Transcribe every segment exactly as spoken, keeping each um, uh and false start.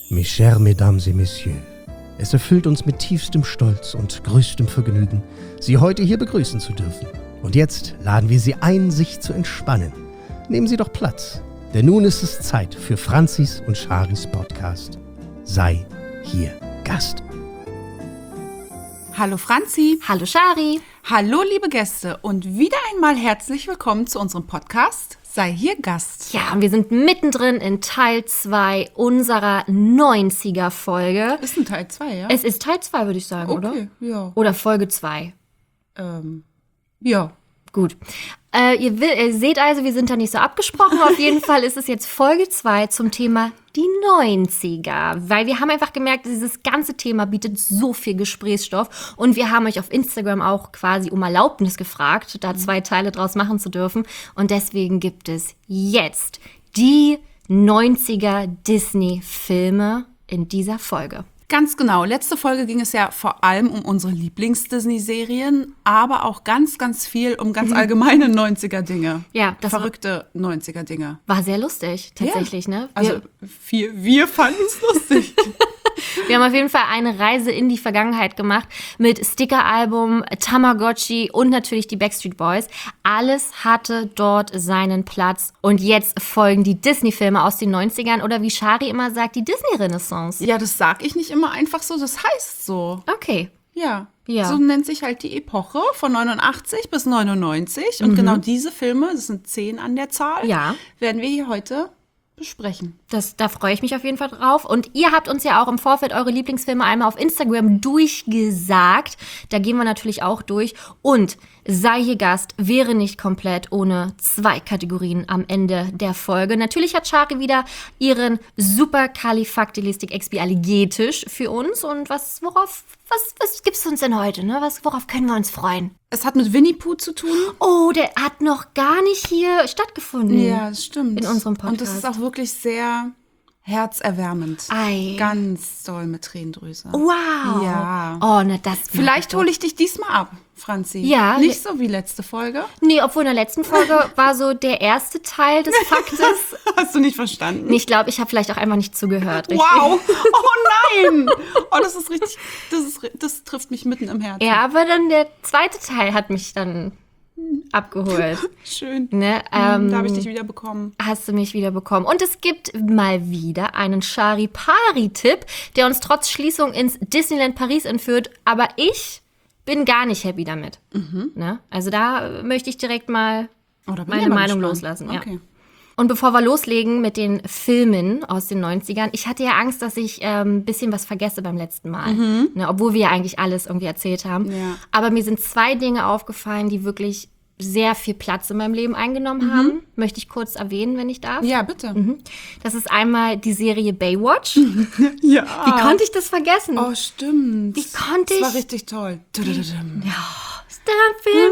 Mes chers Mesdames et Messieurs, es erfüllt uns mit tiefstem Stolz und größtem Vergnügen, Sie heute hier begrüßen zu dürfen. Und jetzt laden wir Sie ein, sich zu entspannen. Nehmen Sie doch Platz, denn nun ist es Zeit für Franzis und Charis Podcast. Sei hier Gast. Hallo Franzi. Hallo Chari. Hallo liebe Gäste und wieder einmal herzlich willkommen zu unserem Podcast Sei hier Gast. Ja, und wir sind mittendrin in Teil zwei unserer neunziger-Folge. Ist ein Teil zwei, ja? Es ist Teil zwei, würde ich sagen, oder? Okay, ja. Oder Folge zwei. Ähm, ja. Gut. Äh, ihr, will, ihr seht also, wir sind da nicht so abgesprochen. Auf jeden Fall ist es jetzt Folge zwei zum Thema die neunziger. Weil wir haben einfach gemerkt, dieses ganze Thema bietet so viel Gesprächsstoff. Und wir haben euch auf Instagram auch quasi um Erlaubnis gefragt, da zwei Teile draus machen zu dürfen. Und deswegen gibt es jetzt die neunziger Disney-Filme in dieser Folge. Ganz genau. Letzte Folge ging es ja vor allem um unsere Lieblings-Disney-Serien, aber auch ganz, ganz viel um ganz allgemeine neunziger-Dinge. Ja, das Verrückte neunziger-Dinge. War sehr lustig, tatsächlich, ja. ne? Wir, Also wir, wir fanden es lustig. wir haben auf jeden Fall eine Reise in die Vergangenheit gemacht mit Sticker-Album, Tamagotchi und natürlich die Backstreet Boys. Alles hatte dort seinen Platz. Und jetzt folgen die Disney-Filme aus den neunzigern oder wie Chari immer sagt, die Disney-Renaissance. Ja, das sag ich nicht immer einfach so, das heißt so. Okay. Ja. Ja. So nennt sich halt die Epoche von neunundachtzig bis neunundneunzig. Und genau diese Filme, das sind zehn an der Zahl, Ja. werden wir hier heute besprechen. Das, da freue ich mich auf jeden Fall drauf. Und ihr habt uns ja auch im Vorfeld eure Lieblingsfilme einmal auf Instagram durchgesagt. Da gehen wir natürlich auch durch. Und Sei hier Gast wäre nicht komplett ohne zwei Kategorien am Ende der Folge. Natürlich hat Chari wieder ihren Superkalifaktilistik-Expialigetisch für uns. Und was, worauf, was, was gibt's uns denn heute, ne? Was, worauf können wir uns freuen? Es hat mit Winnie Pooh zu tun. Oh, der hat noch gar nicht hier stattgefunden. Ja, das stimmt. In unserem Podcast. Und das ist auch wirklich sehr herzerwärmend. Ei. Ganz doll mit Tränendrüse. Wow. Ja. Oh, na das. Vielleicht hole ich dich diesmal ab, Franzi. Ja. Nicht so wie letzte Folge. Nee, obwohl in der letzten Folge war so der erste Teil des Faktes. Hast du nicht verstanden? Nee, ich glaube, ich habe vielleicht auch einfach nicht zugehört. Richtig? Wow. Oh nein. Oh, das ist richtig, das ist, das trifft mich mitten im Herzen. Ja, aber dann der zweite Teil hat mich dann abgeholt. Schön. Ne, Ähm, ähm, da habe ich dich wieder bekommen. Hast du mich wieder bekommen. Und es gibt mal wieder einen Chari-Pari-Tipp, der uns trotz Schließung ins Disneyland Paris entführt. Aber ich bin gar nicht happy damit. Mhm. Ne? Also da möchte ich direkt mal Oh, da bin ich meine aber Meinung gespannt. loslassen. Ja. Okay. Und bevor wir loslegen mit den Filmen aus den neunzigern, ich hatte ja Angst, dass ich ein ähm, bisschen was vergesse beim letzten Mal. Mhm. Ne, obwohl wir ja eigentlich alles irgendwie erzählt haben. Ja. Aber mir sind zwei Dinge aufgefallen, die wirklich sehr viel Platz in meinem Leben eingenommen haben. Möchte ich kurz erwähnen, wenn ich darf. Ja, bitte. Das ist einmal die Serie Baywatch. Ja. Wie konnte ich das vergessen? Oh, stimmt. Wie konnte Das war ich- richtig toll. Stop feeling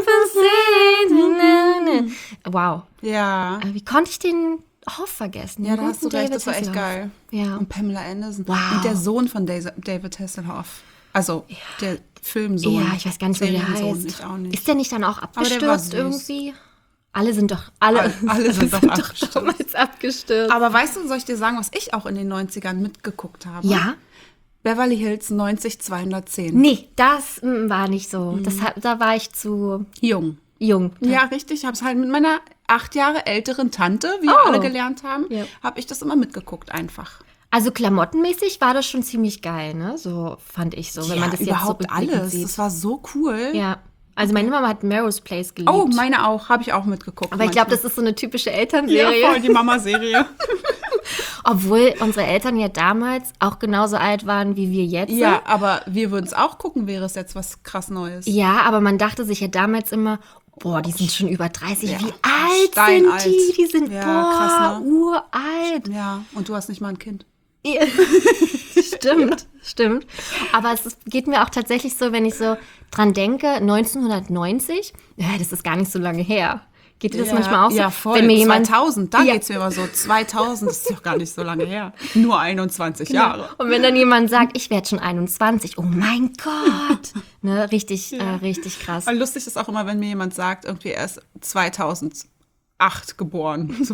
for sin. Wow. Ja. Äh, Wie konnte ich den Hoff vergessen? Ja, Den da hast du guten recht, David das war echt Hasselhoff. geil. Ja. Und Pamela Anderson. Wow. Und der Sohn von Dais- David Hasselhoff. Also der Filmsohn. Ja, ich weiß gar nicht, wie der Seriensohn, heißt. Ich auch nicht. Ist der nicht dann auch der war abgestürzt süß. irgendwie? Alle sind doch, alle, Alle- alle sind doch abgestürzt. damals abgestürzt. Aber weißt du, soll ich dir sagen, was ich auch in den neunzigern mitgeguckt habe? Ja? Beverly Hills neunzig zweihundertzehn. Nee, das mm, war nicht so. Das, hat- da war ich zu Jung. jung. Ja, richtig. Ich habe es halt mit meiner acht Jahre älteren Tante, wie Oh. wir alle gelernt haben, Ja. habe ich das immer mitgeguckt einfach. Also klamottenmäßig war das schon ziemlich geil, ne? So fand ich so, wenn man das jetzt überhaupt so rückblickend alles. sieht. Das war so cool. Ja. Also meine Mama hat Melrose Place geliebt. Oh, meine auch. Habe ich auch mitgeguckt. Aber ich glaube, das ist so eine typische Elternserie. ja voll die Mama-Serie. Obwohl unsere Eltern ja damals auch genauso alt waren wie wir jetzt. Ja, aber wir würden es auch gucken, wäre es jetzt was krass Neues. Ja, aber man dachte sich ja damals immer, boah, die sind schon über dreißig. Ja, Wie alt steinalt. sind die? Die sind, Ja, boah, krass, ne? uralt. Ja, und du hast nicht mal ein Kind. Ja. Stimmt, stimmt. Aber es ist, geht mir auch tatsächlich so, wenn ich so dran denke, neunzehnhundertneunzig, ja, das ist gar nicht so lange her. Geht dir das ja, manchmal auch so? Ja, voll. Wenn mir jemand, zweitausend, da Ja. geht's mir immer so. zweitausend, das ist doch gar nicht so lange her. Nur einundzwanzig Jahre. Und wenn dann jemand sagt, ich werde schon einundzwanzig, oh mein Gott. Ne, richtig, äh, richtig krass. Aber lustig ist auch immer, wenn mir jemand sagt, irgendwie er ist zweitausendacht geboren. So,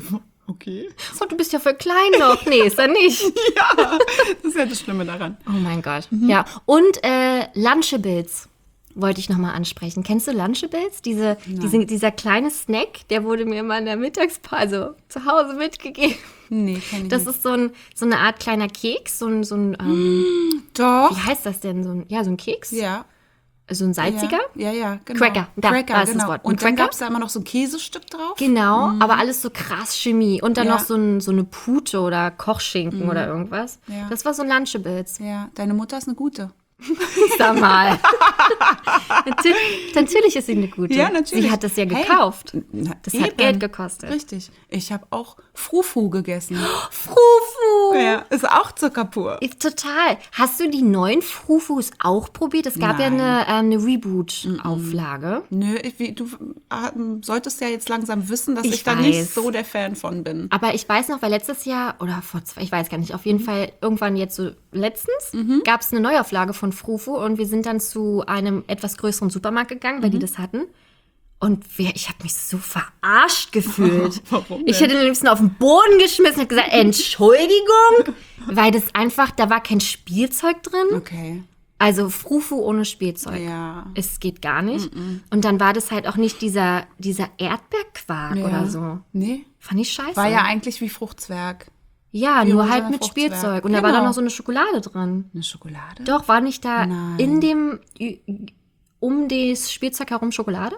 Okay. So, du bist ja voll klein noch. Nee, ist er nicht. Ja, das ist ja das Schlimme daran. Oh mein Gott. Mhm. Ja, und äh, Lunchables wollte ich nochmal ansprechen. Kennst du Lunchables? Diese, diese, dieser kleine Snack, der wurde mir immer in der Mittagspause zu Hause mitgegeben. Nee, kenn ich Das nicht. ist so, ein, so eine Art kleiner Keks, so ein, so ein ähm, Doch. wie heißt das denn? So ein, ja, so ein Keks? Ja. So ein salziger? Ja, ja, ja, genau. Cracker, da, Cracker, da ist das genau. Wort. Ein Und dann Cracker? gab es da immer noch so ein Käsestück drauf. Genau, aber alles so krass Chemie. Und dann Ja. noch so, ein, so eine Pute oder Kochschinken oder irgendwas. Ja. Das war so Lunchables. Ja, deine Mutter ist eine gute. Sag mal. natürlich, natürlich ist sie eine gute. Ja, natürlich. Sie hat das ja Hey, gekauft. na, Das eben. hat Geld gekostet. Richtig. Ich habe auch Frufu gegessen. Frufu! Ja, ist auch Zucker pur. Total. Hast du die neuen Frufus auch probiert? Es gab Nein. ja eine, ähm, eine Reboot-Auflage. Nö, ich, wie, du ähm, solltest ja jetzt langsam wissen, dass ich, Ich da weiß. nicht so der Fan von bin. Aber ich weiß noch, weil letztes Jahr, oder vor zwei, ich weiß gar nicht, auf jeden Fall irgendwann jetzt so letztens, Mhm. gab es eine Neuauflage von Frufu und wir sind dann zu einem etwas größeren Supermarkt gegangen, weil Mhm. die das hatten. Und wir, ich habe mich so verarscht gefühlt. Warum Ich denn? hätte den liebsten auf den Boden geschmissen und gesagt, Entschuldigung, weil das einfach, da war kein Spielzeug drin. Okay. Also Frufu ohne Spielzeug. Ja. Es geht gar nicht. Und dann war das halt auch nicht dieser, dieser Erdbeerquark Ja. oder so. Nee, Fand ich scheiße. war ja eigentlich wie Fruchtzwerg. Ja, Wie nur rosa halt mit Fruchtzwerg. Spielzeug. Und da war dann Genau. noch so eine Schokolade drin. Eine Schokolade? Doch, war nicht da Nein. in dem, ü- um das Spielzeug herum Schokolade?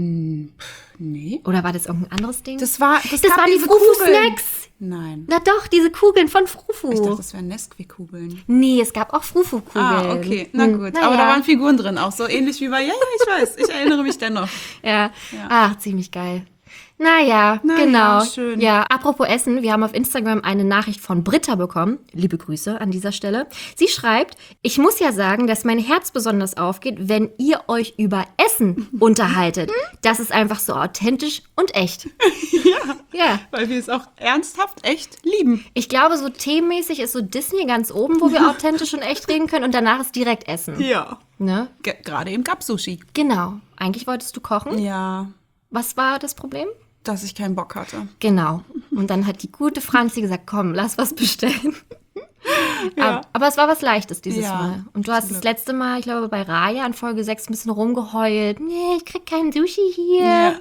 Nee. Oder war das irgendein anderes Ding? Das war, das, Das gab waren die diese Kugeln. Frufu-Snacks. Nein. Na doch, diese Kugeln von Frufu. Ich dachte, das wären Nesquik-Kugeln. Nee, es gab auch Frufu-Kugeln. Ah, okay. Na Hm, gut. naja. Aber da waren Figuren drin auch. So ähnlich wie bei, ja, ja, ich weiß. Ich erinnere mich dennoch. Ja. Ja. Ach, ziemlich geil. Naja, Naja, genau. schön. Ja, apropos Essen, wir haben auf Instagram eine Nachricht von Britta bekommen. Liebe Grüße an dieser Stelle. Sie schreibt, ich muss ja sagen, dass mein Herz besonders aufgeht, wenn ihr euch über Essen unterhaltet. Das ist einfach so authentisch und echt. Ja. Ja. Weil wir es auch ernsthaft echt lieben. Ich glaube, so themenmäßig ist so Disney ganz oben, wo wir authentisch und echt reden können. Und danach ist direkt Essen. Ja. Ne? Ge- Gerade eben gab Sushi. Genau. Eigentlich wolltest du kochen. Ja. Was war das Problem? Dass ich keinen Bock hatte. Genau. Und dann hat die gute Franzi gesagt, komm, lass was bestellen. Ja. aber, aber es war was Leichtes dieses Ja, Mal. Und du hast zum das Glück. letzte Mal, ich glaube, bei Raya in Folge sechs ein bisschen rumgeheult. Nee, ich krieg kein Sushi hier. Ja.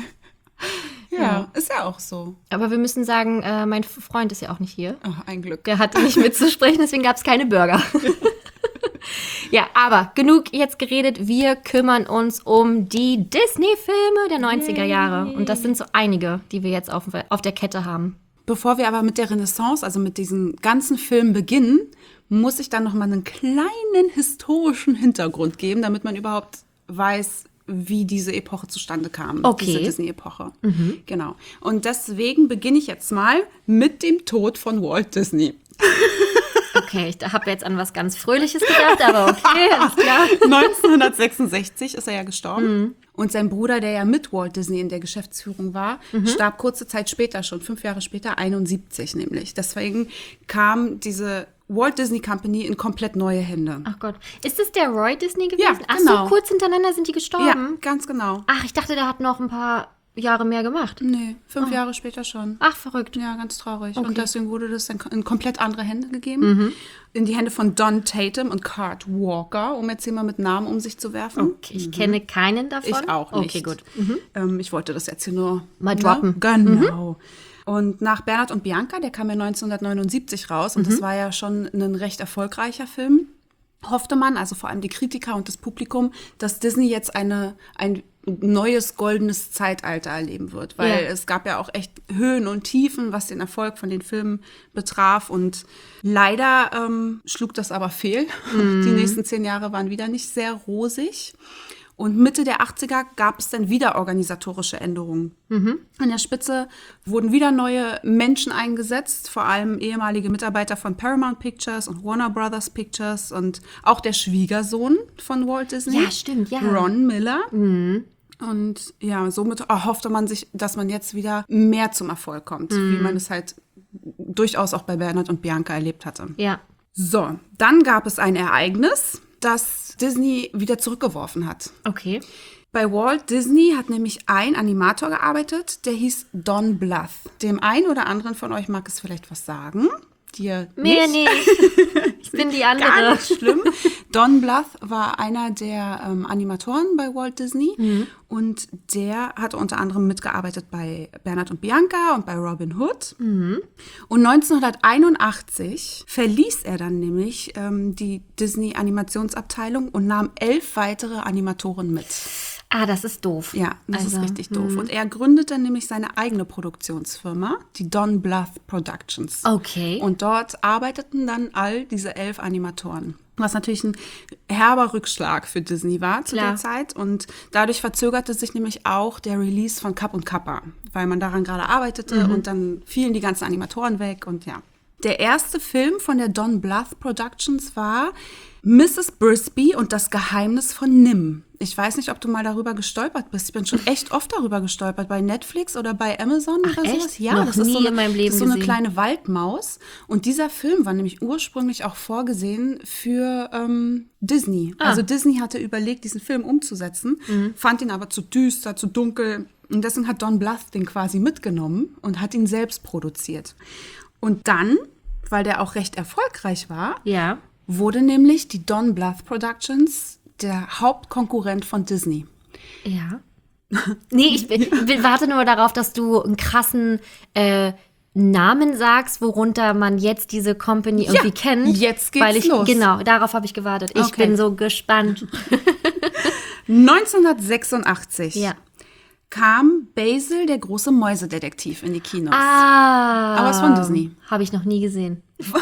Ja, ist ja auch so. Aber wir müssen sagen, äh, mein Freund ist ja auch nicht hier. Ach, ein Glück. Der hatte nicht mitzusprechen, deswegen gab es keine Burger. Ja, aber genug jetzt geredet. Wir kümmern uns um die Disney-Filme der neunziger Jahre. Und das sind so einige, die wir jetzt auf, auf der Kette haben. Bevor wir aber mit der Renaissance, also mit diesen ganzen Filmen beginnen, muss ich dann noch mal einen kleinen historischen Hintergrund geben, damit man überhaupt weiß, wie diese Epoche zustande kam. Okay. Diese Disney-Epoche. Genau. Und deswegen beginne ich jetzt mal mit dem Tod von Walt Disney. Okay, ich habe jetzt an was ganz Fröhliches gedacht, aber okay, alles klar. neunzehnhundertsechsundsechzig ist er ja gestorben. Und sein Bruder, der ja mit Walt Disney in der Geschäftsführung war, starb kurze Zeit später schon, fünf Jahre später, einundsiebzig nämlich. Deswegen kam diese Walt Disney Company in komplett neue Hände. Ach Gott. Ist es der Roy Disney gewesen? Ja, Ach genau. so, kurz hintereinander sind die gestorben? Ja, ganz genau. Ach, ich dachte, der hat noch ein paar Jahre mehr gemacht. Nee, fünf Jahre später schon. Ach, verrückt. Ja, ganz traurig. Okay. Und deswegen wurde das dann in komplett andere Hände gegeben. In die Hände von Don Tatum und Curt Walker, um jetzt hier mal mit Namen um sich zu werfen. Okay, ich kenne keinen davon. Ich auch nicht. Okay, gut. Ähm, ich wollte das jetzt hier nur Mal droppen. Genau. Und nach Bernhard und Bianca, der kam ja neunzehnhundertneunundsiebzig raus und das war ja schon ein recht erfolgreicher Film, hoffte man, also vor allem die Kritiker und das Publikum, dass Disney jetzt eine, ein neues goldenes Zeitalter erleben wird, weil Ja. es gab ja auch echt Höhen und Tiefen, was den Erfolg von den Filmen betraf und leider ähm, schlug das aber fehl. Die nächsten zehn Jahre waren wieder nicht sehr rosig. Und Mitte der achtziger gab es dann wieder organisatorische Änderungen. An der Spitze wurden wieder neue Menschen eingesetzt, vor allem ehemalige Mitarbeiter von Paramount Pictures und Warner Brothers Pictures und auch der Schwiegersohn von Walt Disney. Ja, stimmt, ja. Ron Miller. Und ja, somit erhoffte man sich, dass man jetzt wieder mehr zum Erfolg kommt, wie man es halt durchaus auch bei Bernhard und Bianca erlebt hatte. Ja. So, dann gab es ein Ereignis, das Disney wieder zurückgeworfen hat. Okay. Bei Walt Disney hat nämlich ein Animator gearbeitet, der hieß Don Bluth. Dem einen oder anderen von euch mag es vielleicht was sagen. Dir Mir nicht. nicht. Ich bin die andere. Gar nicht schlimm. Don Bluth war einer der ähm, Animatoren bei Walt Disney mhm. und der hat unter anderem mitgearbeitet bei Bernhard und Bianca und bei Robin Hood. Mhm. Und neunzehnhunderteinundachtzig verließ er dann nämlich ähm, die Disney-Animationsabteilung und nahm elf weitere Animatoren mit. Ah, das ist doof. Ja, das also, ist richtig doof. Mh. Und er gründete nämlich seine eigene Produktionsfirma, die Don Bluth Productions. Okay. Und dort arbeiteten dann all diese elf Animatoren. Was natürlich ein herber Rückschlag für Disney war zu Klar. der Zeit. Und dadurch verzögerte sich nämlich auch der Release von Kapp und Kappa, weil man daran gerade arbeitete mhm. und dann fielen die ganzen Animatoren weg und ja. Der erste Film von der Don Bluth Productions war Misses Brisby und das Geheimnis von Nim. Ich weiß nicht, ob du mal darüber gestolpert bist. Ich bin schon echt oft darüber gestolpert, bei Netflix oder bei Amazon Ach, oder echt? sowas. Ja, Noch das ist nie so eine, in meinem Leben das ist so eine gesehen. kleine Waldmaus. Und dieser Film war nämlich ursprünglich auch vorgesehen für ähm, Disney. Ah. Also Disney hatte überlegt, diesen Film umzusetzen, mhm. fand ihn aber zu düster, zu dunkel. Und deswegen hat Don Bluth den quasi mitgenommen und hat ihn selbst produziert. Und dann, weil der auch recht erfolgreich war, ja. wurde nämlich die Don Bluth Productions der Hauptkonkurrent von Disney. Ja. Nee, ich, bin, ich warte nur darauf, dass du einen krassen äh, Namen sagst, worunter man jetzt diese Company Ja, irgendwie kennt. jetzt geht's weil ich, los. Genau, darauf habe ich gewartet. Ich Okay. bin so gespannt. neunzehnhundertsechsundachtzig Ja. kam Basil, der große Mäusedetektiv, in die Kinos. Ah. Aber es ist von Disney. Habe ich noch nie gesehen.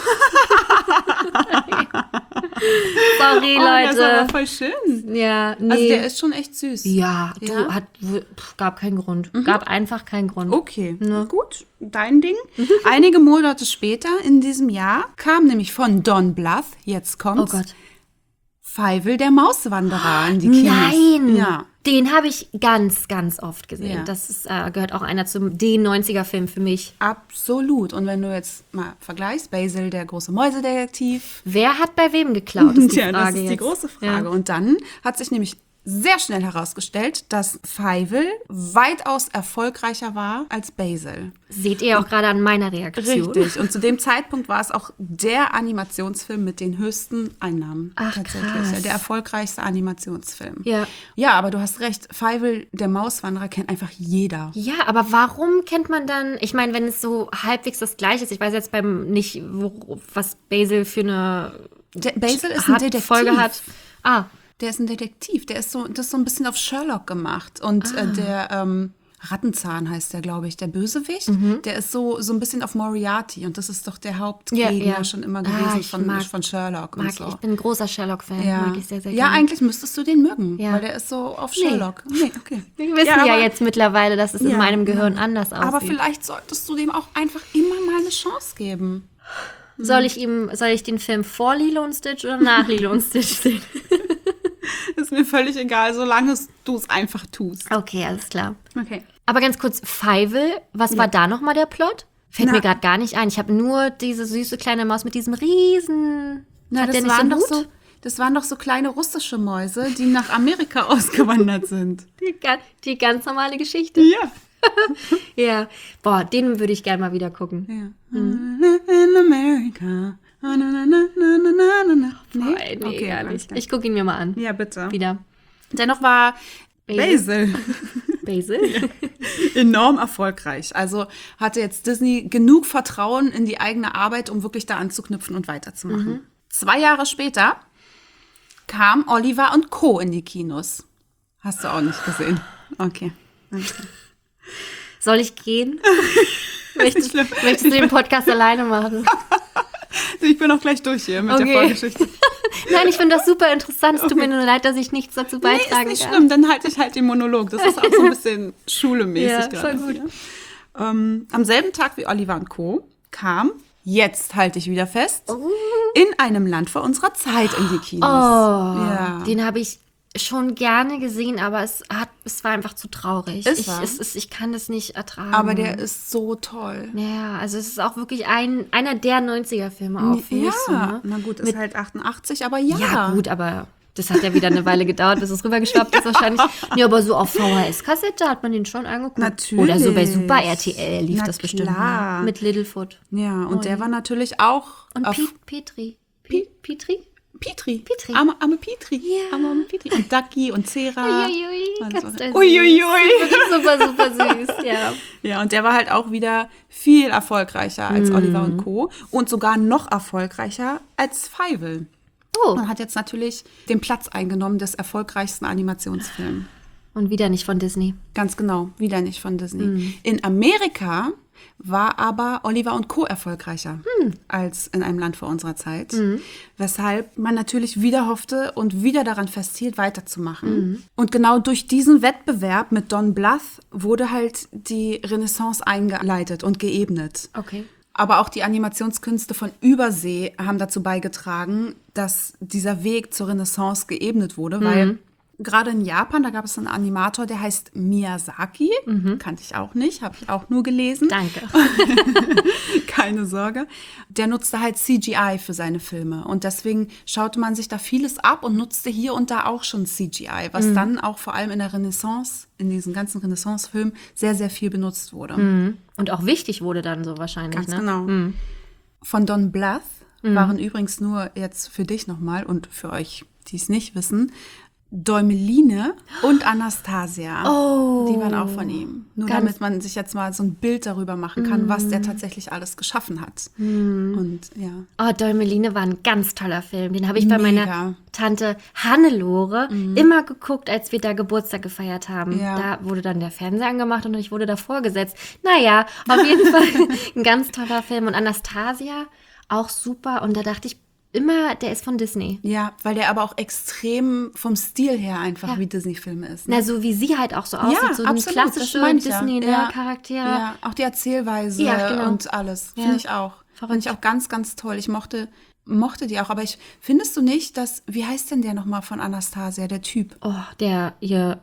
Sorry, Oh, das ist aber Leute. voll schön. Ja, nee. Also der ist schon echt süß. ja, du, Ja? hat, pff, gab keinen Grund. Gab einfach keinen Grund. Okay, Ne? gut, dein Ding. Einige Monate später in diesem Jahr kam nämlich von Don Bluth, jetzt Oh kommt's, Gott. Fievel, der Mauswanderer in die Kinos. Nein! Ja. Den habe ich ganz, ganz oft gesehen. Ja. Das ist, äh, gehört auch einer zum den neunziger-Film für mich. Absolut. Und wenn du jetzt mal vergleichst, Basil, der große Mäusedetektiv. Wer hat bei wem geklaut, ist die Tja, Frage das ist die jetzt. große Frage. Ja. Und dann hat sich nämlich sehr schnell herausgestellt, dass Fievel weitaus erfolgreicher war als Basil. Seht ihr auch gerade an meiner Reaktion. Richtig. Und zu dem Zeitpunkt war es auch der Animationsfilm mit den höchsten Einnahmen. Ach, tatsächlich. krass. Ja, der erfolgreichste Animationsfilm. Ja. Ja, aber du hast recht. Fievel, der Mauswanderer, kennt einfach jeder. Ja, aber warum kennt man dann, ich meine, wenn es so halbwegs das Gleiche ist, ich weiß jetzt beim nicht, wo, was Basil für eine Der Basil ist ein Hat- Detektiv. Folge hat. Ah, Der ist ein Detektiv. Der ist so, das ist so ein bisschen auf Sherlock gemacht. Und Ah. äh, der ähm, Rattenzahn heißt der, glaube ich, der Bösewicht. Mhm. Der ist so, so ein bisschen auf Moriarty. Und das ist doch der Hauptgegner Ja, ja. schon immer Ah, gewesen ich von, mag- von Sherlock und mag so. ich. bin ein großer Sherlock-Fan. Ja. Mag ich sehr, sehr ja, gerne. eigentlich müsstest du den mögen, Ja. weil der ist so auf Nee. Sherlock. Nee, okay. Wir wissen ja, aber- jetzt mittlerweile, dass es in Ja, meinem Gehirn ja. anders aussieht. Aber vielleicht solltest du dem auch einfach immer mal eine Chance geben. Soll ich ihm, soll ich den Film vor Lilo und Stitch oder nach Lilo und Stitch sehen? Ist mir völlig egal, solange du es einfach tust. Okay, alles klar. Okay. Aber ganz kurz, Fievel, was war da nochmal der Plot? Fällt Na. mir gerade gar nicht ein. Ich habe nur diese süße kleine Maus mit diesem riesen... Na, Hat das der nicht waren so einen doch Hut? so, das waren doch so kleine russische Mäuse, die nach Amerika ausgewandert sind. Die, ga- die ganz normale Geschichte. Ja. Ja. Boah, den würde ich gerne mal wieder gucken. Ja. In America. Na, na, na, na, na, na, na, na. Boah, Nee? ey, nee, Okay, gar alles nicht. klar. Ich gucke ihn mir mal an. Ja, bitte. Wieder. Dennoch war Basil Basil? enorm erfolgreich. Also hatte jetzt Disney genug Vertrauen in die eigene Arbeit, um wirklich da anzuknüpfen und weiterzumachen. Mhm. Zwei Jahre später kam Oliver und Co. in die Kinos. Hast du auch nicht gesehen. Okay. Okay. Soll ich gehen? möchtest, schlimm. möchtest du den Podcast alleine machen? Ich bin auch gleich durch hier mit Okay. der Vorgeschichte. Nein, ich finde das super interessant. Es tut mir nur leid, dass ich nichts dazu Nee, beitragen ist nicht kann. schlimm, dann halte ich halt den Monolog. Das ist auch so ein bisschen schulemäßig Ja, gerade. voll gut. hier. Ähm, am selben Tag wie Oliver und Co. kam, jetzt halte ich wieder fest, in einem Land vor unserer Zeit in die Kinos. Oh, ja. den habe ich schon gerne gesehen, aber es hat, es war einfach zu traurig. Ist ich, wahr? es ist, ich kann das nicht ertragen. Aber der ist so toll. ja, also es ist auch wirklich ein, einer der neunziger-Filme auch, finde ja, ich so. Ne? na gut, ist Mit- halt achtundachtzig, aber ja. Ja, gut, aber Das hat ja wieder eine Weile gedauert, bis es rübergeschwappt ist wahrscheinlich. Ja, aber so auf V H S-Kassette hat man den schon angeguckt. Natürlich. Oder so bei Super R T L lief Na das bestimmt. klar. Ne? Mit Littlefoot. Ja, und der war natürlich auch Und auf Piet, Petri. Pi- Petri? Petri. Petri. Arme, arme Petri. Ja. Arme, arme Petri. Und Ducky und Cera. Uiuiui, Und ganz so. doll süß. Uiuiui. Super, super süß, ja. Ja, und der war halt auch wieder viel erfolgreicher als Mhm. Oliver und Co. Und sogar noch erfolgreicher als Fievel. Oh, Und hat jetzt natürlich den Platz eingenommen des erfolgreichsten Animationsfilms. und wieder nicht von Disney. Ganz genau, wieder nicht von Disney. Mhm. In Amerika war aber Oliver und Co. erfolgreicher Hm. als in einem Land vor unserer Zeit. Weshalb man natürlich wieder hoffte und wieder daran festhielt, weiterzumachen. Mhm. Und genau durch diesen Wettbewerb mit Don Bluth wurde halt die Renaissance eingeleitet und geebnet. Okay. Aber auch die Animationskünste von Übersee haben dazu beigetragen, dass dieser Weg zur Renaissance geebnet wurde, weil gerade in Japan, da gab es einen Animator, der heißt Miyazaki. Kannte ich auch nicht, habe ich auch nur gelesen. Danke. Keine Sorge. Der nutzte halt C G I für seine Filme. Und deswegen schaute man sich da vieles ab und nutzte hier und da auch schon C G I, was dann auch vor allem in der Renaissance, in diesen ganzen Renaissance-Filmen, sehr, sehr viel benutzt wurde. Und auch wichtig wurde dann so wahrscheinlich, Ganz ne? genau. Von Don Bluth waren übrigens nur jetzt für dich nochmal und für euch, die es nicht wissen, Däumeline und Anastasia. Oh. Die waren auch von ihm. Nur Ganz- damit man sich jetzt mal so ein Bild darüber machen kann, was der tatsächlich alles geschaffen hat. Und ja. Oh, Däumeline war ein ganz toller Film. Den habe ich bei Mega. meiner Tante Hannelore immer geguckt, als wir da Geburtstag gefeiert haben. Ja. Da wurde dann der Fernseher angemacht und ich wurde davor gesetzt. Naja, auf jeden Fall ein ganz toller Film. Und Anastasia auch super. Und da dachte ich immer, der ist von Disney. Ja, weil der aber auch extrem vom Stil her einfach Ja. wie Disney-Filme ist. Ne? Na, so wie sie halt auch so aussieht. so eine absolut, das klassische meine ich ja. Disney-Charaktere. Ja, auch die Erzählweise Ja, genau. und alles. Ja. Finde ich auch. Finde ich auch ganz, ganz toll. Ich mochte, mochte die auch. Aber ich, findest du nicht, dass, wie heißt denn der nochmal von Anastasia, der Typ? Oh, der, ihr,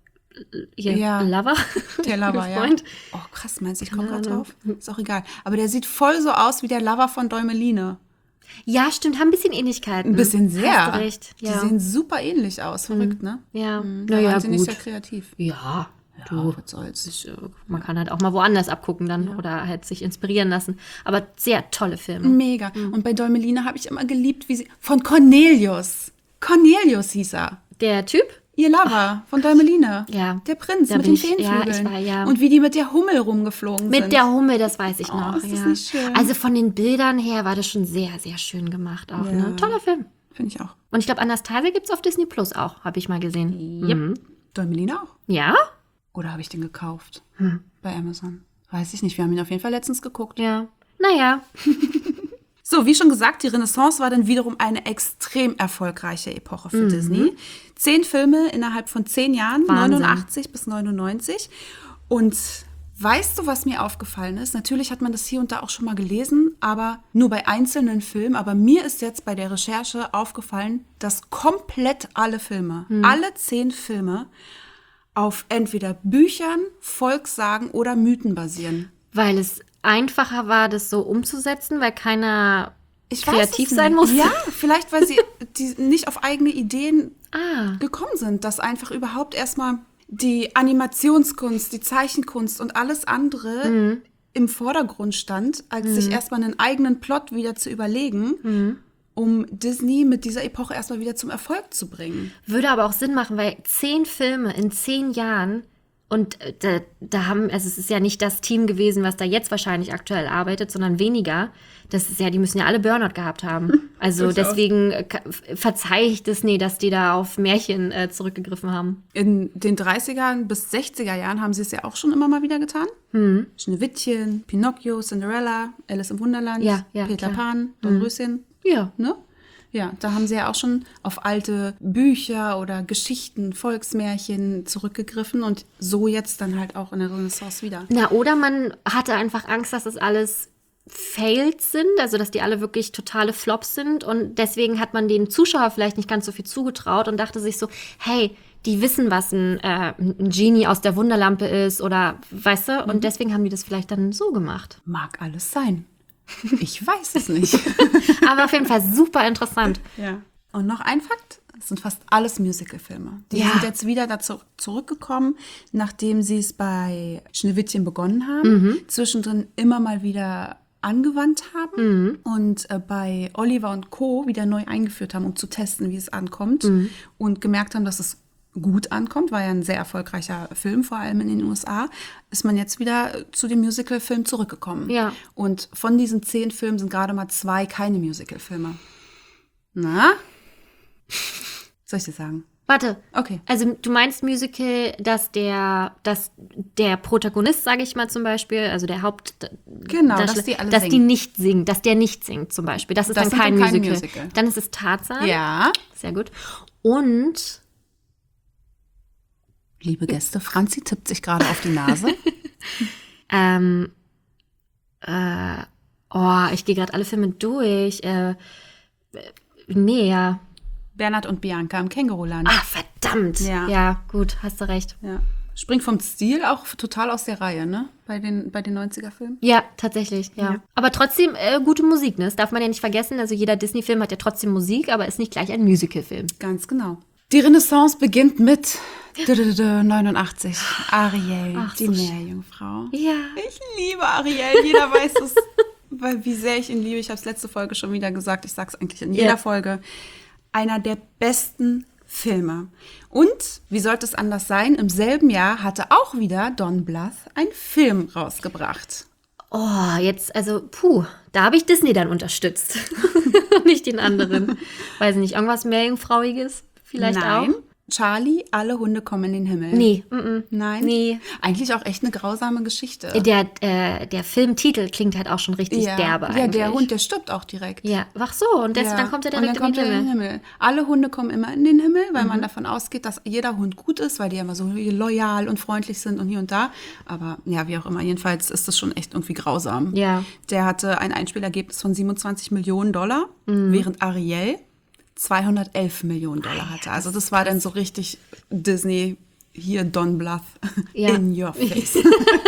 ihr Ja. Lover. Der Lover, ja. Freund. Oh, krass, meinst du, ich komme Keine gerade Ahnung. drauf? Ist auch egal. Aber der sieht voll so aus wie der Lover von Däumeline. Ja, stimmt, haben ein bisschen Ähnlichkeiten. Ein bisschen sehr. Hast du recht. Ja. Die sehen super ähnlich aus. Verrückt, ne? Ja, Mhm. Da naja, waren sie nicht gut. sehr kreativ. Ja, Du, du. was soll's. Ist, äh, Man kann halt auch mal woanders abgucken dann oder halt sich inspirieren lassen. Aber sehr tolle Filme. Mega. Mhm. Und bei Däumeline habe ich immer geliebt, wie sie. Von Cornelius. Cornelius hieß er. Der Typ? Ihr Lover von Däumeline. Ja. Der Prinz Da mit bin den ich- ja, Feenflügeln. ich war- ja. Und wie die mit der Hummel rumgeflogen sind. Mit der Hummel, das weiß ich Oh, noch. ist das ja. nicht schön? Also von den Bildern her war das schon sehr, sehr schön gemacht auch. Ja. Ne? Toller Film. Finde ich auch. Und ich glaube, Anastasia gibt es auf Disney Plus auch, habe ich mal gesehen. Mhm. Däumeline auch. Ja? Oder habe ich den gekauft? Hm. Bei Amazon. Weiß ich nicht. Wir haben ihn auf jeden Fall letztens geguckt. Ja. Naja. So, wie schon gesagt, die Renaissance war dann wiederum eine extrem erfolgreiche Epoche für Disney. Zehn Filme innerhalb von zehn Jahren, Wahnsinn. neunundachtzig bis neunundneunzig. Und weißt du, was mir aufgefallen ist? Natürlich hat man das hier und da auch schon mal gelesen, aber nur bei einzelnen Filmen. Aber mir ist jetzt bei der Recherche aufgefallen, dass komplett alle Filme, alle zehn Filme auf entweder Büchern, Volkssagen oder Mythen basieren. Weil es einfacher war, das so umzusetzen, weil keiner Ich weiß kreativ es sein nicht. musste. Ja, vielleicht, weil sie die nicht auf eigene Ideen Ah. gekommen sind, dass einfach überhaupt erstmal die Animationskunst, die Zeichenkunst und alles andere Mhm. im Vordergrund stand, als sich erstmal einen eigenen Plot wieder zu überlegen, Mhm. um Disney mit dieser Epoche erstmal wieder zum Erfolg zu bringen. Würde aber auch Sinn machen, weil zehn Filme in zehn Jahren und äh, da, da haben, also es ist ja nicht das Team gewesen, was da jetzt wahrscheinlich aktuell arbeitet, sondern weniger. Das ist ja, die müssen ja alle Burnout gehabt haben. Also Durchaus. deswegen äh, ka- verzeih ich Disney, dass die da auf Märchen äh, zurückgegriffen haben. In den dreißigern bis sechziger Jahren haben sie es ja auch schon immer mal wieder getan. Hm. Schneewittchen, Pinocchio, Cinderella, Alice im Wunderland, Ja, ja, Peter klar. Pan, Dornröschen. Ja. Ne? Ja, da haben sie ja auch schon auf alte Bücher oder Geschichten, Volksmärchen zurückgegriffen und so jetzt dann halt auch in der Renaissance wieder. Na, oder man hatte einfach Angst, dass das alles Fails sind, also dass die alle wirklich totale Flops sind und deswegen hat man den Zuschauer vielleicht nicht ganz so viel zugetraut und dachte sich so, hey, die wissen, was ein, äh, ein Genie aus der Wunderlampe ist oder, weißt du, und deswegen haben die das vielleicht dann so gemacht. Mag alles sein. Ich weiß es nicht. Aber auf jeden Fall super interessant. Ja. Und noch ein Fakt, es sind fast alles Musicalfilme. Die Ja. sind jetzt wieder dazu zurückgekommen, nachdem sie es bei Schneewittchen begonnen haben, Mhm. zwischendrin immer mal wieder angewandt haben Mhm. und äh, bei Oliver und Co. wieder neu eingeführt haben, um zu testen, wie es ankommt Mhm. und gemerkt haben, dass es gut ankommt, war ja ein sehr erfolgreicher Film, vor allem in den U S A, ist man jetzt wieder zu dem Musical-Film zurückgekommen. Ja. Und von diesen zehn Filmen sind gerade mal zwei keine Musical-Filme. Na? Soll ich dir sagen? Warte. Okay. Also du meinst Musical, dass der, dass der Protagonist, sage ich mal zum Beispiel, also der Haupt... Genau, Darsteller- dass die alle dass singen. die nicht singen, dass der nicht singt zum Beispiel. Das ist Das dann sind kein dann kein Musical. Musical. Dann ist es Tarzan. Ja. Sehr gut. Und Liebe Gäste, Franzi tippt sich gerade auf die Nase. ähm, äh, oh, ich gehe gerade alle Filme durch. Äh, nee, ja. Bernhard und Bianca im Känguruland. Ah, verdammt. Ja. Ja, gut, hast du recht. Ja. Springt vom Stil auch total aus der Reihe, ne? Bei den, bei den neunziger-Filmen. Ja, tatsächlich, ja. Ja. Aber trotzdem äh, gute Musik, ne? Das darf man ja nicht vergessen. Also jeder Disney-Film hat ja trotzdem Musik, aber ist nicht gleich ein Musical-Film. Ganz genau. Die Renaissance beginnt mit neunundachtzig. Ariel, Ach, die so Meerjungfrau. Ja. Ich liebe Ariel. Jeder weiß es, weil wie sehr ich ihn liebe. Ich habe es letzte Folge schon wieder gesagt. Ich sage es eigentlich in jeder Ja. Folge. Einer der besten Filme. Und, wie sollte es anders sein, im selben Jahr hatte auch wieder Don Bluth einen Film rausgebracht. Oh, jetzt, also, puh, da habe ich Disney dann unterstützt. Nicht den anderen. Weiß nicht, irgendwas Meerjungfrauiges vielleicht Nein. auch? Charlie, alle Hunde kommen in den Himmel. Nee, mm, mm. Nein? Nee. Eigentlich auch echt eine grausame Geschichte. Der, äh, der Filmtitel klingt halt auch schon richtig ja. derbe Ja, eigentlich. der Hund, der stirbt auch direkt. Ja, ach so, und das, Ja. dann kommt er Und direkt dann in den kommt er Himmel. in den Himmel. Alle Hunde kommen immer in den Himmel, weil man davon ausgeht, dass jeder Hund gut ist, weil die immer so loyal und freundlich sind und hier und da. Aber ja, wie auch immer, jedenfalls ist das schon echt irgendwie grausam. Ja. Der hatte ein Einspielergebnis von siebenundzwanzig Millionen Dollar, Mhm. während Ariel zweihundertelf Millionen Dollar hatte. Also das war dann so richtig Disney, hier Don Bluth, Ja. in your face.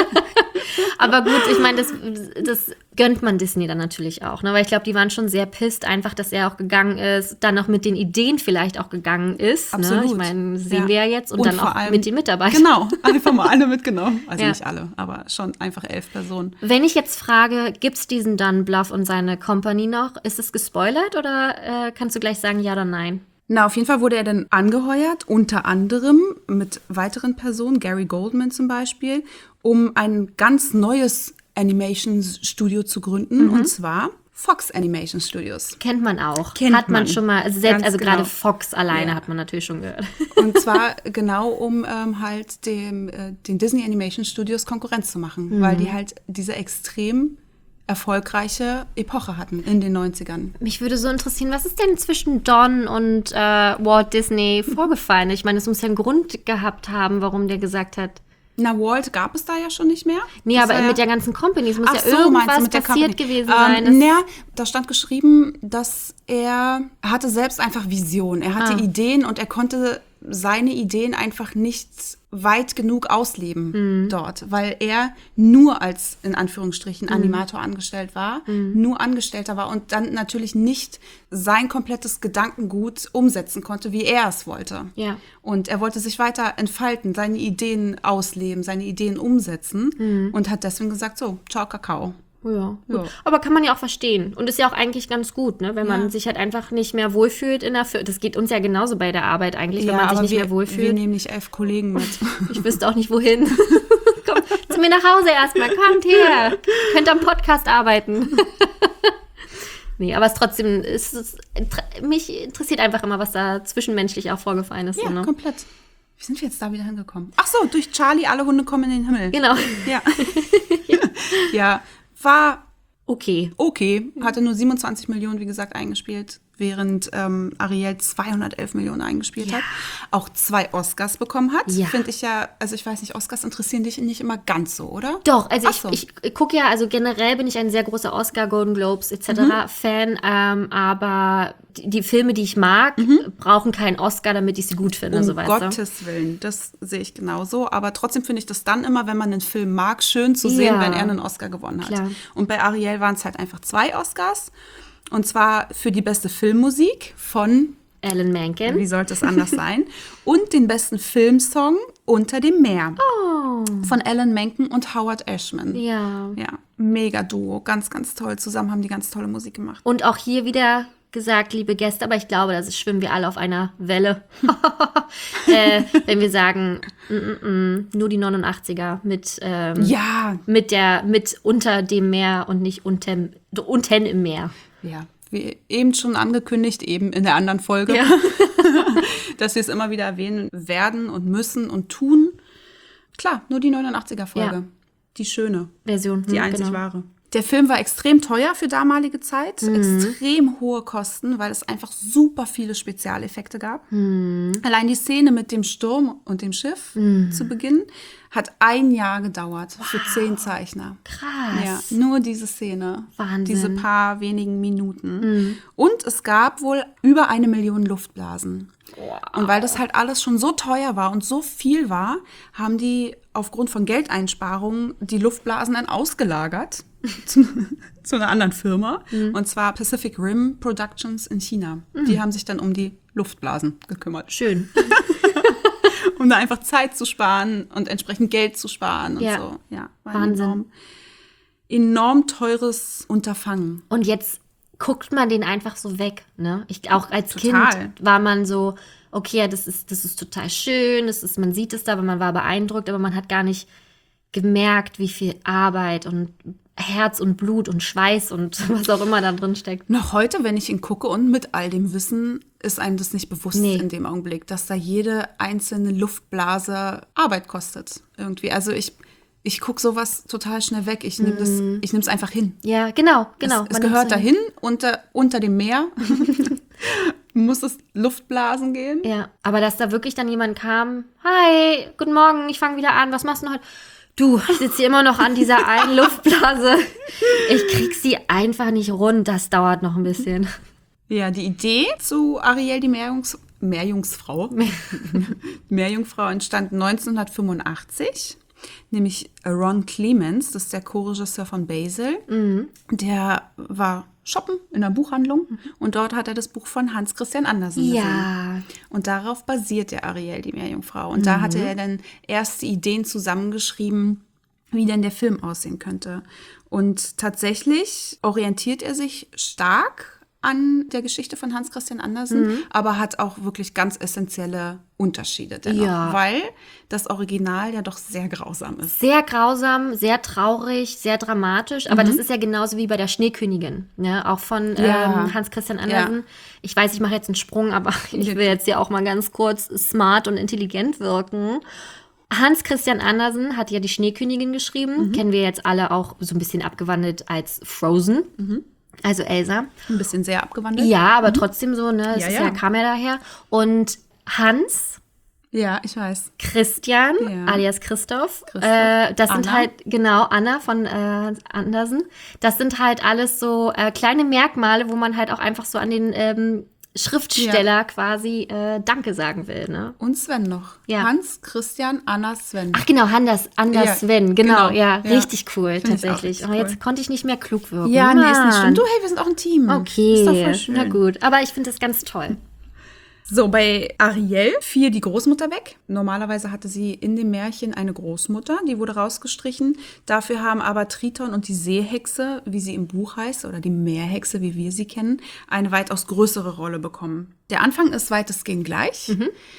Aber gut, ich meine, das, das gönnt man Disney dann natürlich auch, ne? Weil ich glaube, die waren schon sehr pisst, einfach, dass er auch gegangen ist, dann auch mit den Ideen vielleicht auch gegangen ist. Absolut. Ne? Ich meine, das sehen Ja. wir ja jetzt und, Und dann vor auch allem- mit den Mitarbeitern. Genau, einfach mal alle mitgenommen. Also Ja. nicht alle, aber schon einfach elf Personen. Wenn ich jetzt frage, gibt es diesen Don Bluth und seine Company noch? Ist es gespoilert oder äh, kannst du gleich sagen ja oder nein? Na, auf jeden Fall wurde er dann angeheuert, unter anderem mit weiteren Personen, Gary Goldman zum Beispiel, um ein ganz neues Animation-Studio zu gründen, Mhm. und zwar Fox Animation Studios. Kennt man auch. Kennt hat man, man. schon mal, also selbst, Ganz also gerade genau. Fox alleine Ja. hat man natürlich schon gehört. Und zwar genau, um ähm, halt dem, äh, den Disney Animation Studios Konkurrenz zu machen, Mhm. weil die halt diese extrem erfolgreiche Epoche hatten in den neunzigern. Mich würde so interessieren, was ist denn zwischen Don und äh, Walt Disney vorgefallen? Ich meine, es muss ja einen Grund gehabt haben, warum der gesagt hat. Na, Walt gab es da ja schon nicht mehr. Nee, Das aber war ja- mit der ganzen Company, es muss Ach ja so, meinst du irgendwas mit der passiert Company? gewesen sein. Ähm, dass- ja, da stand geschrieben, dass er, er hatte selbst einfach Vision. Er hatte Ah. Ideen und er konnte seine Ideen einfach nicht weit genug ausleben Mhm. dort, weil er nur als, in Anführungsstrichen, Mhm. Animator angestellt war, nur Angestellter war und dann natürlich nicht sein komplettes Gedankengut umsetzen konnte, wie er es wollte. Ja. Und er wollte sich weiter entfalten, seine Ideen ausleben, seine Ideen umsetzen Mhm. und hat deswegen gesagt, so, ciao Kakao. Ja, Ja. gut. Aber kann man ja auch verstehen. Und ist ja auch eigentlich ganz gut, ne? Wenn man Ja. sich halt einfach nicht mehr wohlfühlt in der Firma. Das geht uns ja genauso bei der Arbeit eigentlich, wenn man sich nicht wir, mehr wir wohlfühlt. nehmen nicht elf Kollegen mit. Ich wüsste auch nicht, wohin. Kommt zu mir nach Hause erstmal. Kommt her. Könnt am Podcast arbeiten. Nee, aber es trotzdem, es ist, mich interessiert einfach immer, was da zwischenmenschlich auch vorgefallen ist. Ja, so, ne? komplett. Wie sind wir jetzt da wieder hingekommen? Ach so, durch Charlie, alle Hunde kommen in den Himmel. Genau. Ja. Ja, war Okay. okay. Hatte nur siebenundzwanzig Millionen, wie gesagt, eingespielt, während ähm, Ariel zweihundertelf Millionen eingespielt Ja. hat. Auch zwei Oscars bekommen hat. Ja. Finde ich ja, also ich weiß nicht, Oscars interessieren dich nicht immer ganz so, oder? Doch, also Ach so. ich, ich gucke ja, also generell bin ich ein sehr großer Oscar, Golden Globes et cetera Fan, ähm, aber die, die Filme, die ich mag, brauchen keinen Oscar, damit ich sie gut finde, Um so weißt du. Gottes Willen, das sehe ich genauso. Aber trotzdem finde ich das dann immer, wenn man einen Film mag, schön zu sehen, Ja. wenn er einen Oscar gewonnen hat. Klar. Und bei Ariel waren es halt einfach zwei Oscars. Und zwar für die beste Filmmusik von Alan Menken. Wie sollte es anders sein? Und den besten Filmsong Unter dem Meer Oh. von Alan Menken und Howard Ashman. Ja. Ja, mega Duo, ganz, ganz toll. Zusammen haben die ganz tolle Musik gemacht. Und auch hier wieder gesagt, liebe Gäste, aber ich glaube, da schwimmen wir alle auf einer Welle. äh, wenn wir sagen, mm, mm, mm, nur die neunundachtziger mit, ähm, Ja, mit, der, mit unter dem Meer und nicht unten, unten im Meer. ja. Wie eben schon angekündigt, eben in der anderen Folge, Ja. dass wir es immer wieder erwähnen werden und müssen und tun. Klar, nur die neunundachtziger-Folge. Ja. Die schöne, Version. die hm, einzig genau. wahre. Der Film war extrem teuer für damalige Zeit, Mhm. extrem hohe Kosten, weil es einfach super viele Spezialeffekte gab. Mhm. Allein die Szene mit dem Sturm und dem Schiff Mhm. zu Beginn hat ein Jahr gedauert für zehn Zeichner. Ja, Krass. nur diese Szene. Wahnsinn. Diese paar wenigen Minuten. Und es gab wohl über eine Million Luftblasen. Und weil das halt alles schon so teuer war und so viel war, haben die aufgrund von Geldeinsparungen die Luftblasen dann ausgelagert zu, zu einer anderen Firma. Und zwar Pacific Rim Productions in China. Die haben sich dann um die Luftblasen gekümmert. Schön. Um da einfach Zeit zu sparen und entsprechend Geld zu sparen und Ja. so. Ja, war ein Wahnsinn. enorm, enorm teures Unterfangen. Und jetzt guckt man den einfach so weg, ne? Ich, auch als Total. Kind war man so, okay, ja, das ist, das ist total schön, das ist, man sieht es da, aber man war beeindruckt, aber man hat gar nicht gemerkt, wie viel Arbeit und Herz und Blut und Schweiß und was auch immer da drin steckt. Noch heute, wenn ich ihn gucke und mit all dem Wissen, ist einem das nicht bewusst Nee. in dem Augenblick, dass da jede einzelne Luftblase Arbeit kostet. Irgendwie. Also ich, ich gucke sowas total schnell weg. Ich nehme das, ich nehme es einfach hin. Ja, genau, genau. Es, es Man gehört nimmt so dahin, unter, unter dem Meer. Muss es Luftblasen gehen? Ja, aber dass da wirklich dann jemand kam, hi, guten Morgen, ich fange wieder an, was machst du denn heute? Du, ich sitze hier immer noch an dieser einen Luftblase. Ich krieg sie einfach nicht rund, das dauert noch ein bisschen. Ja, die Idee zu Ariel, die Meerjungs Meerjungsfrau, Meerjungfrau entstand neunzehnhundertfünfundachtzig. Nämlich Ron Clements, das ist der Co-Regisseur von Basil. Mhm. Der war shoppen in der Buchhandlung und dort hat er das Buch von Hans Christian Andersen gesehen. Ja, Und darauf basiert der Ariel, die Meerjungfrau. Und da hatte er dann erste Ideen zusammengeschrieben, wie denn der Film aussehen könnte. Und tatsächlich orientiert er sich stark an der Geschichte von Hans Christian Andersen, aber hat auch wirklich ganz essentielle Unterschiede dennoch, Ja. weil das Original ja doch sehr grausam ist. sehr grausam, sehr traurig, sehr dramatisch, aber das ist ja genauso wie bei der Schneekönigin, ne? Auch von Ja. ähm, Hans Christian Andersen. Ich weiß, ich mache jetzt einen Sprung, aber ich will jetzt hier auch mal ganz kurz smart und intelligent wirken. Hans Christian Andersen hat ja die Schneekönigin geschrieben, kennen wir jetzt alle auch so ein bisschen abgewandelt als Frozen. Also Elsa. Ein bisschen sehr abgewandelt. Ja, aber trotzdem so, ne? Es Ja, ist ja. ja, kam ja daher. Und Hans Ja, ich weiß. Christian, Ja. alias Christoph, Christoph. Äh, das sind Anna. halt, genau, Anna von äh, Andersen. Das sind halt alles so äh, kleine Merkmale, wo man halt auch einfach so an den ähm, Schriftsteller quasi äh, Danke sagen will, ne? Und Sven noch. Ja. Hans, Christian, Anna, Sven. Ach genau, Anders, Anders Ja, Sven, genau, genau. ja, Ja. richtig cool, Find ich auch tatsächlich. richtig Oh, jetzt cool. konnte ich nicht mehr klug wirken. Ja, nee, ist nicht schlimm. Mann. Du, hey, wir sind auch ein Team. Okay, Ist doch voll schön. na gut, aber ich finde das ganz toll. So, bei Ariel fiel die Großmutter weg. Normalerweise hatte sie in dem Märchen eine Großmutter, die wurde rausgestrichen. Dafür haben aber Triton und die Seehexe, wie sie im Buch heißt, oder die Meerhexe, wie wir sie kennen, eine weitaus größere Rolle bekommen. Der Anfang ist weitestgehend gleich,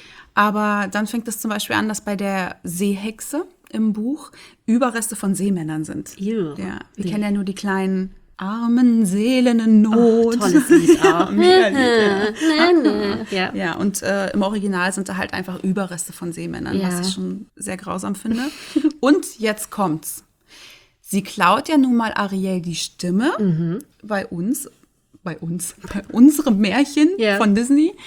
aber dann fängt es zum Beispiel an, dass bei der Seehexe im Buch Überreste von Seemännern sind. Ew. Ja, wir kennen ja nur die kleinen armen Seelen in Not. Tolles Lied auch. Mega Lied, ja. ja. Ja, und äh, im Original sind da halt einfach Überreste von Seemännern, Ja. was ich schon sehr grausam finde. Und jetzt kommt's. Sie klaut ja nun mal Ariel die Stimme bei uns, bei uns, bei unserem Märchen Ja. von Disney,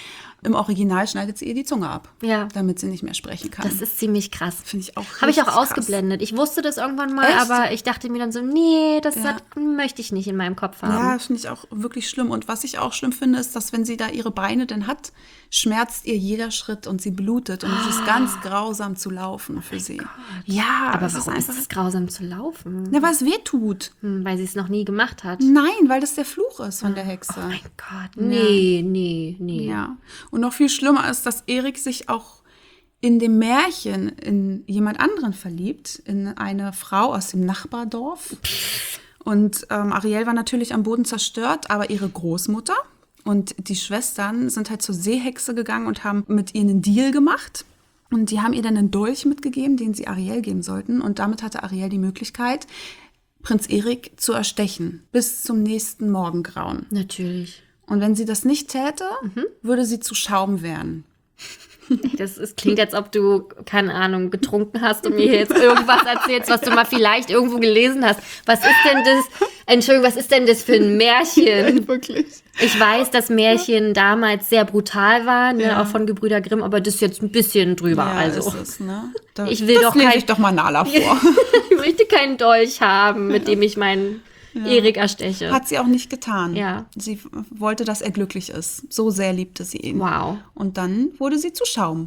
im Original schneidet sie ihr die Zunge ab, Ja. damit sie nicht mehr sprechen kann. Das ist ziemlich krass. finde ich auch Habe ich auch richtig krass. ausgeblendet. Ich wusste das irgendwann mal, Echt? aber ich dachte mir dann so, nee, das Ja. hat, möchte ich nicht in meinem Kopf haben. Ja, finde ich auch wirklich schlimm. Und was ich auch schlimm finde, ist, dass wenn sie da ihre Beine denn hat, schmerzt ihr jeder Schritt und sie blutet. Und es ist ganz grausam zu laufen für sie. Ja, aber es ist warum ist einfach. es grausam zu laufen? Na, weil es weh tut. Hm, weil sie es noch nie gemacht hat. Nein, weil das der Fluch ist von der Hexe. Oh mein Gott, nee, nee, nee. Ja. Und noch viel schlimmer ist, dass Erik sich auch in dem Märchen in jemand anderen verliebt, in eine Frau aus dem Nachbardorf. Und ähm, Ariel war natürlich am Boden zerstört, aber ihre Großmutter und die Schwestern sind halt zur Seehexe gegangen und haben mit ihr einen Deal gemacht. Und die haben ihr dann einen Dolch mitgegeben, den sie Ariel geben sollten. Und damit hatte Ariel die Möglichkeit, Prinz Erik zu erstechen, bis zum nächsten Morgengrauen. Natürlich. Und wenn sie das nicht täte, würde sie zu Schaum werden. Das ist, klingt, als ob du, keine Ahnung, getrunken hast und mir jetzt irgendwas erzählst, was du mal vielleicht irgendwo gelesen hast. Was ist denn das? Entschuldigung, was ist denn das für ein Märchen? Wirklich? Ich weiß, dass Märchen damals sehr brutal waren, ne, Ja. auch von Gebrüder Grimm, aber das ist jetzt ein bisschen drüber. Ja, also. ist es, ne? Da, Ich will das doch lese kein- ich doch mal Nala vor. Ich möchte keinen Dolch haben, mit dem ich meinen Erik ersteche. Hat sie auch nicht getan. Ja. Sie f- wollte, dass er glücklich ist. So sehr liebte sie ihn. Wow. Und dann wurde sie zu Schaum.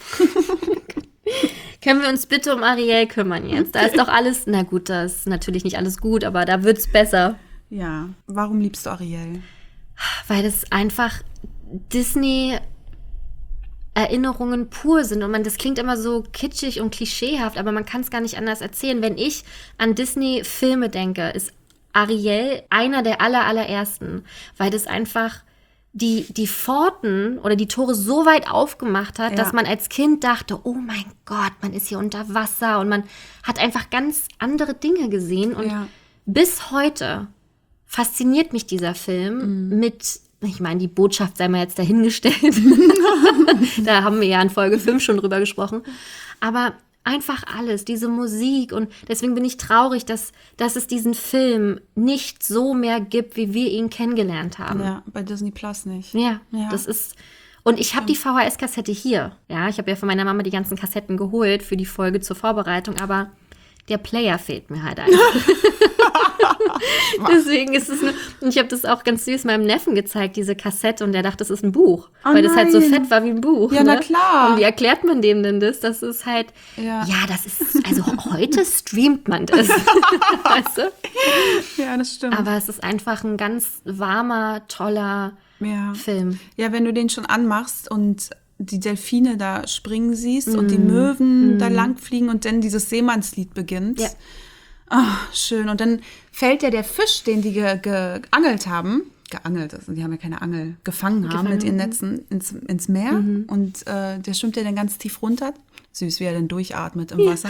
Können wir uns bitte um Ariel kümmern jetzt? Da ist doch alles, na gut, da ist natürlich nicht alles gut, aber da wird's besser. Ja. Warum liebst du Ariel? Weil das einfach Disney Erinnerungen pur sind und man, das klingt immer so kitschig und klischeehaft, aber man kann es gar nicht anders erzählen. Wenn ich an Disney-Filme denke, ist Ariel einer der aller, allerersten, weil das einfach die, die Pforten oder die Tore so weit aufgemacht hat, Ja. dass man als Kind dachte, oh mein Gott, man ist hier unter Wasser und man hat einfach ganz andere Dinge gesehen und Ja. bis heute fasziniert mich dieser Film mit, ich meine, die Botschaft sei mal jetzt dahingestellt. Da haben wir ja in Folge fünf schon drüber gesprochen. Aber einfach alles, diese Musik. Und deswegen bin ich traurig, dass, dass es diesen Film nicht so mehr gibt, wie wir ihn kennengelernt haben. Ja, bei Disney Plus nicht. Ja, Ja. das ist. Und ich habe die V H S-Kassette hier. Ja, ich habe ja von meiner Mama die ganzen Kassetten geholt für die Folge zur Vorbereitung, aber der Player fehlt mir halt einfach. Deswegen ist es eine, und ich habe das auch ganz süß meinem Neffen gezeigt, diese Kassette, und der dachte, das ist ein Buch, Oh weil das halt so nein. fett war wie ein Buch. Ja, ne? na klar. Und wie erklärt man dem denn das? Das ist halt, Ja. ja, das ist, also heute streamt man das. Weißt du? Ja, das stimmt. Aber es ist einfach ein ganz warmer, toller ja. Film. Ja, wenn du den schon anmachst und die Delfine da springen siehst und Mm. die Möwen da langfliegen und dann dieses Seemannslied beginnt. Ja. Ah, schön. Und dann fällt ja der Fisch, den die ge geangelt haben, geangelt, also die haben ja keine Angel, gefangen haben Gefangen, mit ihren mhm. Netzen ins, ins Meer. Und äh, der schwimmt ja dann ganz tief runter. Süß, wie er dann durchatmet im Wasser.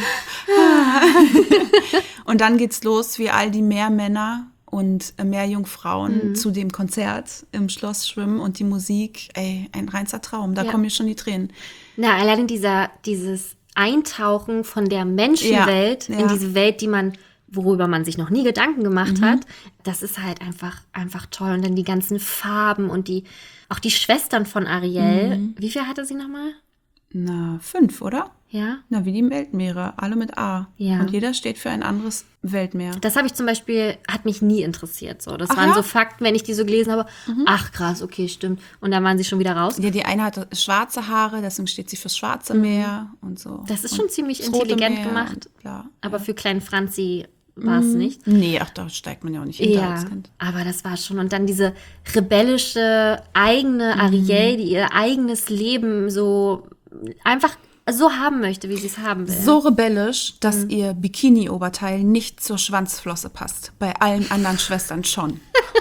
Und dann geht's los, wie all die Meermänner und Meerjungfrauen Mhm. zu dem Konzert im Schloss schwimmen und die Musik, ey, ein reinster Traum. Da Ja. kommen mir schon die Tränen. Na, allein dieser, dieses Eintauchen von der Menschenwelt Ja, in ja. diese Welt, die man, worüber man sich noch nie Gedanken gemacht Mhm. hat, das ist halt einfach, einfach toll. Und dann die ganzen Farben und die, auch die Schwestern von Ariel. Mhm. Wie viel hatte sie nochmal? Na, fünf, oder? Ja. Na, wie die Weltmeere, alle mit A. Ja. Und jeder steht für ein anderes Weltmeer. Das habe ich zum Beispiel, hat mich nie interessiert. So. Das Ach waren ja? so Fakten, wenn ich die so gelesen habe. Ach krass, okay, stimmt. Und dann waren sie schon wieder raus. Ja, die eine hat schwarze Haare, deswegen steht sie fürs Schwarze Meer und so. Mhm. Das ist und schon ziemlich das Rote intelligent Meer gemacht. und Bla. Aber für kleinen Franzi war es nicht. Nee, ach, da steigt man ja auch nicht hinter Ja, als Kind. aber das war schon. Und dann diese rebellische, eigene Ariel, die ihr eigenes Leben so einfach so haben möchte, wie sie es haben will. So rebellisch, dass Mhm. ihr Bikini-Oberteil nicht zur Schwanzflosse passt. Bei allen anderen Schwestern schon.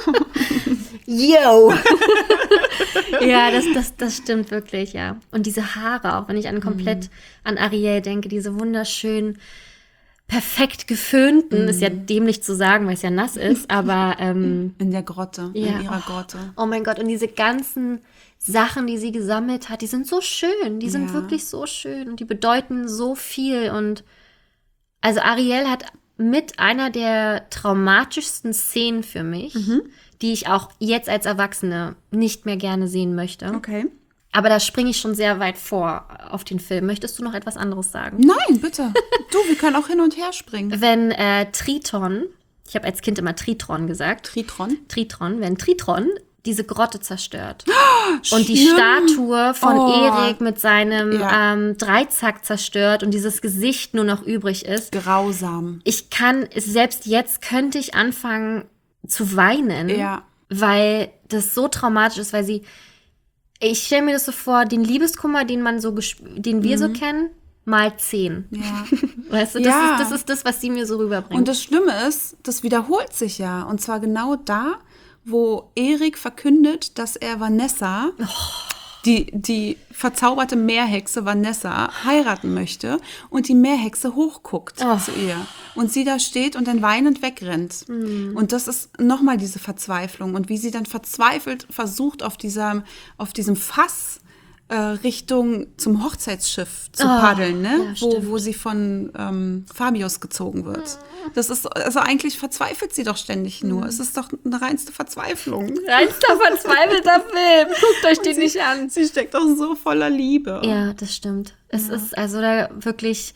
Yo! Ja, das, das, das stimmt wirklich, ja. Und diese Haare, auch wenn ich an komplett an Ariel denke, diese wunderschönen, perfekt geföhnten, ist ja dämlich zu sagen, weil es ja nass ist, aber ähm, In der Grotte, Ja. in ihrer Grotte. oh mein Gott, und diese ganzen Sachen, die sie gesammelt hat, die sind so schön, die sind Ja. wirklich so schön und die bedeuten so viel. Und also Ariel hat mit einer der traumatischsten Szenen für mich, Mhm. die ich auch jetzt als Erwachsene nicht mehr gerne sehen möchte. Okay. Aber da springe ich schon sehr weit vor auf den Film. Möchtest du noch etwas anderes sagen? Nein, bitte. Du, wir können auch hin und her springen. Wenn äh, Triton, ich habe als Kind immer Tritron gesagt. Tritron? Tritron, wenn Tritron diese Grotte zerstört oh, und die Statue von oh. Erik mit seinem ja. ähm, Dreizack zerstört und dieses Gesicht nur noch übrig ist. Grausam. Ich kann, selbst jetzt könnte ich anfangen zu weinen, ja. weil das so traumatisch ist, weil sie, ich stelle mir das so vor, den Liebeskummer, den man so, den wir mhm. so kennen, mal zehn. Ja. Weißt du, das, ja. ist, das ist das, was sie mir so rüberbringt. Und das Schlimme ist, das wiederholt sich ja. Und zwar genau da, wo Erik verkündet, dass er Vanessa, oh. die, die verzauberte Meerhexe Vanessa, heiraten möchte und die Meerhexe hochguckt oh. zu ihr. Und sie da steht und dann weinend wegrennt. Mhm. Und das ist nochmal diese Verzweiflung. Und wie sie dann verzweifelt versucht, auf, dieser, auf diesem Fass äh, Richtung zum Hochzeitsschiff zu oh. paddeln, ne? Ja, wo, wo sie von ähm, Fabius gezogen wird. Das ist, also eigentlich verzweifelt sie doch ständig nur. Mhm. Es ist doch eine reinste Verzweiflung. Reinster verzweifelter Film. Guckt euch den sie, nicht an. Sie steckt doch so voller Liebe. Ja, das stimmt. Es ja. ist also da wirklich...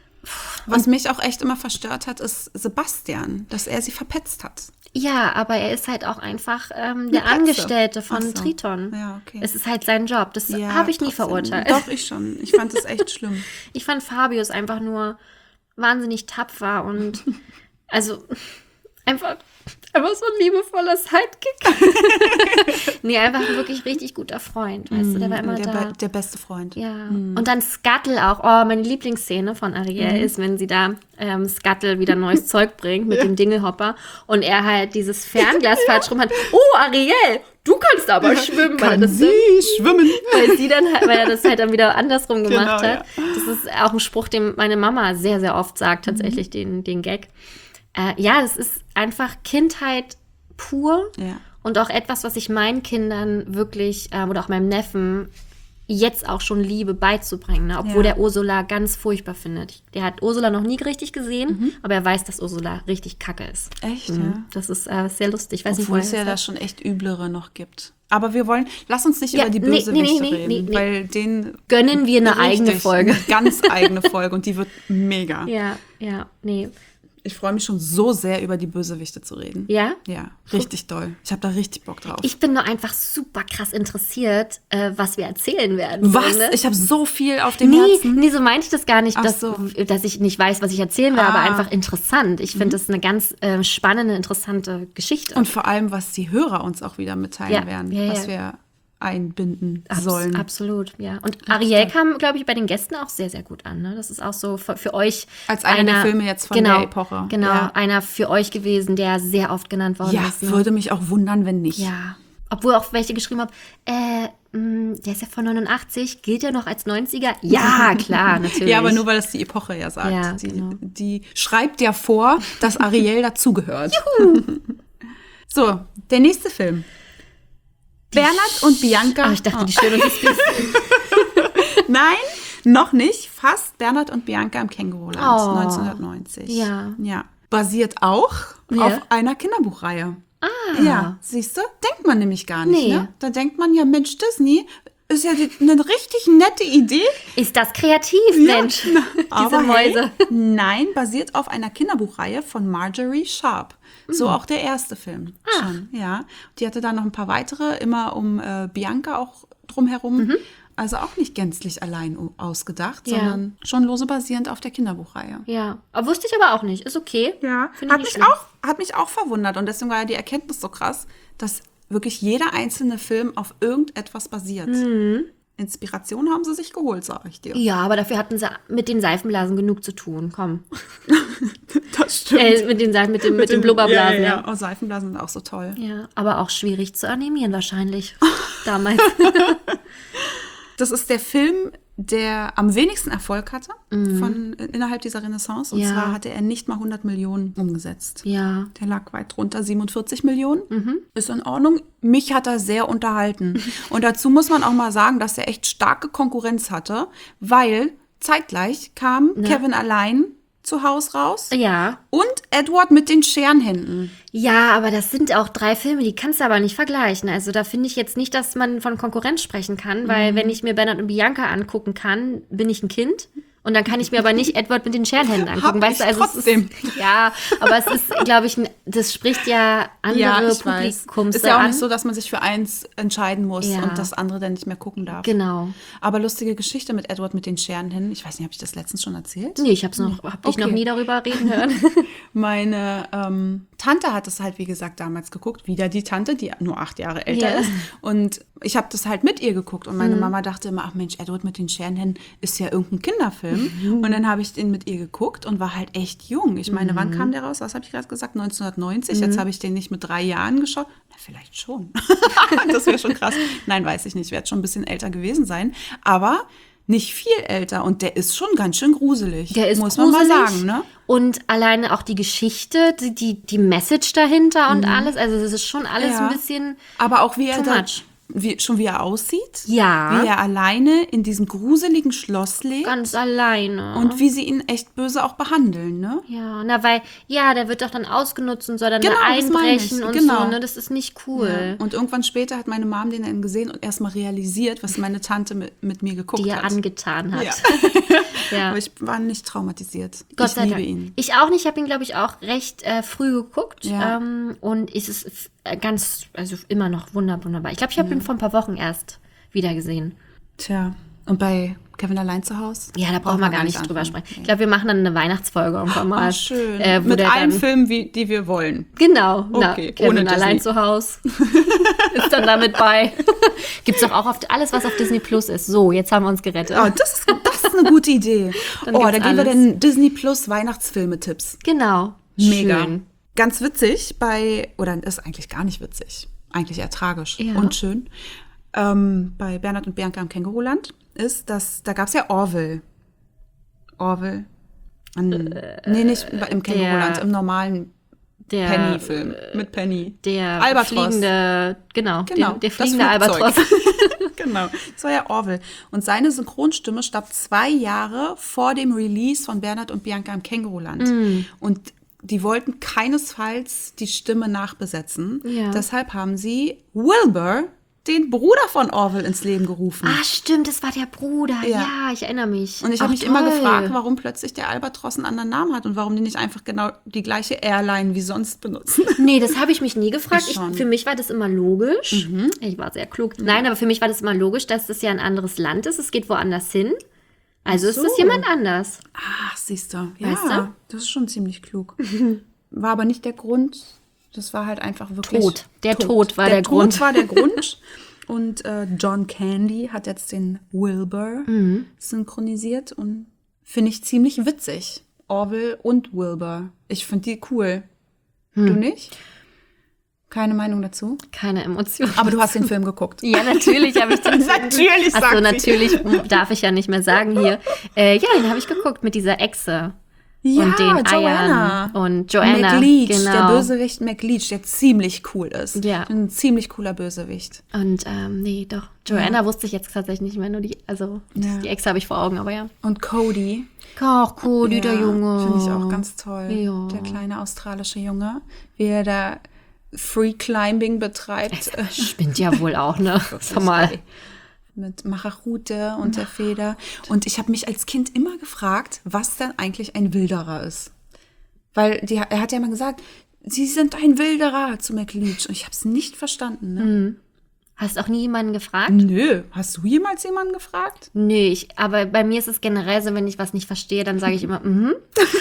Was mich auch echt immer verstört hat, ist Sebastian, dass er sie verpetzt hat. Ja, aber er ist halt auch einfach ähm, der Angestellte von so. Triton. Ja, okay. Es ist halt sein Job. Das ja, habe ich nie trotzdem. verurteilt. Doch, ich schon. Ich fand das echt schlimm. Ich fand Fabius einfach nur wahnsinnig tapfer und also einfach, einfach so ein liebevoller Sidekick. Nee, einfach ein wirklich richtig guter Freund, weißt mm, du, der war immer der da. Be- der beste Freund. Ja, mm. Und dann Scuttle auch. Oh, meine Lieblingsszene von Ariel mm. ist, wenn sie da ähm, Scuttle wieder neues Zeug bringt mit ja. dem Dingelhopper und er halt dieses Fernglas ja. falsch rum hat. Oh, Ariel, du kannst aber ja, schwimmen. Kann weil das sie so, schwimmen? Weil sie dann, weil er das halt dann wieder andersrum gemacht genau, hat. Ja. Das ist auch ein Spruch, den meine Mama sehr, sehr oft sagt, tatsächlich mm. den, den Gag. Äh, ja, das ist einfach Kindheit pur ja. und auch etwas, was ich meinen Kindern wirklich, ähm, oder auch meinem Neffen, jetzt auch schon liebe beizubringen, ne? Obwohl ja. der Ursula ganz furchtbar findet. Der hat Ursula noch nie richtig gesehen, mhm. aber er weiß, dass Ursula richtig kacke ist. Echt, mhm. ja? Das ist äh, sehr lustig. Ich weiß Obwohl nicht, es ja da schon echt üblere noch gibt. Aber wir wollen, lass uns nicht ja, über die nee, Bösewichte nee, nee, reden, nee, nee. weil den gönnen wir eine richtig, eigene Folge. Eine ganz eigene Folge und die wird mega. Ja, ja, nee. Ich freue mich schon so sehr, über die Bösewichte zu reden. Ja? Ja, richtig doll. Ich habe da richtig Bock drauf. Ich bin nur einfach super krass interessiert, äh, was wir erzählen werden. Was? Ne? Ich habe so viel auf dem nee, Herzen. Nee, so meinte ich das gar nicht, Ach dass, so. dass ich nicht weiß, was ich erzählen will, ah. aber einfach interessant. Ich finde mhm. das eine ganz äh, spannende, interessante Geschichte. Und vor allem, was die Hörer uns auch wieder mitteilen ja. werden, ja, ja. was wir einbinden Abs- sollen. Absolut, ja. Und Ariel kam, glaube ich, bei den Gästen auch sehr, sehr gut an. Ne? Das ist auch so für, für euch als einer, einer der Filme jetzt von genau, der Epoche. Genau, ja. einer für euch gewesen, der sehr oft genannt worden ja, ist. Ne? Würde mich auch wundern, wenn nicht. Ja, obwohl auch welche geschrieben haben, äh, mh, der ist ja von neunundachtzig, gilt der noch als neunziger? Ja, klar, natürlich. Ja, aber nur, weil das die Epoche ja sagt. Ja, die, genau. die schreibt ja vor, dass Ariel dazugehört. So, der nächste Film. Bernhard und Bianca. Ah, ich dachte, oh. die Schöne und das Biest. Nein, noch nicht. Fast Bernhard und Bianca im Känguruland, oh. neunzehnhundertneunzig. Ja. ja. Basiert auch ja. auf einer Kinderbuchreihe. Ah. Ja, siehst du? Denkt man nämlich gar nicht. Nee. Ne? Da denkt man ja, Mensch, Disney ist ja die, eine richtig nette Idee. Ist das kreativ, ja, Mensch? Na, Diese aber Mäuse. Hey, nein, basiert auf einer Kinderbuchreihe von Marjorie Sharp. So auch der erste Film Ach. schon, ja. Die hatte da noch ein paar weitere, immer um äh, Bianca auch drumherum. Mhm. Also auch nicht gänzlich allein ausgedacht, ja. sondern schon lose basierend auf der Kinderbuchreihe. Ja, aber wusste ich aber auch nicht. Ist okay. Ja, Find hat ich mich, auch, hat mich auch verwundert. Und deswegen war ja die Erkenntnis so krass, dass wirklich jeder einzelne Film auf irgendetwas basiert. Mhm. Inspiration haben sie sich geholt, sage ich dir. Ja, aber dafür hatten sie mit den Seifenblasen genug zu tun. Komm. Das stimmt. Äh, mit den, mit dem, mit, mit den Blubberblasen. Ja, ja, ja. ja. Oh, Seifenblasen sind auch so toll. Ja, aber auch schwierig zu animieren wahrscheinlich. Damals. Das ist der Film, der am wenigsten Erfolg hatte mhm. von, innerhalb dieser Renaissance. Und ja. zwar hatte er nicht mal hundert Millionen umgesetzt. Ja. Der lag weit drunter, siebenundvierzig Millionen. Mhm. Ist in Ordnung. Mich hat er sehr unterhalten. Und dazu muss man auch mal sagen, dass er echt starke Konkurrenz hatte, weil zeitgleich kam Na? Kevin allein zu Haus raus Ja. und Edward mit den Scherenhänden. Ja, aber das sind auch drei Filme, die kannst du aber nicht vergleichen. Also da finde ich jetzt nicht, dass man von Konkurrenz sprechen kann, weil wenn ich mir Bernhard und Bianca angucken kann, bin ich ein Kind. Und dann kann ich mir aber nicht Edward mit den Scherenhänden angucken. Hab weißt du, ich also trotzdem. Es ist, ja, aber es ist, glaube ich, das spricht ja andere Ja, ich weiß. Publikums Ist ja auch an. nicht so, dass man sich für eins entscheiden muss Ja. und das andere dann nicht mehr gucken darf. Genau. Aber lustige Geschichte mit Edward mit den Scherenhänden. Ich weiß nicht, habe ich das letztens schon erzählt? Nee, ich hab's noch, hab dich Okay. noch nie darüber reden hören. Meine ähm, Tante hat es halt, wie gesagt, damals geguckt. Wieder die Tante, die nur acht Jahre älter Ja. ist. Und ich habe das halt mit ihr geguckt. Und meine Mama dachte immer, ach Mensch, Edward mit den Scherenhänden ist ja irgendein Kinderfilm. Und dann habe ich den mit ihr geguckt und war halt echt jung. Ich meine, wann kam der raus? Was habe ich gerade gesagt? neunzehnhundertneunzig. Jetzt habe ich den nicht mit drei Jahren geschaut. Na, vielleicht schon. Das wäre schon krass. Nein, weiß ich nicht. Ich werde schon ein bisschen älter gewesen sein. Aber nicht viel älter. Und der ist schon ganz schön gruselig. Der ist muss gruselig. man mal sagen, ne? Und alleine auch die Geschichte, die, die, die Message dahinter und alles. Also das ist schon alles Ja. ein bisschen Aber auch wie er too da, much. wie, schon wie er aussieht. Ja. Wie er alleine in diesem gruseligen Schloss lebt. ganz alleine. Und wie sie ihn echt böse auch behandeln, ne? Ja, na weil, ja, der wird doch dann ausgenutzt und soll dann Genau, da das meine ich. einbrechen und Genau. so, ne? Das ist nicht cool. Und irgendwann später hat meine Mom den dann gesehen und erstmal realisiert, was meine Tante mit, mit mir geguckt Die er hat. angetan hat. Ja. Ja. Aber ich war nicht traumatisiert. Gott ich sei liebe Dank. ihn. Ich auch nicht. Ich habe ihn, glaube ich, auch recht äh, früh geguckt. Ja. Ähm, und es ist f- äh, ganz, also immer noch wunder, wunderbar. Ich glaube, ich habe ihn vor ein paar Wochen erst wieder gesehen. Tja, und bei Kevin allein zu Hause? Ja, da brauchen wir gar nicht drüber anfangen. sprechen. Ich glaube, wir machen dann eine Weihnachtsfolge irgendwann mal. Ah, schön. Äh, wo mit der allen dann, Filmen, wie, die wir wollen. Genau. Na, Okay, Kevin ohne allein Disney. zu Hause ist dann damit bei. Gibt's doch auch auf alles, was auf Disney Plus ist. So, jetzt haben wir uns gerettet. Oh, das ist, das ist eine gute Idee. Dann Oh, da gibt's geben wir alles. den Disney Plus Weihnachtsfilme-Tipps. Genau. Mega. Schön. Ganz witzig bei, oder ist eigentlich gar nicht witzig, eigentlich eher tragisch Ja. und schön. Ähm, bei Bernhard und Bianca im Känguruland ist, dass, da gab es ja Orville. Orville. An, nee, nicht im Känguruland, der- im normalen Der, Penny-Film mit Penny. der Albatros. fliegende, genau, Genau, den, der das fliegende Flugzeug. Albatros. Genau, das war ja Orville. Und seine Synchronstimme starb zwei Jahre vor dem Release von Bernhard und Bianca im Känguruland. Mm. Und die wollten keinesfalls die Stimme nachbesetzen. Ja. Deshalb haben sie Wilbur, den Bruder von Orville, ins Leben gerufen. Ah, stimmt, das war der Bruder. Ja, Ja. ich erinnere mich. Und ich Ach, habe mich immer toll. gefragt, warum plötzlich der Albatros einen anderen Namen hat und warum die nicht einfach genau die gleiche Airline wie sonst benutzen. Nee, das habe ich mich nie gefragt. Ich Ich, schon. für mich war das immer logisch. Ich war sehr klug. Nein, aber für mich war das immer logisch, dass das ja ein anderes Land ist. Es geht woanders hin. Also ist so. das jemand anders. Ach, siehst du. Ja, Weißt du? das ist schon ziemlich klug. War aber nicht der Grund. Das war halt einfach wirklich Tod. Der Tod war der Tod Grund. war der Grund. Und äh, John Candy hat jetzt den Wilbur Mhm. synchronisiert und finde ich ziemlich witzig. Orville und Wilbur. Ich finde die cool. Hm. Du nicht? Keine Meinung dazu? Keine Emotion. Aber du hast den Film geguckt. Ja, natürlich habe ich den Natürlich, sagt Achso, sie. natürlich darf ich ja nicht mehr sagen hier. Äh, ja, den habe ich geguckt mit dieser Echse. Ja, und den Joanna. Eiern. Und Joanna, McLeach, genau. der Bösewicht McLeach, der ziemlich cool ist. Ja. Ein ziemlich cooler Bösewicht. Und ähm, nee, doch. Joanna wusste ich jetzt tatsächlich nicht mehr, nur die, also Ja. die Echse habe ich vor Augen, aber ja. Und Cody. Ach, Cody, der Junge. Finde ich auch ganz toll. Ja. Der kleine australische Junge, wie er da Free Climbing betreibt. Äh, Spinnt ja wohl auch, ne? Sag mal. Mit Marachute und der Feder. Und ich habe mich als Kind immer gefragt, was denn eigentlich ein Wilderer ist. Weil die, er hat ja mal gesagt, Sie sind ein Wilderer zu McLeach. Und ich habe es nicht verstanden. Ne? Hast auch nie jemanden gefragt? Nö. Hast du jemals jemanden gefragt? Nö, ich, aber bei mir ist es generell so, wenn ich was nicht verstehe, dann sage ich immer, mhm.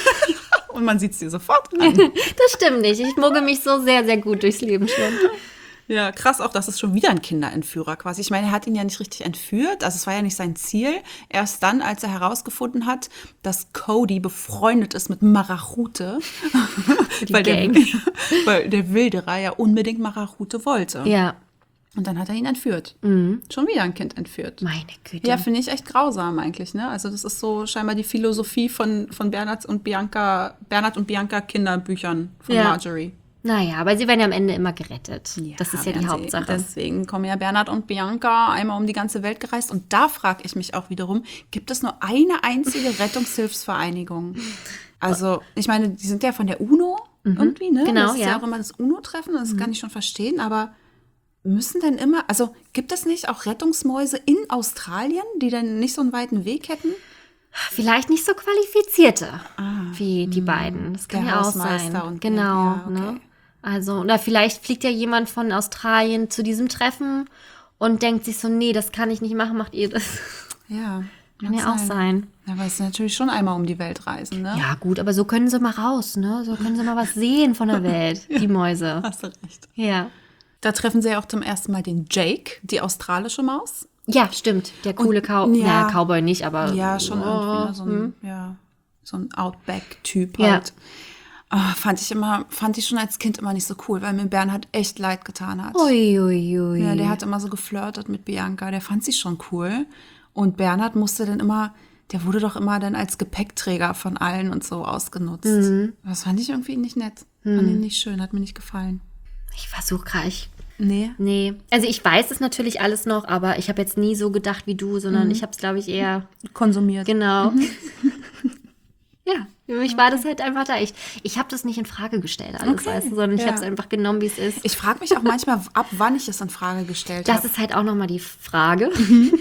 Und man sieht es dir sofort an. Das stimmt nicht. Ich mogge mich so sehr, sehr gut durchs Leben schon. Ja, krass auch, das ist schon wieder ein Kinderentführer quasi. Ich meine, er hat ihn ja nicht richtig entführt, also es war ja nicht sein Ziel. Erst dann, als er herausgefunden hat, dass Cody befreundet ist mit Marachute, Die weil, der, Gang. weil der Wilderer ja unbedingt Marachute wollte. Ja, Und dann hat er ihn entführt. Schon wieder ein Kind entführt. meine Güte. Ja, finde ich echt grausam eigentlich, ne? Also das ist so scheinbar die Philosophie von, von Bernhard und Bianca, Bernhard und Bianca Kinderbüchern von Ja. Marjorie. Naja, aber sie werden ja am Ende immer gerettet. Ja, das ist ja die werden sie. Hauptsache. Deswegen kommen ja Bernhard und Bianca einmal um die ganze Welt gereist. Und da frage ich mich auch wiederum, gibt es nur eine einzige Rettungshilfsvereinigung? Also, ich meine, die sind ja von der UNO mhm. irgendwie, ne? Genau, das ist ja. ja auch immer das UNO-Treffen, das mhm. kann ich schon verstehen. Aber müssen denn immer, also gibt es nicht auch Rettungsmäuse in Australien, die dann nicht so einen weiten Weg hätten? Vielleicht nicht so qualifizierte Ah, wie die beiden. Das kann der ja auch Hausmeister sein. und- genau. ja, okay. Ne? Also, oder vielleicht fliegt ja jemand von Australien zu diesem Treffen und denkt sich so, nee, das kann ich nicht machen, macht ihr das. Ja, Kann mag ja auch sein. Ja, aber es ist natürlich schon einmal um die Welt reisen, ne? Ja, gut, aber so können sie mal raus, ne? So können sie mal was sehen von der Welt, die Mäuse. Hast du recht. Ja. Da treffen sie ja auch zum ersten Mal den Jake, die australische Maus. Ja, stimmt. Der coole Cow ja. naja, Cowboy nicht, aber. Ja, schon oh, irgendwie ne, so ein, hm. ja, so ein Outback-Typ Ja. halt. Ah, fand ich immer, fand ich schon als Kind immer nicht so cool, weil mir Bernhard echt leid getan hat. Ui, ui, ui. Ja, der hat immer so geflirtet mit Bianca, der fand sie schon cool. Und Bernhard musste dann immer, der wurde doch immer dann als Gepäckträger von allen und so ausgenutzt. Mhm. Das fand ich irgendwie nicht nett. Fand ihn nicht schön, hat mir nicht gefallen. Ich versuche gerade. Ich Nee. Nee, also ich weiß es natürlich alles noch, aber ich habe jetzt nie so gedacht wie du, sondern Mhm. ich habe es, glaube ich, eher, Konsumiert. genau. Ja, für mich war das halt einfach da. Ich, ich habe das nicht in Frage gestellt, alles, Okay. weißt du, sondern ich Ja. habe es einfach genommen, wie es ist. Ich frage mich auch manchmal, ab wann ich es in Frage gestellt Das habe. ist halt auch nochmal die Frage.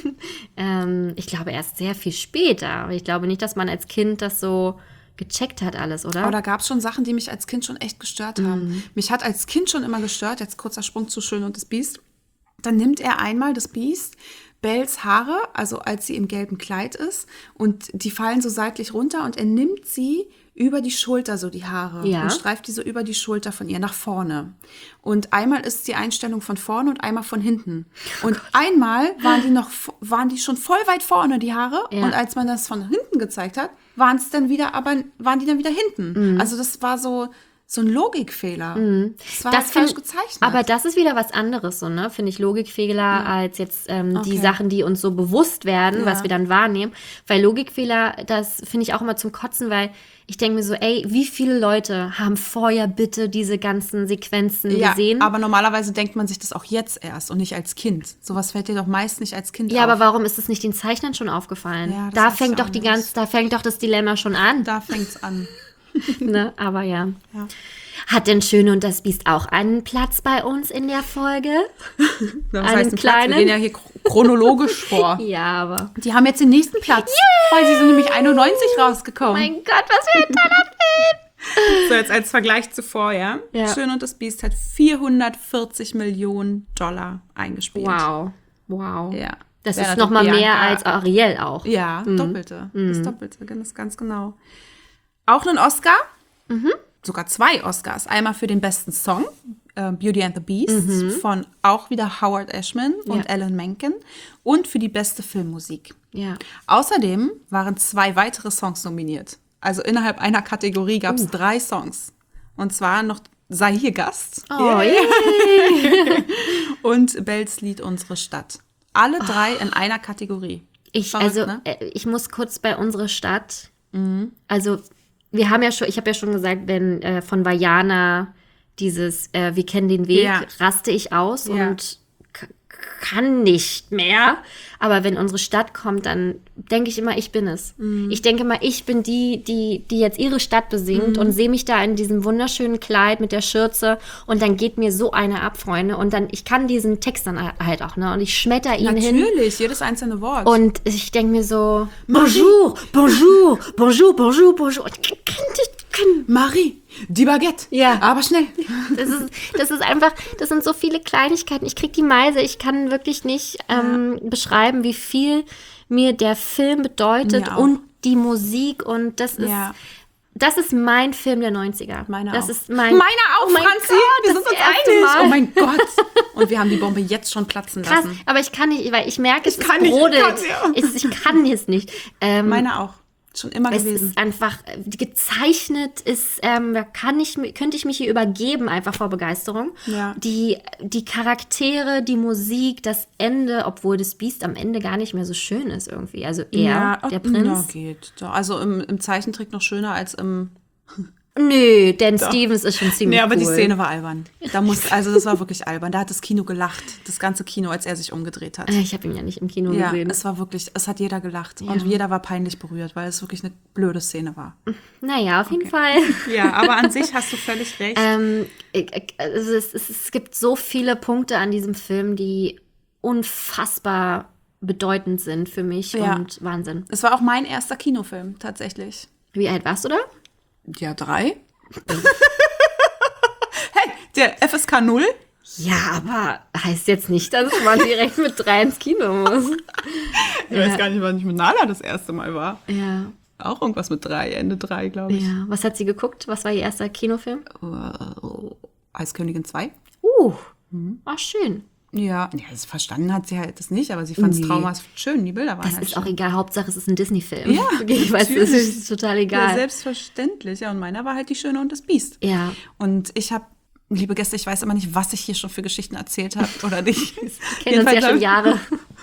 ähm, ich glaube erst sehr viel später. Aber ich glaube nicht, dass man als Kind das so gecheckt hat alles, oder? Aber da gab es schon Sachen, die mich als Kind schon echt gestört haben. Mhm. Mich hat als Kind schon immer gestört, jetzt kurzer Sprung zu Schön und das Biest. Dann nimmt er einmal das Biest, Bells Haare, also als sie im gelben Kleid ist, und die fallen so seitlich runter und er nimmt sie über die Schulter, so die Haare, Ja. und streift die so über die Schulter von ihr nach vorne. Und einmal ist die Einstellung von vorne und einmal von hinten. Und einmal waren die noch, waren die schon voll weit vorne, die Haare, Ja. und als man das von hinten gezeigt hat, waren es dann wieder, aber waren die dann wieder hinten. Mhm. Also das war so, so ein Logikfehler. Das war Das halt falsch find- gezeichnet. Aber das ist wieder was anderes, so, ne? Finde ich Logikfehler als jetzt ähm, die Okay. Sachen, die uns so bewusst werden, Ja. was wir dann wahrnehmen. Weil Logikfehler, das finde ich auch immer zum Kotzen, weil ich denke mir so, ey, wie viele Leute haben vorher bitte diese ganzen Sequenzen ja, gesehen? aber normalerweise denkt man sich das auch jetzt erst und nicht als Kind. Sowas fällt dir doch meist nicht als Kind Ja, auf. aber warum ist es nicht den Zeichnern schon aufgefallen? Ja, das da weiß ich fängt auch doch die nicht. ganz, da fängt doch das Dilemma schon an. Da fängt's an. Ne? Aber ja. Ja. Hat denn Schöne und das Biest auch einen Platz bei uns in der Folge? Was Einen heißt ein Platz? Wir kleinen? gehen ja hier chronologisch vor. Ja, aber. Die haben jetzt den nächsten Platz, weil sie sind nämlich einundneunzig rausgekommen. Mein Gott, was für ein toller Film! So, jetzt als Vergleich zuvor, ja. Ja. Schön und das Biest hat vierhundertvierzig Millionen Dollar eingespielt. Wow. Wow. Ja. Das Bernhard ist noch mal und mehr Bianca. als Ariel auch. Ja, Doppelte. Das Doppelte, ganz, ganz genau. Auch einen Oscar. Sogar zwei Oscars. Einmal für den besten Song, äh, Beauty and the Beast, von auch wieder Howard Ashman und Ja. Alan Menken. Und für die beste Filmmusik. Ja. Außerdem waren zwei weitere Songs nominiert. Also innerhalb einer Kategorie gab es drei Songs. Und zwar noch Sei hier Gast Oh, Yeah. yay. und Bells Lied Unsere Stadt. Alle drei in einer Kategorie. Ich, Verrückt, also, ne? äh, ich muss kurz bei unserer Stadt. Also, wir haben ja schon, ich habe ja schon gesagt, wenn äh, von Vajana dieses äh, Wir kennen den Weg, Ja. raste ich aus Ja. und k- kann nicht mehr. Aber wenn unsere Stadt kommt, dann denke ich immer, ich bin es. Mhm. Ich denke mal, ich bin die, die, die jetzt ihre Stadt besingt Mhm. und sehe mich da in diesem wunderschönen Kleid mit der Schürze und dann geht mir so eine ab, Freunde. Und dann, ich kann diesen Text dann halt auch, ne? Und ich schmetter ihn hin. Natürlich, jedes einzelne Wort. Und ich denke mir so, bonjour, bonjour, bonjour, bonjour, bonjour. Und ich kann nicht, kann. Marie, die Baguette. Ja. Aber schnell. Das ist, das ist einfach, das sind so viele Kleinigkeiten. Ich krieg die Meise. Ich kann wirklich nicht ähm, beschreiben, wie viel mir der Film bedeutet Mir auch. und die Musik. Und das ist, Ja. das ist mein Film der neunziger. Meine das auch. ist mein, Meine auch, oh mein Franzi. Gott, Wir das sind uns erste einig. Mal. Oh mein Gott. Und wir haben die Bombe jetzt schon platzen Krass, lassen. aber ich kann nicht, weil ich merke, es Ich kann ist nicht, ich brodelt. kann's ja. Ich, ich kann es nicht. Ähm, Meine auch. Schon immer Es gewesen. ist einfach äh, gezeichnet, ist, ähm, da kann ich, mi- könnte ich mich hier übergeben, einfach vor Begeisterung. Ja. Die, die Charaktere, die Musik, das Ende, obwohl das Biest am Ende gar nicht mehr so schön ist irgendwie. Also er, der oh, Prinz. Ja, geht. Doch, also im, im Zeichentrick noch schöner als im, Nö, Dan Stevens ist schon ziemlich Nee, aber cool. die Szene war albern. Da muss, also das war wirklich albern. Da hat das Kino gelacht. Das ganze Kino, als er sich umgedreht hat. Äh, Ich habe ihn ja nicht im Kino Ja, gesehen. es war wirklich, es hat jeder gelacht. Und jeder war peinlich berührt, weil es wirklich eine blöde Szene war. Naja, auf jeden Fall. Ja, aber an sich hast du völlig recht. Ähm, ich- ich- also es, es, es gibt so viele Punkte an diesem Film, die unfassbar bedeutend sind für mich Ja. und Wahnsinn. Es war auch mein erster Kinofilm, tatsächlich. Wie alt warst du da? Ja, drei. Hey, der F S K null? Ja, aber heißt jetzt nicht, dass man direkt mit drei ins Kino muss. Ich weiß gar nicht, wann ich mit Nala das erste Mal war. Ja, Auch irgendwas mit drei, Ende drei, glaube ich. ja. Was hat sie geguckt? Was war ihr erster Kinofilm? Uh, Eiskönigin zwei? Uh, ach schön. Ja, ja, das verstanden hat sie halt das nicht, aber sie fand es Nee. traumhaft schön. Die Bilder waren Das halt ist schön. auch egal. Hauptsache, es ist ein Disney-Film. Ja, ich weiß, das natürlich. ist total Ja, egal. selbstverständlich. Ja, und meiner war halt die Schöne und das Biest. Ja. Und ich habe, liebe Gäste, ich weiß immer nicht, was ich hier schon für Geschichten erzählt habe oder nicht. Kennen uns Jedenfalls ja hab schon ich- Jahre.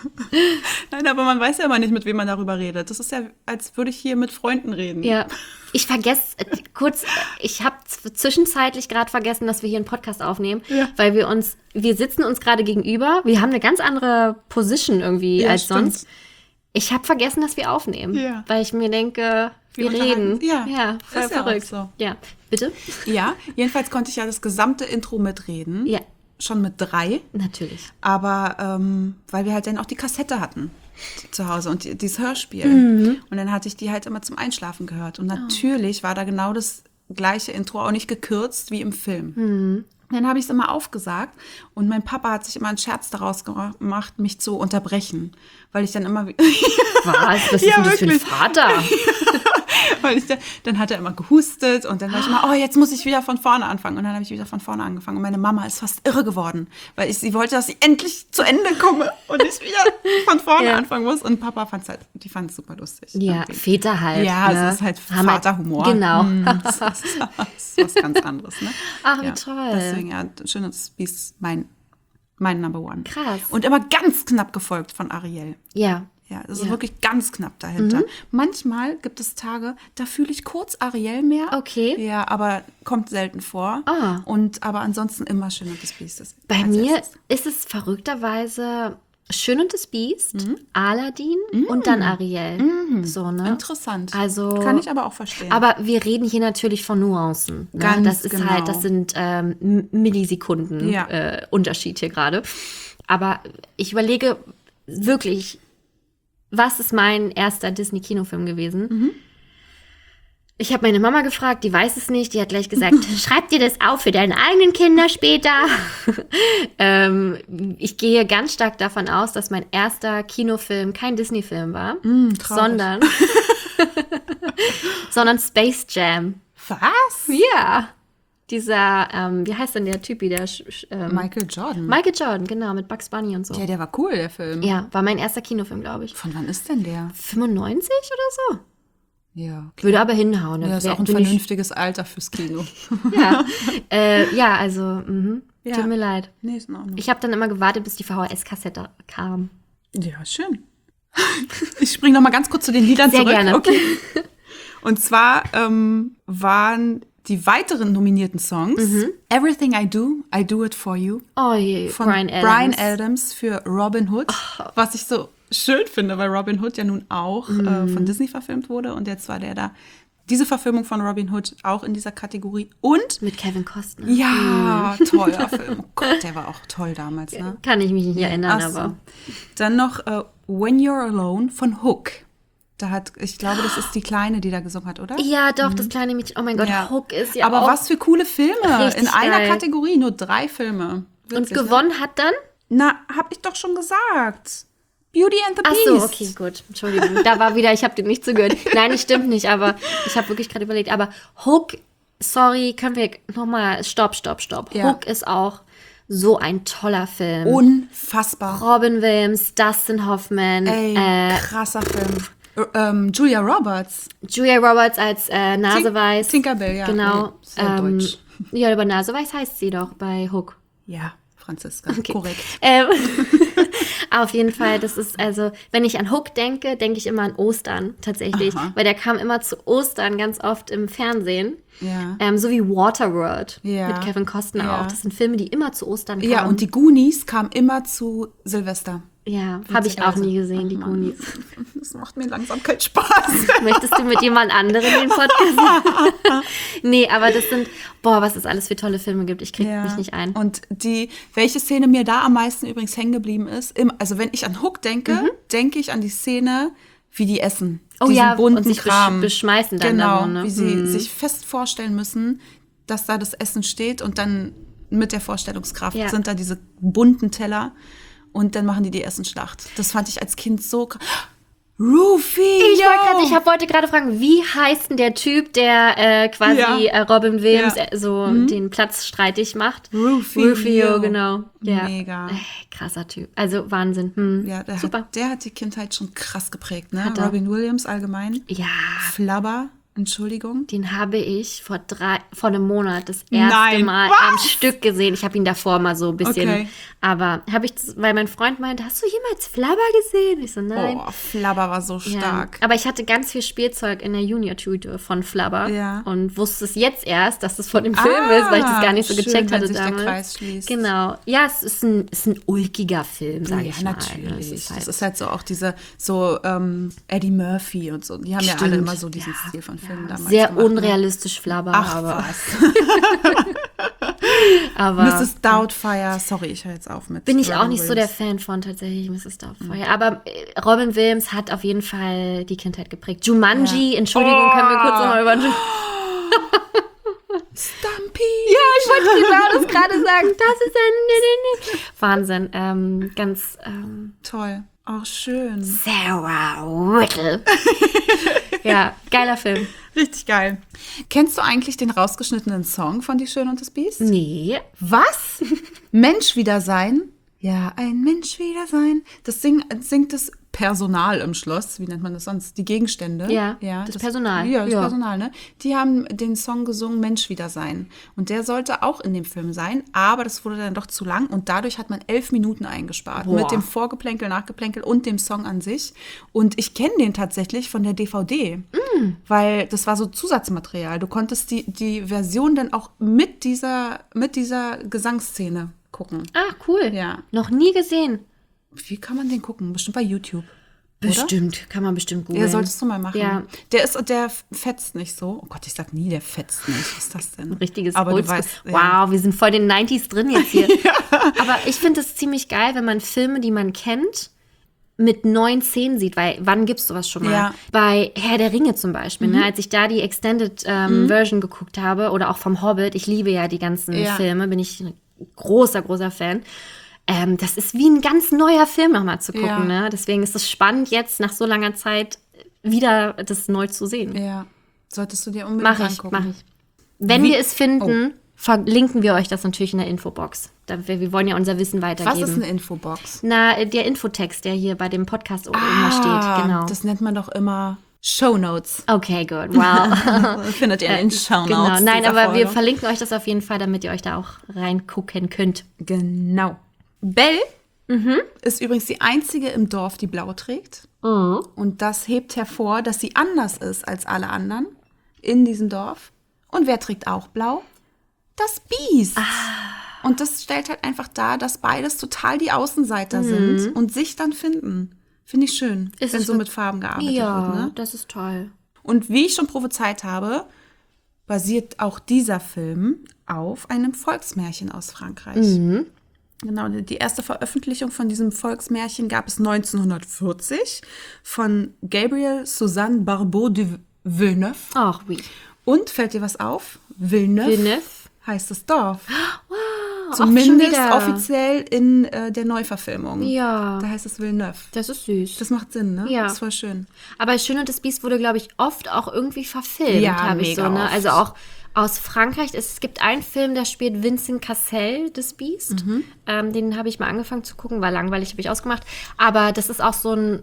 Nein, aber man weiß ja immer nicht, mit wem man darüber redet. Das ist ja, als würde ich hier mit Freunden reden. Ja. Ich vergesse äh, kurz, äh, ich habe zwischenzeitlich gerade vergessen, dass wir hier einen Podcast aufnehmen, Ja. weil wir uns, wir sitzen uns gerade gegenüber, wir haben eine ganz andere Position irgendwie Ja, als stimmt. sonst. Ich habe vergessen, dass wir aufnehmen, Ja. weil ich mir denke, wir, Wir reden. unterhalten. Ja, ja voll ist ja auch verrückt. so. Ja, bitte? Ja, jedenfalls konnte ich ja das gesamte Intro mitreden. Ja, Schon mit drei. natürlich. Aber ähm, weil wir halt dann auch die Kassette hatten zu Hause und die, dieses Hörspiel. Mhm. Und dann hatte ich die halt immer zum Einschlafen gehört. Oh. Und natürlich war da genau das gleiche Intro, auch nicht gekürzt wie im Film. Mhm. Dann habe ich es immer aufgesagt und mein Papa hat sich immer einen Scherz daraus gemacht, mich zu unterbrechen. Weil ich dann immer... Was? Was ist Ja, denn das für ein wirklich. Vater? Weil ich dann, dann hat er immer gehustet und dann war ich immer, oh, jetzt muss ich wieder von vorne anfangen. Und dann habe ich wieder von vorne angefangen. Und meine Mama ist fast irre geworden, weil ich, sie wollte, dass ich endlich zu Ende komme und ich wieder von vorne Ja. anfangen muss. Und Papa fand es halt, die fand es super lustig. Ja, Irgendwie. Väter halt. Ja, ne? es ist halt Haben halt- Vaterhumor. Genau. Hm, das, ist, das ist was ganz anderes. Ne? Ach, wie ja, toll. Deswegen, ja, schön, dass Biest mein, mein Number One. Krass. Und immer ganz knapp gefolgt von Ariel. Ja. Ja, das ist Ja. wirklich ganz knapp dahinter. Manchmal gibt es Tage, da fühle ich kurz Ariel mehr. Okay. Ja, aber kommt selten vor. Ah. Und aber ansonsten immer Schön und das Biest. Ist Bei als mir erstes. ist es verrückterweise Schön und das Biest, Mhm. Aladdin und dann Ariel. So, ne? Interessant. Also- Kann ich aber auch verstehen. Aber wir reden hier natürlich von Nuancen. Ne? Ganz das ist genau. halt, das sind ähm, M- Millisekunden Ja. äh, Unterschied hier gerade. Aber ich überlege wirklich, was ist mein erster Disney-Kinofilm gewesen? Mhm. Ich habe meine Mama gefragt, die weiß es nicht. Die hat gleich gesagt, schreib dir das auf für deine eigenen Kinder später. ähm, ich gehe ganz stark davon aus, dass mein erster Kinofilm kein Disney-Film war, Mm, traurig. sondern, sondern Space Jam. Was? Ja. Dieser, ähm, wie heißt denn der Typi, der sch- sch- ähm, Michael Jordan. Michael Jordan, genau, mit Bugs Bunny und so. ja, der war cool, der Film. Ja, war mein erster Kinofilm, glaube ich. Von wann ist denn der? fünfundneunzig oder so? Ja, okay. Würde aber hinhauen. Ja, Da ist wär- auch ein bin ich- vernünftiges Alter fürs Kino. Ja, äh, ja also, mhm. Ja. Tut mir leid. Nee, ist in Ordnung. Ich habe dann immer gewartet, bis die V H S-Kassette kam. Ja, schön. Ich springe noch mal ganz kurz zu den Liedern Sehr zurück. gerne. Okay. Und zwar ähm, waren die weiteren nominierten Songs Everything I Do, I Do It For You Oh je, von Bryan Adams. Bryan Adams für Robin Hood, was ich so schön finde, weil Robin Hood ja nun auch äh, von Disney verfilmt wurde und jetzt war der da, diese Verfilmung von Robin Hood auch in dieser Kategorie und Mit Kevin Costner. ja, toller Film. Oh Gott, der war auch toll damals, ne? Kann ich mich nicht erinnern, Ach so. aber. Dann noch äh, When You're Alone von Hook. Da hat, ich glaube, das ist die Kleine, die da gesungen hat, oder? Ja, doch, das kleine Mädchen. Oh mein Gott, Ja. Hook ist ja Aber auch. was für coole Filme. Richtig In einer geil. Kategorie, nur drei Filme. Und Witzig, ne? gewonnen hat dann? Na, hab ich doch schon gesagt. Beauty and the Ach Beast. so, okay, gut. Entschuldigung. Da war wieder, ich habe dem nicht zugehört. Nein, das stimmt nicht, aber ich habe wirklich gerade überlegt. Aber Hook, sorry, können wir nochmal, stopp, stopp, stopp. Ja. Hook ist auch so ein toller Film. Unfassbar. Robin Williams, Dustin Hoffman, Ey, äh, krasser Film. Äh, ähm, Julia Roberts. Julia Roberts als äh, Naseweiß. Tinkerbell, ja. Genau. Nee, sehr ähm, deutsch. Ja, aber Naseweiß heißt sie doch bei Hook. Ja, Franziska, korrekt. Ähm, Auf jeden Fall, das ist also, wenn ich an Hook denke, denke ich immer an Ostern tatsächlich. Aha. Weil der kam immer zu Ostern ganz oft im Fernsehen. Ja. Ähm, so wie Waterworld Ja. mit Kevin Costner Ja. auch. Das sind Filme, die immer zu Ostern kamen. Ja, und die Goonies kamen immer zu Silvester. Ja, habe ich auch nie gesehen, die Ach, Mann. Goonies. Das macht mir langsam keinen Spaß. Möchtest du mit jemand anderem den Podcast? Nee, aber das sind, boah, was es alles für tolle Filme gibt. Ich krieg mich nicht ein. Und die, welche Szene mir da am meisten übrigens hängen geblieben ist, im, also wenn ich an Hook denke, Mhm. denke ich an die Szene, wie die essen. Oh Diesen ja, bunten und sich besch- Kram. beschmeißen dann genau, da so, ne? wie sie Mhm. sich fest vorstellen müssen, dass da das Essen steht und dann mit der Vorstellungskraft Ja. sind da diese bunten Teller und dann machen die die Essenschlacht. Das fand ich als Kind so krass. Rufy! Ich, yo! wollte grad, ich hab, wollte gerade fragen, wie heißt denn der Typ, der äh, quasi Ja. äh, Robin Williams Ja. äh, so den Platz streitig macht? Rufio. Rufio, genau. Ja. Mega. Äh, krasser Typ. Also Wahnsinn. Hm. Ja, der Super. hat, der hat die Kindheit schon krass geprägt, ne? Hat er. Robin Williams allgemein. Ja, Flubber, Entschuldigung. den habe ich vor drei, vor einem Monat das erste Nein, Mal was? am Stück gesehen. Ich habe ihn davor mal so ein bisschen, Okay. aber habe ich, weil mein Freund meinte, hast du jemals Flubber gesehen? Ich so, nein. Oh, Flubber war so Ja. stark. Aber ich hatte ganz viel Spielzeug in der Junior-Tüte von Flubber Ja. und wusste es jetzt erst, dass es von dem Film ist, weil ich das gar nicht so schön, gecheckt wenn hatte sich damals. der Kreis schließt. Genau. Ja, es ist ein, es ist ein ulkiger Film, sage Ja, ich mal. ne? natürlich. Es ist halt, das ist halt so auch diese, so ähm, Eddie Murphy und so. Die haben ja Stimmt. alle immer so diesen Ja, Stil von Filmen damals sehr gemacht. Ne? unrealistisch Flubber, Ach, aber, was. aber Misses Doubtfire. Sorry, ich höre jetzt auf mit bin ich auch Robin nicht so der Williams. Fan von tatsächlich, Misses Doubtfire. Aber äh, Robin Williams hat auf jeden Fall die Kindheit geprägt. Jumanji, Ja. Entschuldigung, Oh. können wir kurz nochmal über Jumanji. Stumpy! Ja, ich wollte genau das gerade sagen. Das ist ein Wahnsinn. Ähm, ganz ähm, Toll. Auch schön. Sarah Whittle. Ja, geiler Film. Richtig geil. Kennst du eigentlich den rausgeschnittenen Song von Die Schöne und das Biest? Nee. Was? Mensch wieder sein? Ja, ein Mensch wieder sein. Das sing, singt das Personal im Schloss. Wie nennt man das sonst? Die Gegenstände. Ja, das Personal. Ja, das Ja. Personal, ne? Die haben den Song gesungen, Mensch wieder sein. Und der sollte auch in dem Film sein, aber das wurde dann doch zu lang und dadurch hat man elf Minuten eingespart. Boah. Mit dem Vorgeplänkel, Nachgeplänkel und dem Song an sich. Und ich kenne den tatsächlich von der D V D, Mm. weil das war so Zusatzmaterial. Du konntest die, die Version dann auch mit dieser, mit dieser Gesangsszene gucken. Ah, cool. Ja. Noch nie gesehen. Wie kann man den gucken? Bestimmt bei YouTube. Bestimmt, kann man bestimmt googeln. Ja, solltest du mal machen. Ja. Der ist, der fetzt nicht so. Oh Gott, ich sag nie, der fetzt nicht. Was ist das denn? Richtiges Aber du Oldschool. weißt, ja. Wow, wir sind voll den neunziger drin jetzt hier. Aber ich finde es ziemlich geil, wenn man Filme, die man kennt, mit neuen Szenen sieht, weil wann gibt's sowas schon mal? Ja. Bei Herr der Ringe zum Beispiel, Mhm. ne, als ich da die Extended ähm, Version geguckt habe oder auch vom Hobbit, ich liebe ja die ganzen Ja. Filme, bin ich ein großer, großer Fan. Ähm, das ist wie ein ganz neuer Film nochmal zu gucken, Ja. ne? Deswegen ist es spannend, jetzt nach so langer Zeit wieder das neu zu sehen. Ja. Solltest du dir unbedingt Mach ich, angucken. mach ich. Wenn Wie- wir es finden, verlinken wir euch das natürlich in der Infobox. Da, wir, wir wollen ja unser Wissen weitergeben. Was ist eine Infobox? Na, der Infotext, der hier bei dem Podcast oben immer steht. Genau. Das nennt man doch immer Shownotes. Okay, good. Wow. Findet ihr in den Shownotes. Genau. Nein, dieser aber wir Folge. verlinken euch das auf jeden Fall, damit ihr euch da auch reingucken könnt. Genau. Belle Mhm. ist übrigens die einzige im Dorf, die blau trägt. Und das hebt hervor, dass sie anders ist als alle anderen in diesem Dorf. Und wer trägt auch blau? Das Biest. Und das stellt halt einfach dar, dass beides total die Außenseiter sind und sich dann finden. Finde ich schön, Ist wenn es so wir- mit Farben gearbeitet Ja, wird. Ne? das ist toll. Und wie ich schon prophezeit habe, basiert auch dieser Film auf einem Volksmärchen aus Frankreich. Genau, die erste Veröffentlichung von diesem Volksmärchen gab es neunzehnhundertvierzig von Gabriel Suzanne Barbeau de Villeneuve. Ach, wie. Und fällt dir was auf? Villeneuve, Villeneuve? heißt das Dorf. Wow, auch Zumindest schon wieder. offiziell in äh, der Neuverfilmung. Ja. Da heißt es Villeneuve. Das ist süß. Das macht Sinn, ne? Ja. Das ist voll schön. Aber Schön und das Biest wurde, glaube ich, oft auch irgendwie verfilmt, Ja, habe ich mega so, ne? oft. Also auch aus Frankreich. Es gibt einen Film, da spielt Vincent Cassel, das Biest. Mhm. Ähm, den habe ich mal angefangen zu gucken, war langweilig, habe ich ausgemacht. Aber das ist auch so ein,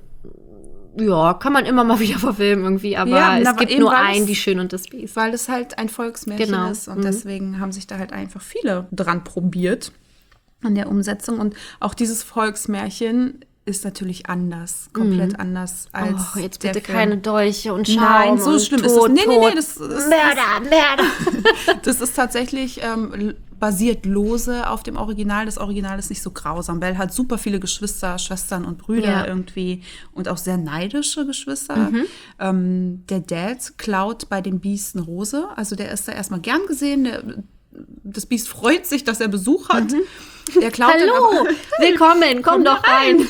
ja, kann man immer mal wieder verfilmen irgendwie. Aber Ja, es aber gibt eben, nur weil einen, es- die Schön und das Biest. Weil es halt ein Volksmärchen Genau. ist und Mhm. deswegen haben sich da halt einfach viele dran probiert an der Umsetzung. Und auch dieses Volksmärchen ist natürlich anders, komplett anders als Oh, jetzt der bitte Film. keine Dolche und Schaum Nein, so und schlimm Tod, ist es. Nee, nee, Tod. nee, das ist, Mörder, Mörder. das ist tatsächlich ähm, basiert lose auf dem Original. Das Original ist nicht so grausam. Belle hat super viele Geschwister, Schwestern und Brüder Ja. irgendwie und auch sehr neidische Geschwister. Ähm, der Dad klaut bei dem Biest eine Rose. Also der ist da erstmal gern gesehen. Der, das Biest freut sich, dass er Besuch hat. Der klaut dann Hallo, aber, willkommen, komm doch rein.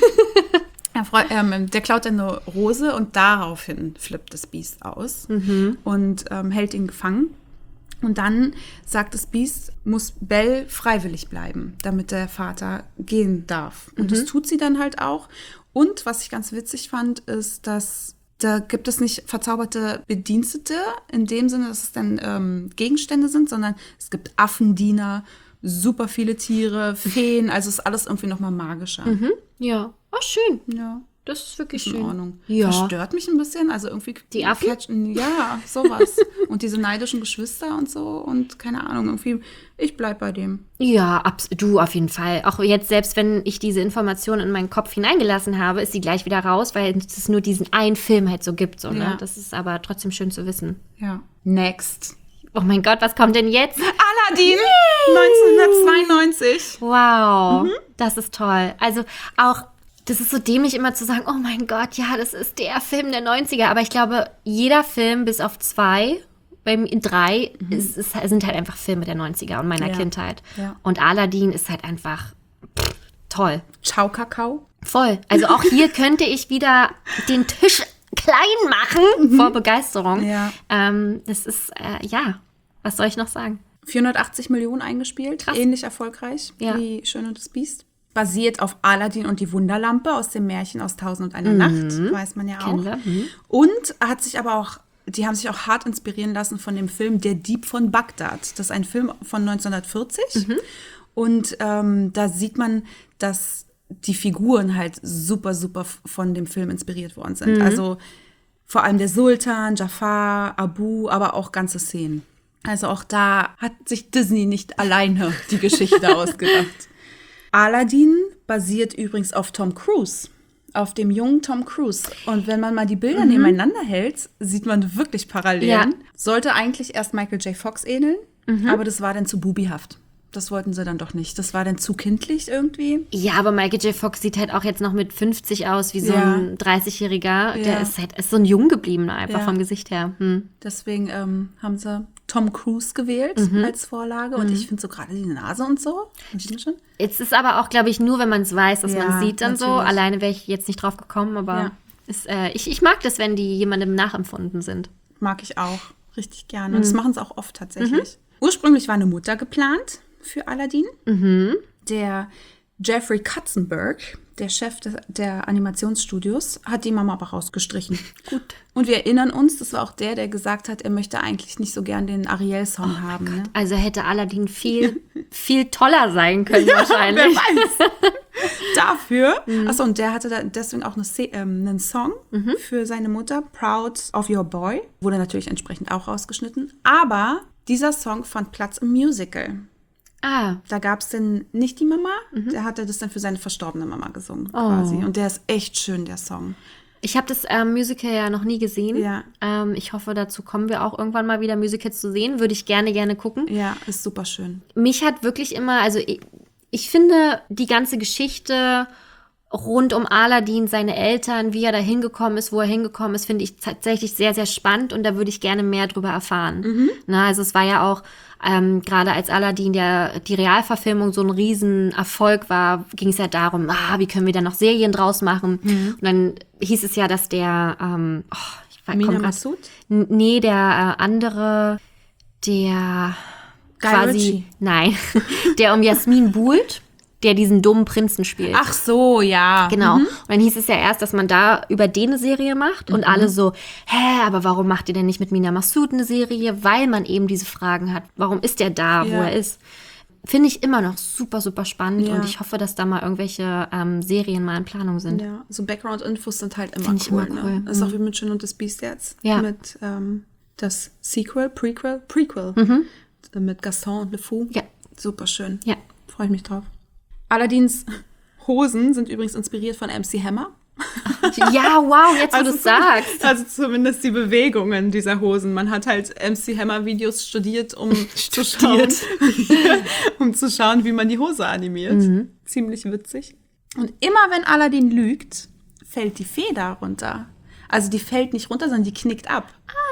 Er freu, ähm, der klaut dann eine Rose und daraufhin flippt das Biest aus und ähm, hält ihn gefangen. Und dann sagt das Biest, muss Belle freiwillig bleiben, damit der Vater gehen darf. Und das tut sie dann halt auch. Und was ich ganz witzig fand, ist, dass da gibt es nicht verzauberte Bedienstete in dem Sinne, dass es dann ähm, Gegenstände sind, sondern es gibt Affendiener, super viele Tiere, Feen, also ist alles irgendwie nochmal magischer. Ja, oh, schön. Ja. Das ist wirklich In schön. Ordnung. Ja. Verstört mich ein bisschen. Also irgendwie. Die Affen? Catchen, ja, sowas. Und diese neidischen Geschwister und so. Und keine Ahnung, irgendwie, ich bleib bei dem. Ja, abs- du auf jeden Fall. Auch jetzt, selbst wenn ich diese Information in meinen Kopf hineingelassen habe, ist sie gleich wieder raus, weil es nur diesen einen Film halt so gibt. So, ne? Ja. Das ist aber trotzdem schön zu wissen. Ja. Next. Oh mein Gott, was kommt denn jetzt? Aladdin! neunzehnhundertzweiundneunzig. Wow, das ist toll. Also auch, das ist so dämlich immer zu sagen, oh mein Gott, ja, das ist der Film der neunziger. Aber ich glaube, jeder Film bis auf zwei, beim drei, ist, ist, sind halt einfach Filme der neunziger und meiner Ja. Kindheit. Ja. Und Aladdin ist halt einfach pff, toll. Ciao, Kakao. Voll. Also auch hier könnte ich wieder den Tisch klein machen vor Begeisterung. Ja. Ähm, das ist, äh, ja, was soll ich noch sagen? vierhundertachtzig Millionen eingespielt. Krass. Ähnlich erfolgreich Ja. wie Schön und das Biest. Basiert auf Aladdin und die Wunderlampe aus dem Märchen aus Tausend und eine Nacht. Weiß man ja auch. Kennen wir. Mhm. Und hat sich aber auch, die haben sich auch hart inspirieren lassen von dem Film Der Dieb von Bagdad. Das ist ein Film von neunzehnhundertvierzig. Und ähm, da sieht man, dass die Figuren halt super, super von dem Film inspiriert worden sind. Also vor allem der Sultan, Jafar, Abu, aber auch ganze Szenen. Also auch da hat sich Disney nicht alleine die Geschichte ausgedacht. Aladdin basiert übrigens auf Tom Cruise, auf dem jungen Tom Cruise. Und wenn man mal die Bilder nebeneinander hält, sieht man wirklich Parallelen. Ja. Sollte eigentlich erst Michael J. Fox ähneln, aber das war dann zu bubihaft. Das wollten sie dann doch nicht. Das war dann zu kindlich irgendwie. Ja, aber Michael J. Fox sieht halt auch jetzt noch mit fünfzig aus wie so Ja. ein dreißigjähriger. Der Ja. ist halt ist so ein Jung gebliebener einfach Ja. vom Gesicht her. Hm. Deswegen ähm, haben sie Tom Cruise gewählt als Vorlage. Und ich finde so gerade die Nase und so. Stimmt schon? Jetzt ist aber auch, glaube ich, nur, wenn man es weiß, dass Ja, man es sieht dann so. natürlich. Alleine wäre ich jetzt nicht drauf gekommen, aber Ja. ist, äh, ich, ich mag das, wenn die jemandem nachempfunden sind. Mag ich auch richtig gerne. Und das machen sie auch oft tatsächlich. Ursprünglich war eine Mutter geplant für Aladdin. Der Jeffrey Katzenberg, der Chef des, der Animationsstudios, hat die Mama aber rausgestrichen. Gut. Und wir erinnern uns, das war auch der, der gesagt hat, er möchte eigentlich nicht so gern den Ariel-Song haben. Ne? Also hätte Aladdin viel, viel toller sein können wahrscheinlich. Wer weiß. Dafür. Achso, und der hatte da deswegen auch eine, Se- ähm, einen Song für seine Mutter, Proud of Your Boy. Wurde natürlich entsprechend auch rausgeschnitten. Aber dieser Song fand Platz im Musical. Ah, Da gab es dann nicht die Mama, der hatte das dann für seine verstorbene Mama gesungen quasi. Und der ist echt schön, der Song. ich habe das ähm, Musical ja noch nie gesehen. Ja. Ähm, ich hoffe, dazu kommen wir auch irgendwann mal wieder Musicals zu sehen. Würde ich gerne, gerne gucken. Ja, ist super schön. Mich hat wirklich immer, also ich, ich finde die ganze Geschichte rund um Aladdin, seine Eltern, wie er da hingekommen ist, wo er hingekommen ist, finde ich tatsächlich sehr, sehr spannend und da würde ich gerne mehr drüber erfahren. Na, also es war ja auch, ähm, gerade als Aladdin der, die Realverfilmung so ein Riesenerfolg war, ging es ja darum, ah, wie können wir da noch Serien draus machen? Und dann hieß es ja, dass der, ähm, oh, ich komm Mina grad- Massoud? N- Nee, der äh, andere, der Guy quasi, Ritchie. nein, der um Jasmin buhlt, der diesen dummen Prinzen spielt. Ach so, ja. Genau. Und dann hieß es ja erst, dass man da über den eine Serie macht und alle so, hä, aber warum macht ihr denn nicht mit Mina Massoud eine Serie? Weil man eben diese Fragen hat. Warum ist der da, wo Ja. er ist? Finde ich immer noch super, super spannend Ja. und ich hoffe, dass da mal irgendwelche ähm, Serien mal in Planung sind. Ja, so Background-Infos sind halt immer Find ich cool. immer cool. Ne? Das ist auch wie mit Schön und das Biest jetzt. Ja. Mit ähm, das Sequel, Prequel, Prequel. Mit Gaston und Le Fou. Ja. Super schön. Ja. Freue ich mich drauf. Aladdins Hosen sind übrigens inspiriert von M C Hammer. Ja, wow, jetzt wo Also du es sagst. Also zumindest die Bewegungen dieser Hosen. Man hat halt M C Hammer Videos studiert, um zu schauen, um zu schauen, wie man die Hose animiert. Mhm. Ziemlich witzig. Und immer wenn Aladdin lügt, fällt die Feder runter. Also die fällt nicht runter, sondern die knickt ab.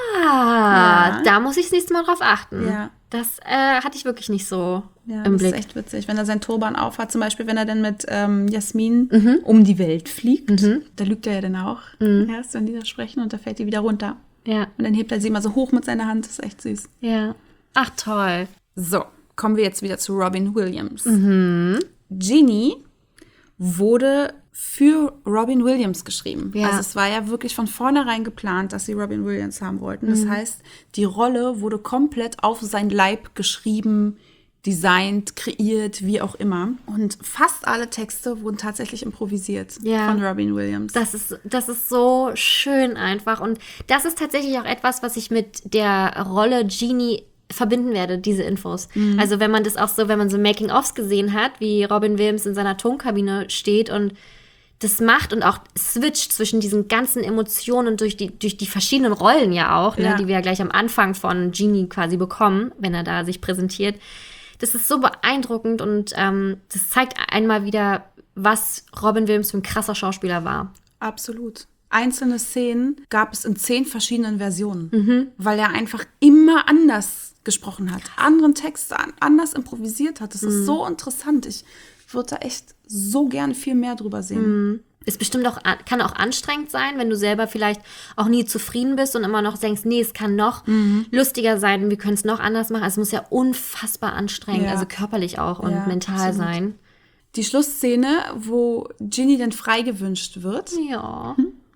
Ah, Ja. da muss ich das nächste Mal drauf achten. Ja. Das äh, hatte ich wirklich nicht so Ja, im das Blick. ist echt witzig. Wenn er seinen Turban aufhat, zum Beispiel, wenn er dann mit ähm, Jasmin mhm. um die Welt fliegt, mhm. da lügt er ja dann auch mhm. erst, wenn die da sprechen und da fällt die wieder runter. Ja. Und dann hebt er sie immer so hoch mit seiner Hand. Das ist echt süß. Ja. Ach, toll. So, kommen wir jetzt wieder zu Robin Williams. Mhm. Genie wurde für Robin Williams geschrieben. Ja. Also es war ja wirklich von vornherein geplant, dass sie Robin Williams haben wollten. Das Mhm. heißt, die Rolle wurde komplett auf sein Leib geschrieben, designt, kreiert, wie auch immer. Und fast alle Texte wurden tatsächlich improvisiert Ja. von Robin Williams. Das ist, das ist so schön einfach. Und das ist tatsächlich auch etwas, was ich mit der Rolle Genie verbinden werde, diese Infos. Mhm. Also wenn man das auch so, wenn man so Making-ofs gesehen hat, wie Robin Williams in seiner Tonkabine steht und das macht und auch switcht zwischen diesen ganzen Emotionen durch die, durch die verschiedenen Rollen ja auch, Ja. ne, die wir ja gleich am Anfang von Genie quasi bekommen, wenn er da sich präsentiert. Das ist so beeindruckend und ähm, das zeigt einmal wieder, was Robin Williams für ein krasser Schauspieler war. Absolut. Einzelne Szenen gab es in zehn verschiedenen Versionen, Mhm. weil er einfach immer anders gesprochen hat, anderen Texte an, anders improvisiert hat. Das Mhm. ist so interessant. Ich würde da echt so gerne viel mehr drüber sehen. Ist bestimmt auch, an- kann auch anstrengend sein, wenn du selber vielleicht auch nie zufrieden bist und immer noch denkst, nee, es kann noch lustiger sein, wir können es noch anders machen. Also es muss ja unfassbar anstrengend, Ja. also körperlich auch und Ja, mental absolut. sein. Die Schlussszene, wo Genie dann frei gewünscht wird. Ja.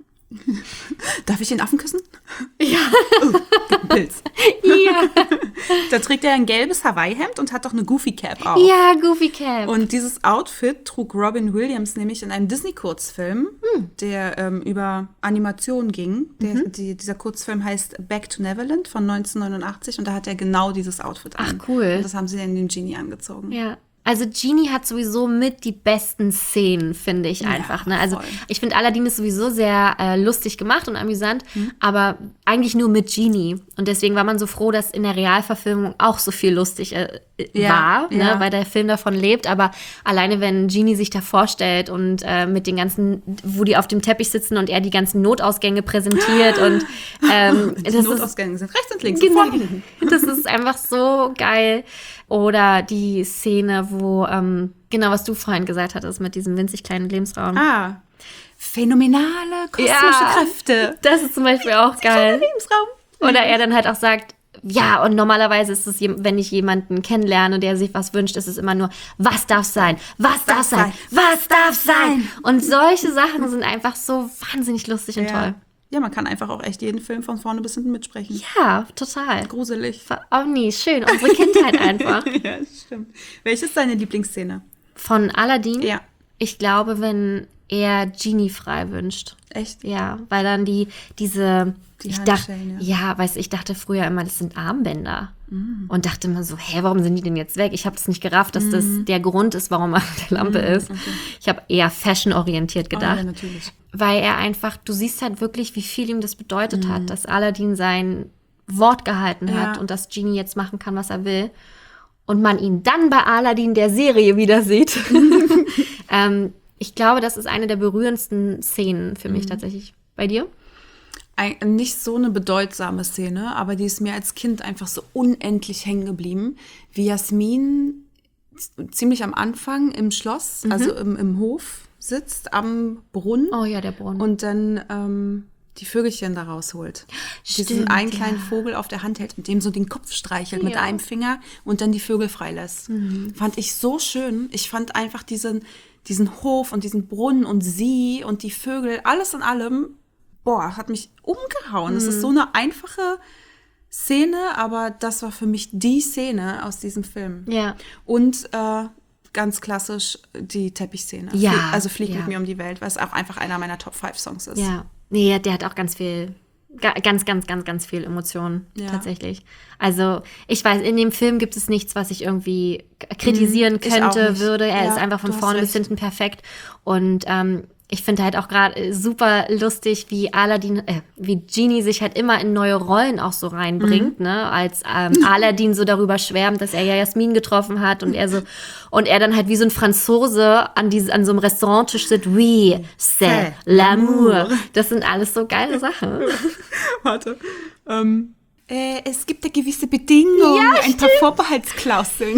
Darf ich den Affen küssen? Ja. Oh, gibt einen Pilz. Ja. Da trägt er ein gelbes Hawaii-Hemd und hat doch eine Goofy-Cap auf. Ja, Goofy Cap. Und dieses Outfit trug Robin Williams nämlich in einem Disney-Kurzfilm, der ähm, über Animation ging. Der, die, dieser Kurzfilm heißt Back to Neverland von neunzehnhundertneunundachtzig und da hat er genau dieses Outfit an. Ach, cool. Und das haben sie dann dem Genie angezogen. Ja. Also Genie hat sowieso mit die besten Szenen, finde ich einfach. Ne? Also voll. ich finde Aladdin ist sowieso sehr äh, lustig gemacht und amüsant, aber eigentlich nur mit Genie. Und deswegen war man so froh, dass in der Realverfilmung auch so viel lustig äh, Ja, war, ja. ne? Weil der Film davon lebt. Aber alleine wenn Genie sich da vorstellt und äh, mit den ganzen, wo die auf dem Teppich sitzen und er die ganzen Notausgänge präsentiert und ähm, Die das ist Notausgänge sind rechts und links. Genau. Und vorne und hinten. Das ist einfach so geil. Oder die Szene, wo, ähm, genau, was du vorhin gesagt hattest, mit diesem winzig kleinen Lebensraum. Ah, phänomenale kosmische Ja. Kräfte. Das ist zum Beispiel auch geil. Lebensraum. Oder er dann halt auch sagt, ja, und normalerweise ist es, jem- wenn ich jemanden kennenlerne und der sich was wünscht, ist es immer nur, was darf sein? Was darf sein? Was darf sein? Und solche Sachen sind einfach so wahnsinnig lustig und Ja. toll. Ja, man kann einfach auch echt jeden Film von vorne bis hinten mitsprechen. Ja, total. Gruselig. Oh nee, schön. Unsere Kindheit einfach. Ja, stimmt. Welche ist deine Lieblingsszene? Von Aladdin? Ja. Ich glaube, wenn er Genie frei wünscht. Echt? Ja, weil dann die, diese, Die ich dachte, Handschellen, ja, weißt du, ich dachte früher immer, das sind Armbänder. Mm. Und dachte immer so, hä, warum sind die denn jetzt weg? Ich habe das nicht gerafft, dass das der Grund ist, warum er auf der Lampe ist. Ich habe eher fashionorientiert Oh, gedacht. ja, natürlich. Weil er einfach, du siehst halt wirklich, wie viel ihm das bedeutet Mhm. hat, dass Aladdin sein Wort gehalten hat Ja. und dass Genie jetzt machen kann, was er will. Und man ihn dann bei Aladdin der Serie wieder sieht. ähm, ich glaube, das ist eine der berührendsten Szenen für Mhm. mich tatsächlich. Bei dir? Ein, nicht so eine bedeutsame Szene, aber die ist mir als Kind einfach so unendlich hängen geblieben, wie Jasmin z- ziemlich am Anfang im Schloss, also im, im Hof sitzt, am Brunnen Oh ja, der Brunnen. und dann ähm, die Vögelchen da rausholt. Diesen Stimmt, einen ja. kleinen Vogel auf der Hand hält, mit dem so den Kopf streichelt mit Ja. einem Finger und dann die Vögel freilässt. Fand ich so schön. Ich fand einfach diesen, diesen Hof und diesen Brunnen und sie und die Vögel, alles in allem, boah, hat mich umgehauen. Das ist so eine einfache Szene, aber das war für mich die Szene aus diesem Film. Ja. Und äh, ganz klassisch die Teppichszene. Ja, Flie- Also Flieg ja. mit mir um die Welt, weil es auch einfach einer meiner Top fünf Songs ist. Ja. Nee, der hat auch ganz viel ga- ganz, ganz, ganz, ganz viel Emotionen Ja. tatsächlich. Also ich weiß, in dem Film gibt es nichts, was ich irgendwie k- kritisieren ich auch könnte, nicht. würde. Er Ja, ist einfach von du hast vorne bis recht. hinten perfekt. Und ähm, ich finde halt auch gerade super lustig, wie Aladdin, äh, wie Genie sich halt immer in neue Rollen auch so reinbringt, Mhm. ne? Als ähm, Aladdin so darüber schwärmt, dass er ja Jasmin getroffen hat und er so und er dann halt wie so ein Franzose an diese, an so einem Restauranttisch sitzt, oui, c'est l'amour. Das sind alles so geile Sachen. Warte. Ähm, äh, es gibt da gewisse Bedingungen, ein paar Vorbehaltsklauseln.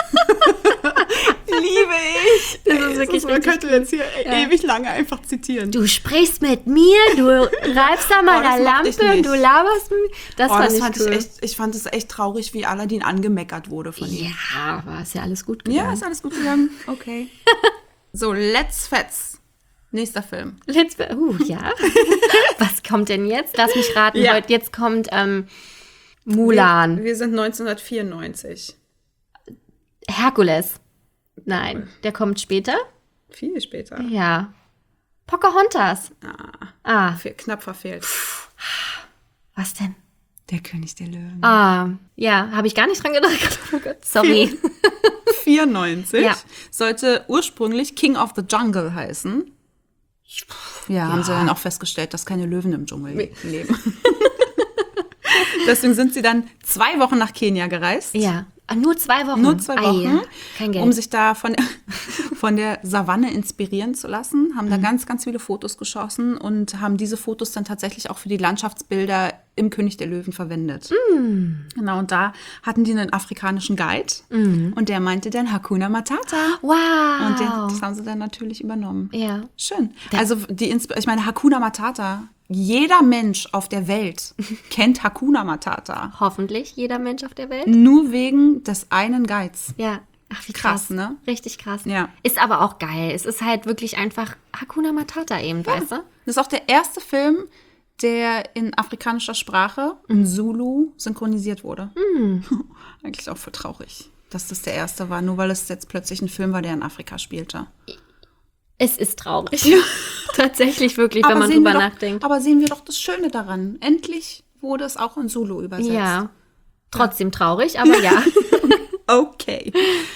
Liebe ich. Das ist wirklich Man richtig könnte jetzt hier ewig lange einfach zitieren. Du sprichst mit mir, du reibst an meiner Oh, das mochte ich Lampe und nicht. du laberst mit mir. Das Oh, fand das ich fand cool. ich echt, ich fand es echt traurig, wie Aladdin angemeckert wurde von ihm. Ja, aber ist ja alles gut Ja, gegangen. ist alles gut gegangen. Okay. So, Let's Fetz. Nächster Film. Let's, uh, ja. Was kommt denn jetzt? Lass mich raten. Ja. Heute, jetzt kommt ähm, Mulan. Wir, wir sind neunzehnhundertvierundneunzig. Herkules. Nein, der kommt später. Viel später. Ja. Pocahontas. Ah, Fe- Knapp verfehlt. was denn? Der König der Löwen. Ah, ja, habe ich gar nicht dran gedacht. Oh Gott, sorry. vierundneunzig. Ja. Sollte ursprünglich King of the Jungle heißen. Ja, haben sie dann auch festgestellt, dass keine Löwen im Dschungel le- leben. Deswegen sind sie dann zwei Wochen nach Kenia gereist. Ja. Ah, nur zwei Wochen. Nur zwei Ei, Wochen, kein Geld. um sich da von, von der Savanne inspirieren zu lassen, haben da Mhm. ganz, ganz viele Fotos geschossen und haben diese Fotos dann tatsächlich auch für die Landschaftsbilder im König der Löwen verwendet. Mhm. Genau, und da hatten die einen afrikanischen Guide und der meinte dann Hakuna Matata. Wow. Und den, das haben sie dann natürlich übernommen. ja. Schön. Also die Insp- ich meine, Hakuna Matata, jeder Mensch auf der Welt kennt Hakuna Matata. Hoffentlich jeder Mensch auf der Welt. Nur wegen des einen Guides. Ja. Ach, wie Krass, krass. ne? Richtig krass. Ja. Ist aber auch geil. Es ist halt wirklich einfach Hakuna Matata eben, weißt du? Das ist auch der erste Film, der in afrikanischer Sprache, in Zulu, synchronisiert wurde. Eigentlich auch für traurig, dass das der erste war, nur weil es jetzt plötzlich ein Film war, der in Afrika spielte. Es ist traurig. Tatsächlich wirklich, wenn man sehen drüber wir doch, nachdenkt. aber sehen wir doch das Schöne daran. Endlich wurde es auch in Zulu übersetzt. Ja. Trotzdem traurig, aber ja. Okay.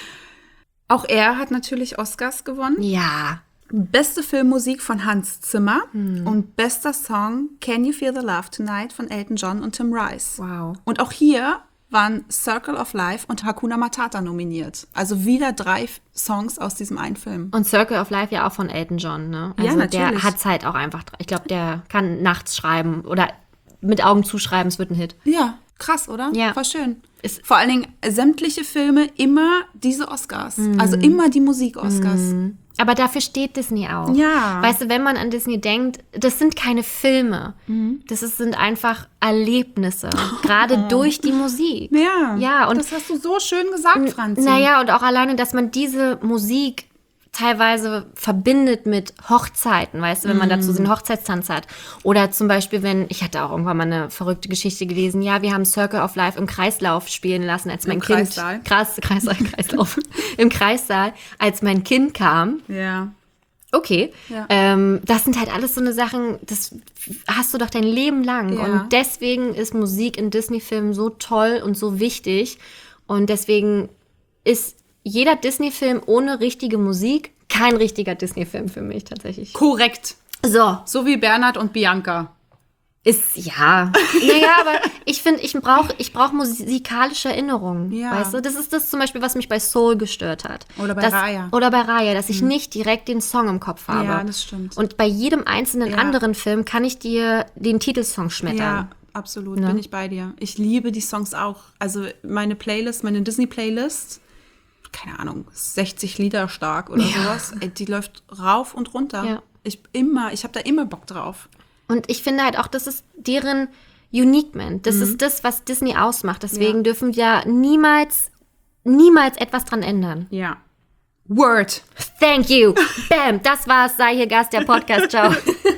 Auch er hat natürlich Oscars gewonnen. Ja. Beste Filmmusik von Hans Zimmer und bester Song Can You Feel the Love Tonight von Elton John und Tim Rice. Wow. Und auch hier waren Circle of Life und Hakuna Matata nominiert. Also wieder drei F- Songs aus diesem einen Film. Und Circle of Life ja auch von Elton John, ne? Ja, Also der natürlich. hat's halt auch einfach. Ich glaube, der kann nachts schreiben oder mit Augen zuschreiben, es wird ein Hit. Ja, krass, oder? Ja. War schön. Ist- Vor allen Dingen sämtliche Filme immer diese Oscars. Mhm. Also immer die Musik-Oscars. Aber dafür steht Disney auch. Ja. Weißt du, wenn man an Disney denkt, das sind keine Filme. Das ist, sind einfach Erlebnisse. Gerade durch die Musik. Ja, Ja, und das hast du so schön gesagt, Franzi. Naja, und auch alleine, dass man diese Musik teilweise verbindet mit Hochzeiten, weißt du, wenn man dazu so einen Hochzeitstanz hat. Oder zum Beispiel, wenn, ich hatte auch irgendwann mal eine verrückte Geschichte gelesen, ja, wir haben Circle of Life im Kreislauf spielen lassen, als mein Im Kind, Kreissaal? Kreis, Kreissaal, Kreislauf, im Kreissaal, als mein Kind kam. Ja. Okay, Ja. ähm, das sind halt alles so eine Sachen, das hast du doch dein Leben lang. Ja. Und deswegen ist Musik in Disney-Filmen so toll und so wichtig. Und deswegen ist jeder Disney-Film ohne richtige Musik kein richtiger Disney-Film für mich tatsächlich. Korrekt. So, So wie Bernhard und Bianca. ist, ja. Naja, aber ich finde, ich brauche ich brauch musikalische Erinnerungen, Ja. weißt du? Das ist das zum Beispiel, was mich bei Soul gestört hat. Oder bei dass, Raya. Oder bei Raya, dass ich nicht direkt den Song im Kopf habe. Ja, das stimmt. Und bei jedem einzelnen Ja. anderen Film kann ich dir den Titelsong schmettern. Ja, absolut, bin ich bei dir. Ich liebe die Songs auch. Also meine Playlist, meine Disney-Playlist, keine Ahnung, sechzig Lieder stark oder sowas, ey, die läuft rauf und runter. Ja. Ich immer, ich habe da immer Bock drauf. Und ich finde halt auch, das ist deren Uniquement. Das ist das, was Disney ausmacht. Deswegen Ja. dürfen wir niemals, niemals etwas dran ändern. Ja. Word. Thank you. Bam, das war's. Sei hier Gast der Podcast. Ciao.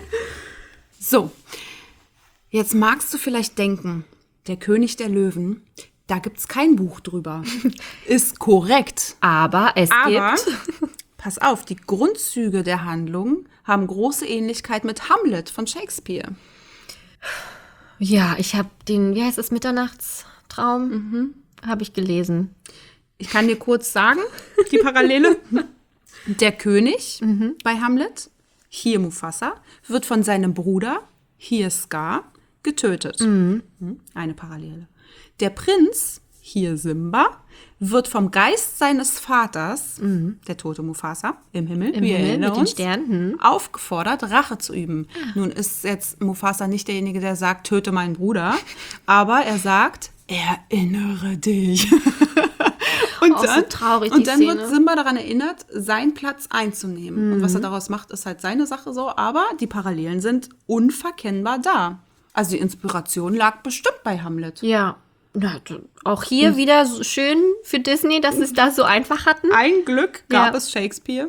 So, jetzt magst du vielleicht denken, der König der Löwen, da gibt's kein Buch drüber. Ist korrekt. Aber es Aber, gibt... pass auf, die Grundzüge der Handlung haben große Ähnlichkeit mit Hamlet von Shakespeare. Ja, ich habe den, wie heißt es, Mitternachtstraum, mhm. habe ich gelesen. Ich kann dir kurz sagen, die Parallele. Der König mhm. bei Hamlet, hier Mufasa, wird von seinem Bruder, hier Scar, getötet. Mhm. Eine Parallele. Der Prinz, hier Simba, wird vom Geist seines Vaters, mhm. der tote Mufasa, im Himmel, Im wir Himmel mit uns, den Sternen, hm. aufgefordert, Rache zu üben. Ah. Nun ist jetzt Mufasa nicht derjenige, der sagt, töte meinen Bruder, aber er sagt, erinnere dich. Und auch dann, so traurig, und die dann Szene. wird Simba daran erinnert, seinen Platz einzunehmen. Mhm. Und was er daraus macht, ist halt seine Sache so, aber die Parallelen sind unverkennbar da. Also die Inspiration lag bestimmt bei Hamlet. Ja. Na, auch hier mhm. wieder so schön für Disney, dass sie es da so einfach hatten. Ein Glück gab ja. es Shakespeare.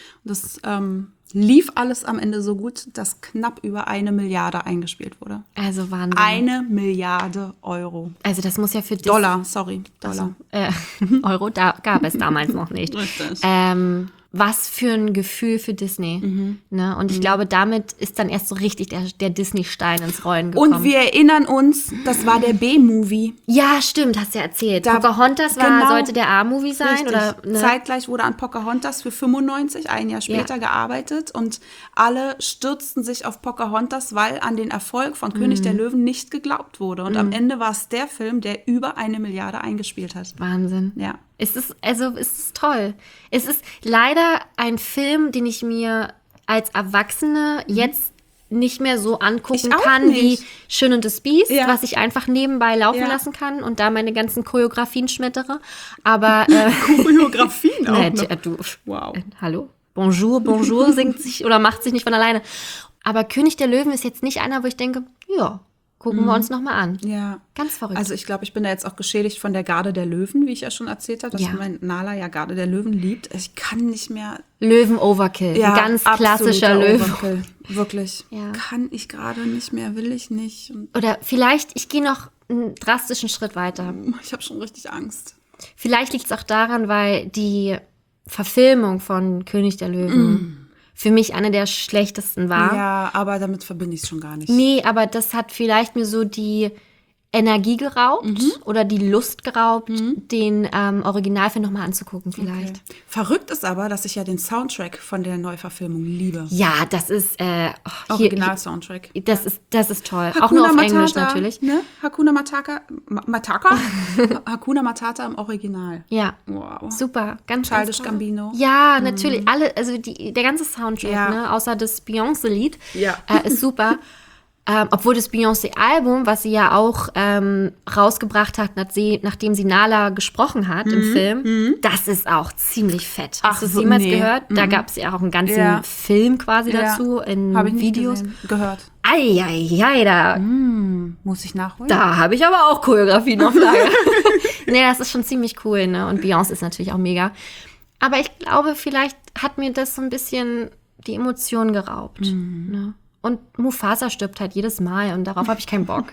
Das ähm, lief alles am Ende so gut, dass knapp über eine Milliarde eingespielt wurde. Also Wahnsinn. Eine Milliarde Euro. Also das muss ja für Disney... Dollar, sorry, Dollar. Also, äh, Euro da, gab es damals noch nicht. Richtig. Ähm, was für ein Gefühl für Disney. Mhm. Ne? Und ich mhm. glaube, damit ist dann erst so richtig der, der Disney-Stein ins Rollen gekommen. Und wir erinnern uns, das war der B-Movie. Ja, stimmt, hast du ja erzählt. Da, Pocahontas war, genau, sollte der A-Movie sein? Oder, ne? Zeitgleich wurde an Pocahontas für fünfundneunzig, ein Jahr später, ja. gearbeitet. Und alle stürzten sich auf Pocahontas, weil an den Erfolg von mhm. König der Löwen nicht geglaubt wurde. Und mhm. am Ende war es der Film, der über eine Milliarde eingespielt hat. Wahnsinn. Ja. Es ist, also, es ist toll. Es ist leider ein Film, den ich mir als Erwachsene mhm. jetzt nicht mehr so angucken kann nicht. wie Schön und das Biest, ja. was ich einfach nebenbei laufen ja. lassen kann und da meine ganzen Choreografien schmettere. Aber äh, Choreografien auch ne, noch. Du, wow. Äh, hallo? Bonjour, bonjour singt sich oder macht sich nicht von alleine. Aber König der Löwen ist jetzt nicht einer, wo ich denke, ja, gucken mhm. wir uns nochmal an. Ja. Ganz verrückt. Also ich glaube, ich bin da jetzt auch geschädigt von der Garde der Löwen, wie ich ja schon erzählt habe, dass ja. mein Nala ja Garde der Löwen liebt. Ich kann nicht mehr... Löwen-Overkill. Ja, ganz klassischer Löwe. Overkill. Wirklich. Ja. Kann ich gerade nicht mehr, will ich nicht. Und Oder vielleicht, ich gehe noch einen drastischen Schritt weiter. Ich habe schon richtig Angst. Vielleicht liegt es auch daran, weil die Verfilmung von König der Löwen mm. für mich eine der schlechtesten war. Ja, aber damit verbinde ich es schon gar nicht. Nee, aber das hat vielleicht mir so die Energie geraubt mhm. oder die Lust geraubt, mhm. den ähm, Originalfilm nochmal anzugucken vielleicht. Okay. Verrückt ist aber, dass ich ja den Soundtrack von der Neuverfilmung liebe. Ja, das ist äh, oh, Original-Soundtrack. Das ist, das ist toll. Hakuna auch nur auf Matata, Englisch natürlich. Ne? Hakuna Matata, Ma- Matata? Hakuna Matata im Original. Ja, wow. Super. Ganz, Childish ganz Gambino. Ja, natürlich. Mhm. Alle, also die, der ganze Soundtrack, ja. ne, außer das Beyoncé-Lied, ja. äh, ist super. Ähm, obwohl das Beyoncé-Album, was sie ja auch ähm, rausgebracht hat, nach sie, nachdem sie Nala gesprochen hat mhm. im Film, mhm. das ist auch ziemlich fett. Ach, Hast du es so, jemals nee. gehört? Mhm. Da gab es ja auch einen ganzen ja. Film quasi ja. dazu, in Hab ich nicht Videos. Gesehen. Gehört. Eieiei, da. Mm, muss ich nachholen? Da habe ich aber auch Choreografie noch lange. Nee, das ist schon ziemlich cool, ne? Und Beyoncé ist natürlich auch mega. Aber ich glaube, vielleicht hat mir das so ein bisschen die Emotionen geraubt. Mhm. Ne? Und Mufasa stirbt halt jedes Mal und darauf habe ich keinen Bock.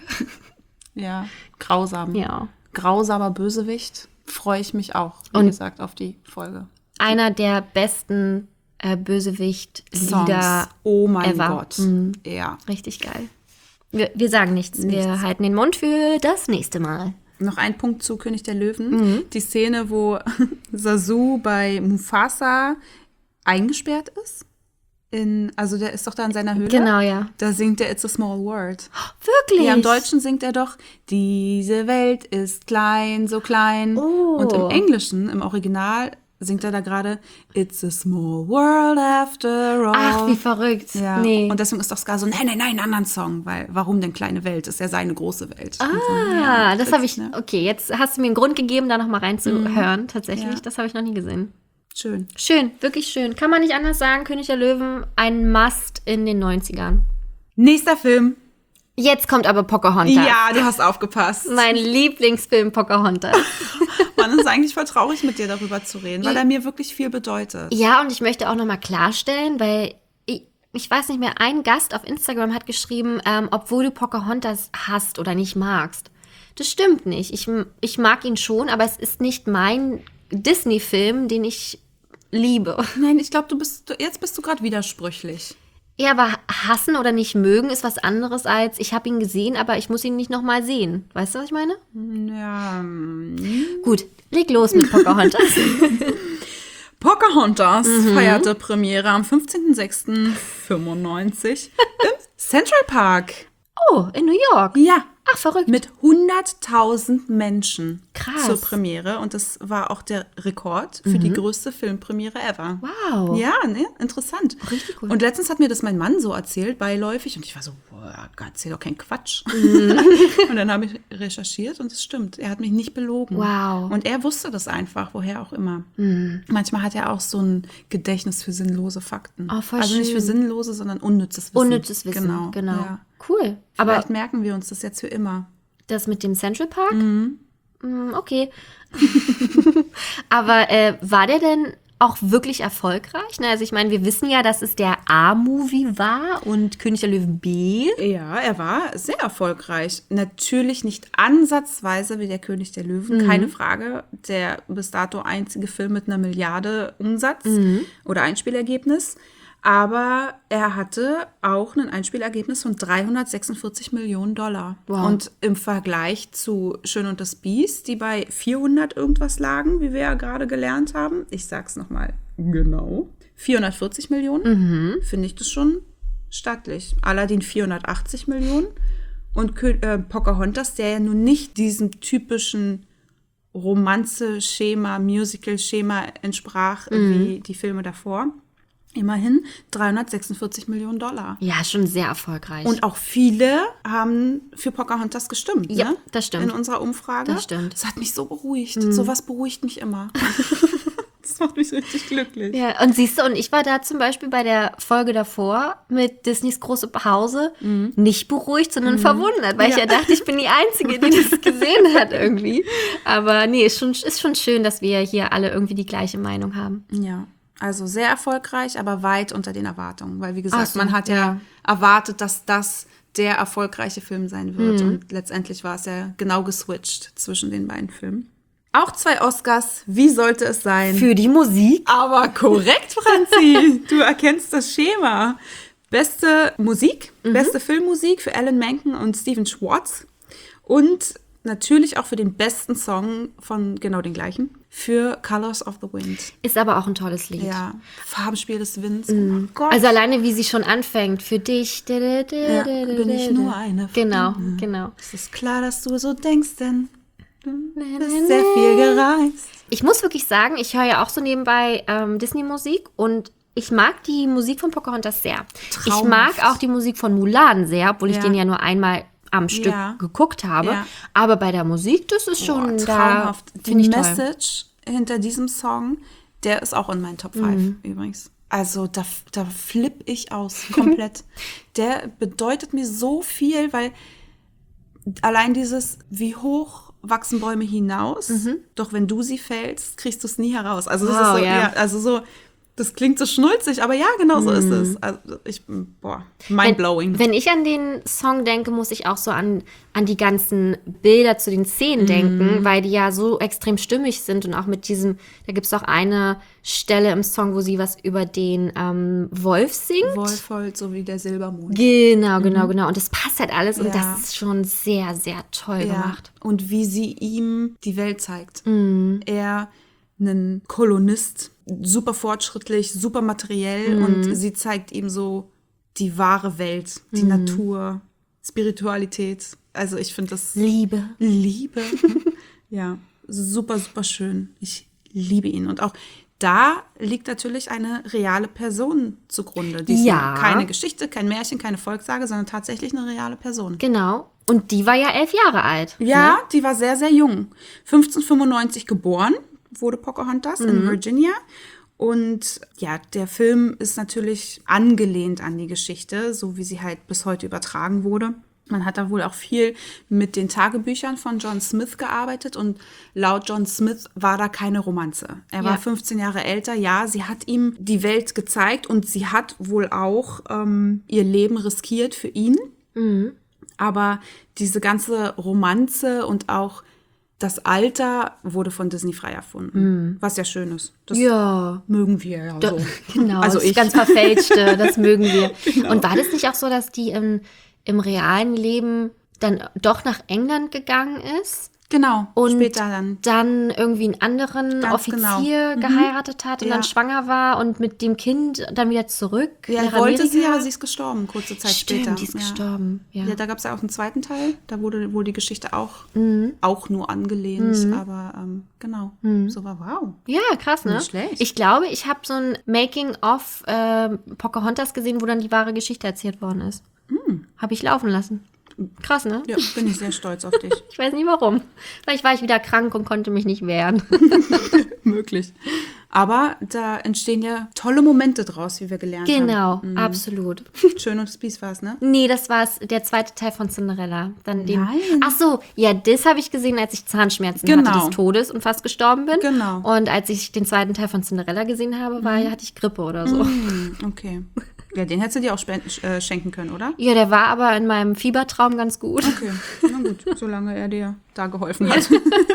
Ja, grausam. Ja. Grausamer Bösewicht. Freue ich mich auch, wie und gesagt, auf die Folge. Einer der besten äh, Bösewicht-Lieder Oh mein ever. Gott. Mhm. Ja. Richtig geil. Wir, wir sagen nichts. nichts. Wir halten den Mund für das nächste Mal. Noch ein Punkt zu König der Löwen. Mhm. Die Szene, wo Zazu bei Mufasa eingesperrt ist. In, also der ist doch da in seiner Höhle. Genau, ja. Da singt er It's a Small World. Wirklich? Ja, im Deutschen singt er doch Diese Welt ist klein, so klein. Oh. Und im Englischen, im Original, singt er da gerade It's a small world after all. Ach, wie verrückt. Ja. Nee. Und deswegen ist doch Scar so, nein, nein, nein, einen anderen Song. Weil, warum denn kleine Welt? Ist ja seine große Welt. Ah, so, ja, das habe ich, ne? okay, jetzt hast du mir einen Grund gegeben, da noch mal reinzuhören. Mhm. Tatsächlich, Ja. das habe ich noch nie gesehen. Schön. Schön, wirklich schön. Kann man nicht anders sagen, König der Löwen, ein Must in den neunzigern. Nächster Film. Jetzt kommt aber Pocahontas. Ja, du hast aufgepasst. Mein Lieblingsfilm Pocahontas. Man ist eigentlich voll traurig, mit dir darüber zu reden, weil er mir wirklich viel bedeutet. Ja, und ich möchte auch noch mal klarstellen, weil ich, ich weiß nicht mehr, ein Gast auf Instagram hat geschrieben, ähm, obwohl du Pocahontas hast oder nicht magst. Das stimmt nicht. Ich, ich mag ihn schon, aber es ist nicht mein Disney-Film, den ich liebe. Nein, ich glaube, du bist, du, jetzt bist du gerade widersprüchlich. Ja, aber hassen oder nicht mögen ist was anderes als, ich habe ihn gesehen, aber ich muss ihn nicht nochmal sehen. Weißt du, was ich meine? Ja. Gut, leg los mit Pocahontas. Pocahontas mhm. feierte Premiere am fünfzehnten sechsten fünfundneunzig im Central Park. Oh, in New York? Ja. Ach, verrückt. Mit hunderttausend Menschen Krass. zur Premiere. Und das war auch der Rekord für mhm. die größte Filmpremiere ever. Wow. Ja, ne? Interessant. Richtig cool. Und letztens hat mir das mein Mann so erzählt, beiläufig. Und ich war so, boah, Gott, erzähl doch keinen Quatsch. Mhm. Und dann habe ich recherchiert und es stimmt. Er hat mich nicht belogen. Wow. Und er wusste das einfach, woher auch immer. Mhm. Manchmal hat er auch so ein Gedächtnis für sinnlose Fakten. Oh, voll also schön. nicht für sinnlose, sondern unnützes Wissen. Unnützes Wissen, Genau. genau. Ja. Cool. Aber Aber vielleicht merken wir uns das jetzt für immer. das mit dem Central Park? Mhm. Mm, okay. Aber äh, war der denn auch wirklich erfolgreich? Ne? Also ich meine, wir wissen ja, dass es der A-Movie war und König der Löwen B. Ja, er war sehr erfolgreich. Natürlich nicht ansatzweise wie der König der Löwen, Mhm. keine Frage. Der bis dato einzige Film mit einer Milliarde Umsatz Mhm. oder Einspielergebnis. Aber er hatte auch ein Einspielergebnis von dreihundertsechsundvierzig Millionen Dollar. Wow. Und im Vergleich zu Schön und das Biest, die bei vierhundert irgendwas lagen, wie wir ja gerade gelernt haben, ich sag's nochmal genau, vierhundertvierzig Millionen, Mhm. finde ich das schon stattlich. Aladdin vierhundertachtzig Millionen und Kö- äh, Pocahontas, der ja nun nicht diesem typischen Romanze-Schema, Musical-Schema entsprach, Mhm. wie die Filme davor. Immerhin dreihundertsechsundvierzig Millionen Dollar. Ja, schon sehr erfolgreich. Und auch viele haben für Pocahontas gestimmt. Ja, ne? das stimmt. In unserer Umfrage. Das stimmt. Das hat mich so beruhigt. Sowas beruhigt mich immer. Das macht mich richtig glücklich. Ja, und siehst du, und ich war da zum Beispiel bei der Folge davor mit Disneys große Pause nicht beruhigt, sondern verwundert, weil ich Ja. ja dachte, ich bin die Einzige, die das gesehen hat irgendwie. Aber nee, ist schon, ist schon schön, dass wir hier alle irgendwie die gleiche Meinung haben. Ja, also sehr erfolgreich, aber weit unter den Erwartungen. Weil, wie gesagt, Ach so, man hat ja, ja. erwartet, dass das der erfolgreiche Film sein wird. Und letztendlich war es ja genau geswitcht zwischen den beiden Filmen. Auch zwei Oscars, wie sollte es sein? Für die Musik? Aber korrekt, Franzi. Du erkennst das Schema. Beste Musik, beste Filmmusik für Alan Menken und Stephen Schwartz. Und natürlich auch für den besten Song von genau den gleichen, für Colors of the Wind. Ist aber auch ein tolles Lied. Ja, Farbenspiel des Winds. Oh mein Gott. Also alleine, wie sie schon anfängt, für dich. ja, bin ich nur eine. Genau, genau. Es ist klar, dass du so denkst, denn du bist sehr viel gereist. Ich muss wirklich sagen, ich höre ja auch so nebenbei ähm, Disney-Musik und ich mag die Musik von Pocahontas sehr. Ich Traumhaft. mag auch die Musik von Mulan sehr, obwohl ich Ja. den ja nur einmal am Stück Ja. geguckt habe. Ja. Aber bei der Musik, das ist schon Boah, da, traumhaft. Die finde ich toll. Message hinter diesem Song, der ist auch in meinen Top fünf Mhm. übrigens. Also da, da flippe ich aus, komplett. Der bedeutet mir so viel, weil allein dieses, wie hoch wachsen Bäume hinaus, doch wenn du sie fällst, kriegst du es nie heraus. Also das Mhm. Wow, ist so, ja. ja, also so, das klingt so schnulzig, aber ja, genau so ist es. Also ich, boah, mindblowing. Wenn, wenn ich an den Song denke, muss ich auch so an, an die ganzen Bilder zu den Szenen Mhm. denken, weil die ja so extrem stimmig sind und auch mit diesem, da gibt es auch eine Stelle im Song, wo sie was über den ähm, Wolf singt. Wolfhold, so wie der Silbermond. Genau, genau, genau. Und das passt halt alles und Mhm. Ja. das ist schon sehr, sehr toll gemacht. Und wie sie ihm die Welt zeigt. Mhm. Er, ein Kolonist, super fortschrittlich, super materiell Mhm. und sie zeigt ihm so die wahre Welt, die Mhm. Natur, Spiritualität. Also ich finde das Liebe. Liebe. Ja, super, super schön. Ich liebe ihn. Und auch da liegt natürlich eine reale Person zugrunde. Die ist Ja. keine Geschichte, kein Märchen, keine Volkssage, sondern tatsächlich eine reale Person. Genau. Und die war ja elf Jahre alt. Ja, die war sehr, sehr jung. fünfzehnhundertfünfundneunzig geboren, wurde Pocahontas in Virginia. Und ja, der Film ist natürlich angelehnt an die Geschichte, so wie sie halt bis heute übertragen wurde. Man hat da wohl auch viel mit den Tagebüchern von John Smith gearbeitet und laut John Smith war da keine Romanze. Er war Ja. fünfzehn Jahre älter, ja, sie hat ihm die Welt gezeigt und sie hat wohl auch ähm, ihr Leben riskiert für ihn. Aber diese ganze Romanze und auch das Alter wurde von Disney frei erfunden. Mhm. Was ja schön ist. Das Ja. mögen wir ja Da, so. genau, Also das ich. ganz Verfälschte, das mögen wir. Und war das nicht auch so, dass die im, im realen Leben dann doch nach England gegangen ist? Genau, Und später dann. dann irgendwie einen anderen Ganz Offizier genau. Mhm. geheiratet hat und Ja. dann schwanger war und mit dem Kind dann wieder zurück Ja, nach wollte Amerika. sie, aber sie ist gestorben, kurze Zeit Stimmt, später. die ist ja. gestorben. Ja. Ja, da gab es ja auch einen zweiten Teil. Da wurde wohl die Geschichte auch, Mhm. auch nur angelehnt. Aber ähm, genau, so war wow. Ja, krass, ne? Nicht schlecht. Ich glaube, ich habe so ein Making-of äh, Pocahontas gesehen, wo dann die wahre Geschichte erzählt worden ist. Habe ich laufen lassen. Krass, ne? Ja, bin ich sehr stolz auf dich. Ich weiß nicht warum. Vielleicht war ich wieder krank und konnte mich nicht wehren. Möglich. Aber da entstehen ja tolle Momente draus, wie wir gelernt Genau, haben. absolut. Schön und das Biest war es, ne? Nee, das war der zweite Teil von Cinderella. Dann den, Nein. Ach so, ja, das habe ich gesehen, als ich Zahnschmerzen Genau. hatte des Todes und fast gestorben bin. Genau. Und als ich den zweiten Teil von Cinderella gesehen habe, war, hatte ich Grippe oder so. Hm, okay. Ja, den hättest du dir auch spenden, äh, schenken können, oder? Ja, der war aber in meinem Fiebertraum ganz gut. Okay, na gut, solange er dir da geholfen hat.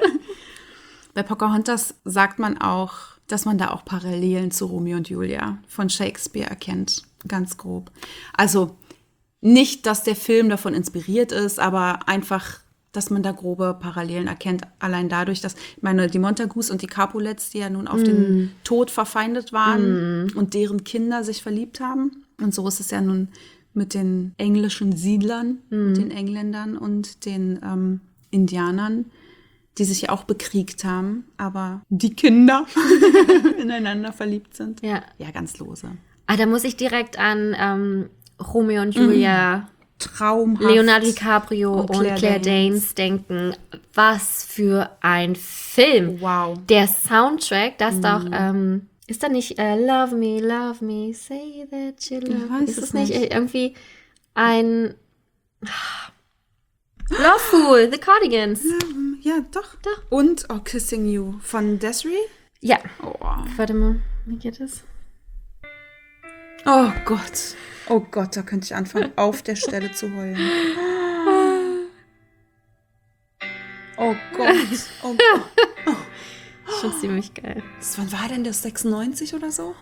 Bei Pocahontas sagt man auch, dass man da auch Parallelen zu Romeo und Julia von Shakespeare erkennt, ganz grob. Also nicht, dass der Film davon inspiriert ist, aber einfach, dass man da grobe Parallelen erkennt, allein dadurch, dass, ich meine, die Montagus und die Capulets, die ja nun auf den Tod verfeindet waren und deren Kinder sich verliebt haben. Und so ist es ja nun mit den englischen Siedlern, mit den Engländern und den ähm, Indianern, die sich ja auch bekriegt haben, aber die Kinder ineinander verliebt sind. Ja. Ja, ganz lose. Ah, da muss ich direkt an ähm, Romeo und Julia, Traumhaft. Leonardo DiCaprio und Und Claire, Claire Danes denken. Was für ein Film. Wow. Der Soundtrack, das ist doch, ähm, ist da nicht äh, Love Me, Love Me, Say That You Love Me? weiß Ist es es nicht nicht. irgendwie ein Loveful, The Cardigans? Ja, doch. Doch. Und oh, Kissing You von Desiree. Ja. Oh. Warte mal, wie geht das? oh Gott. Oh Gott, da könnte ich anfangen, auf der Stelle zu heulen. Oh Gott. Oh Gott. Schon ziemlich geil. Das, wann war denn das? sechsundneunzig oder so?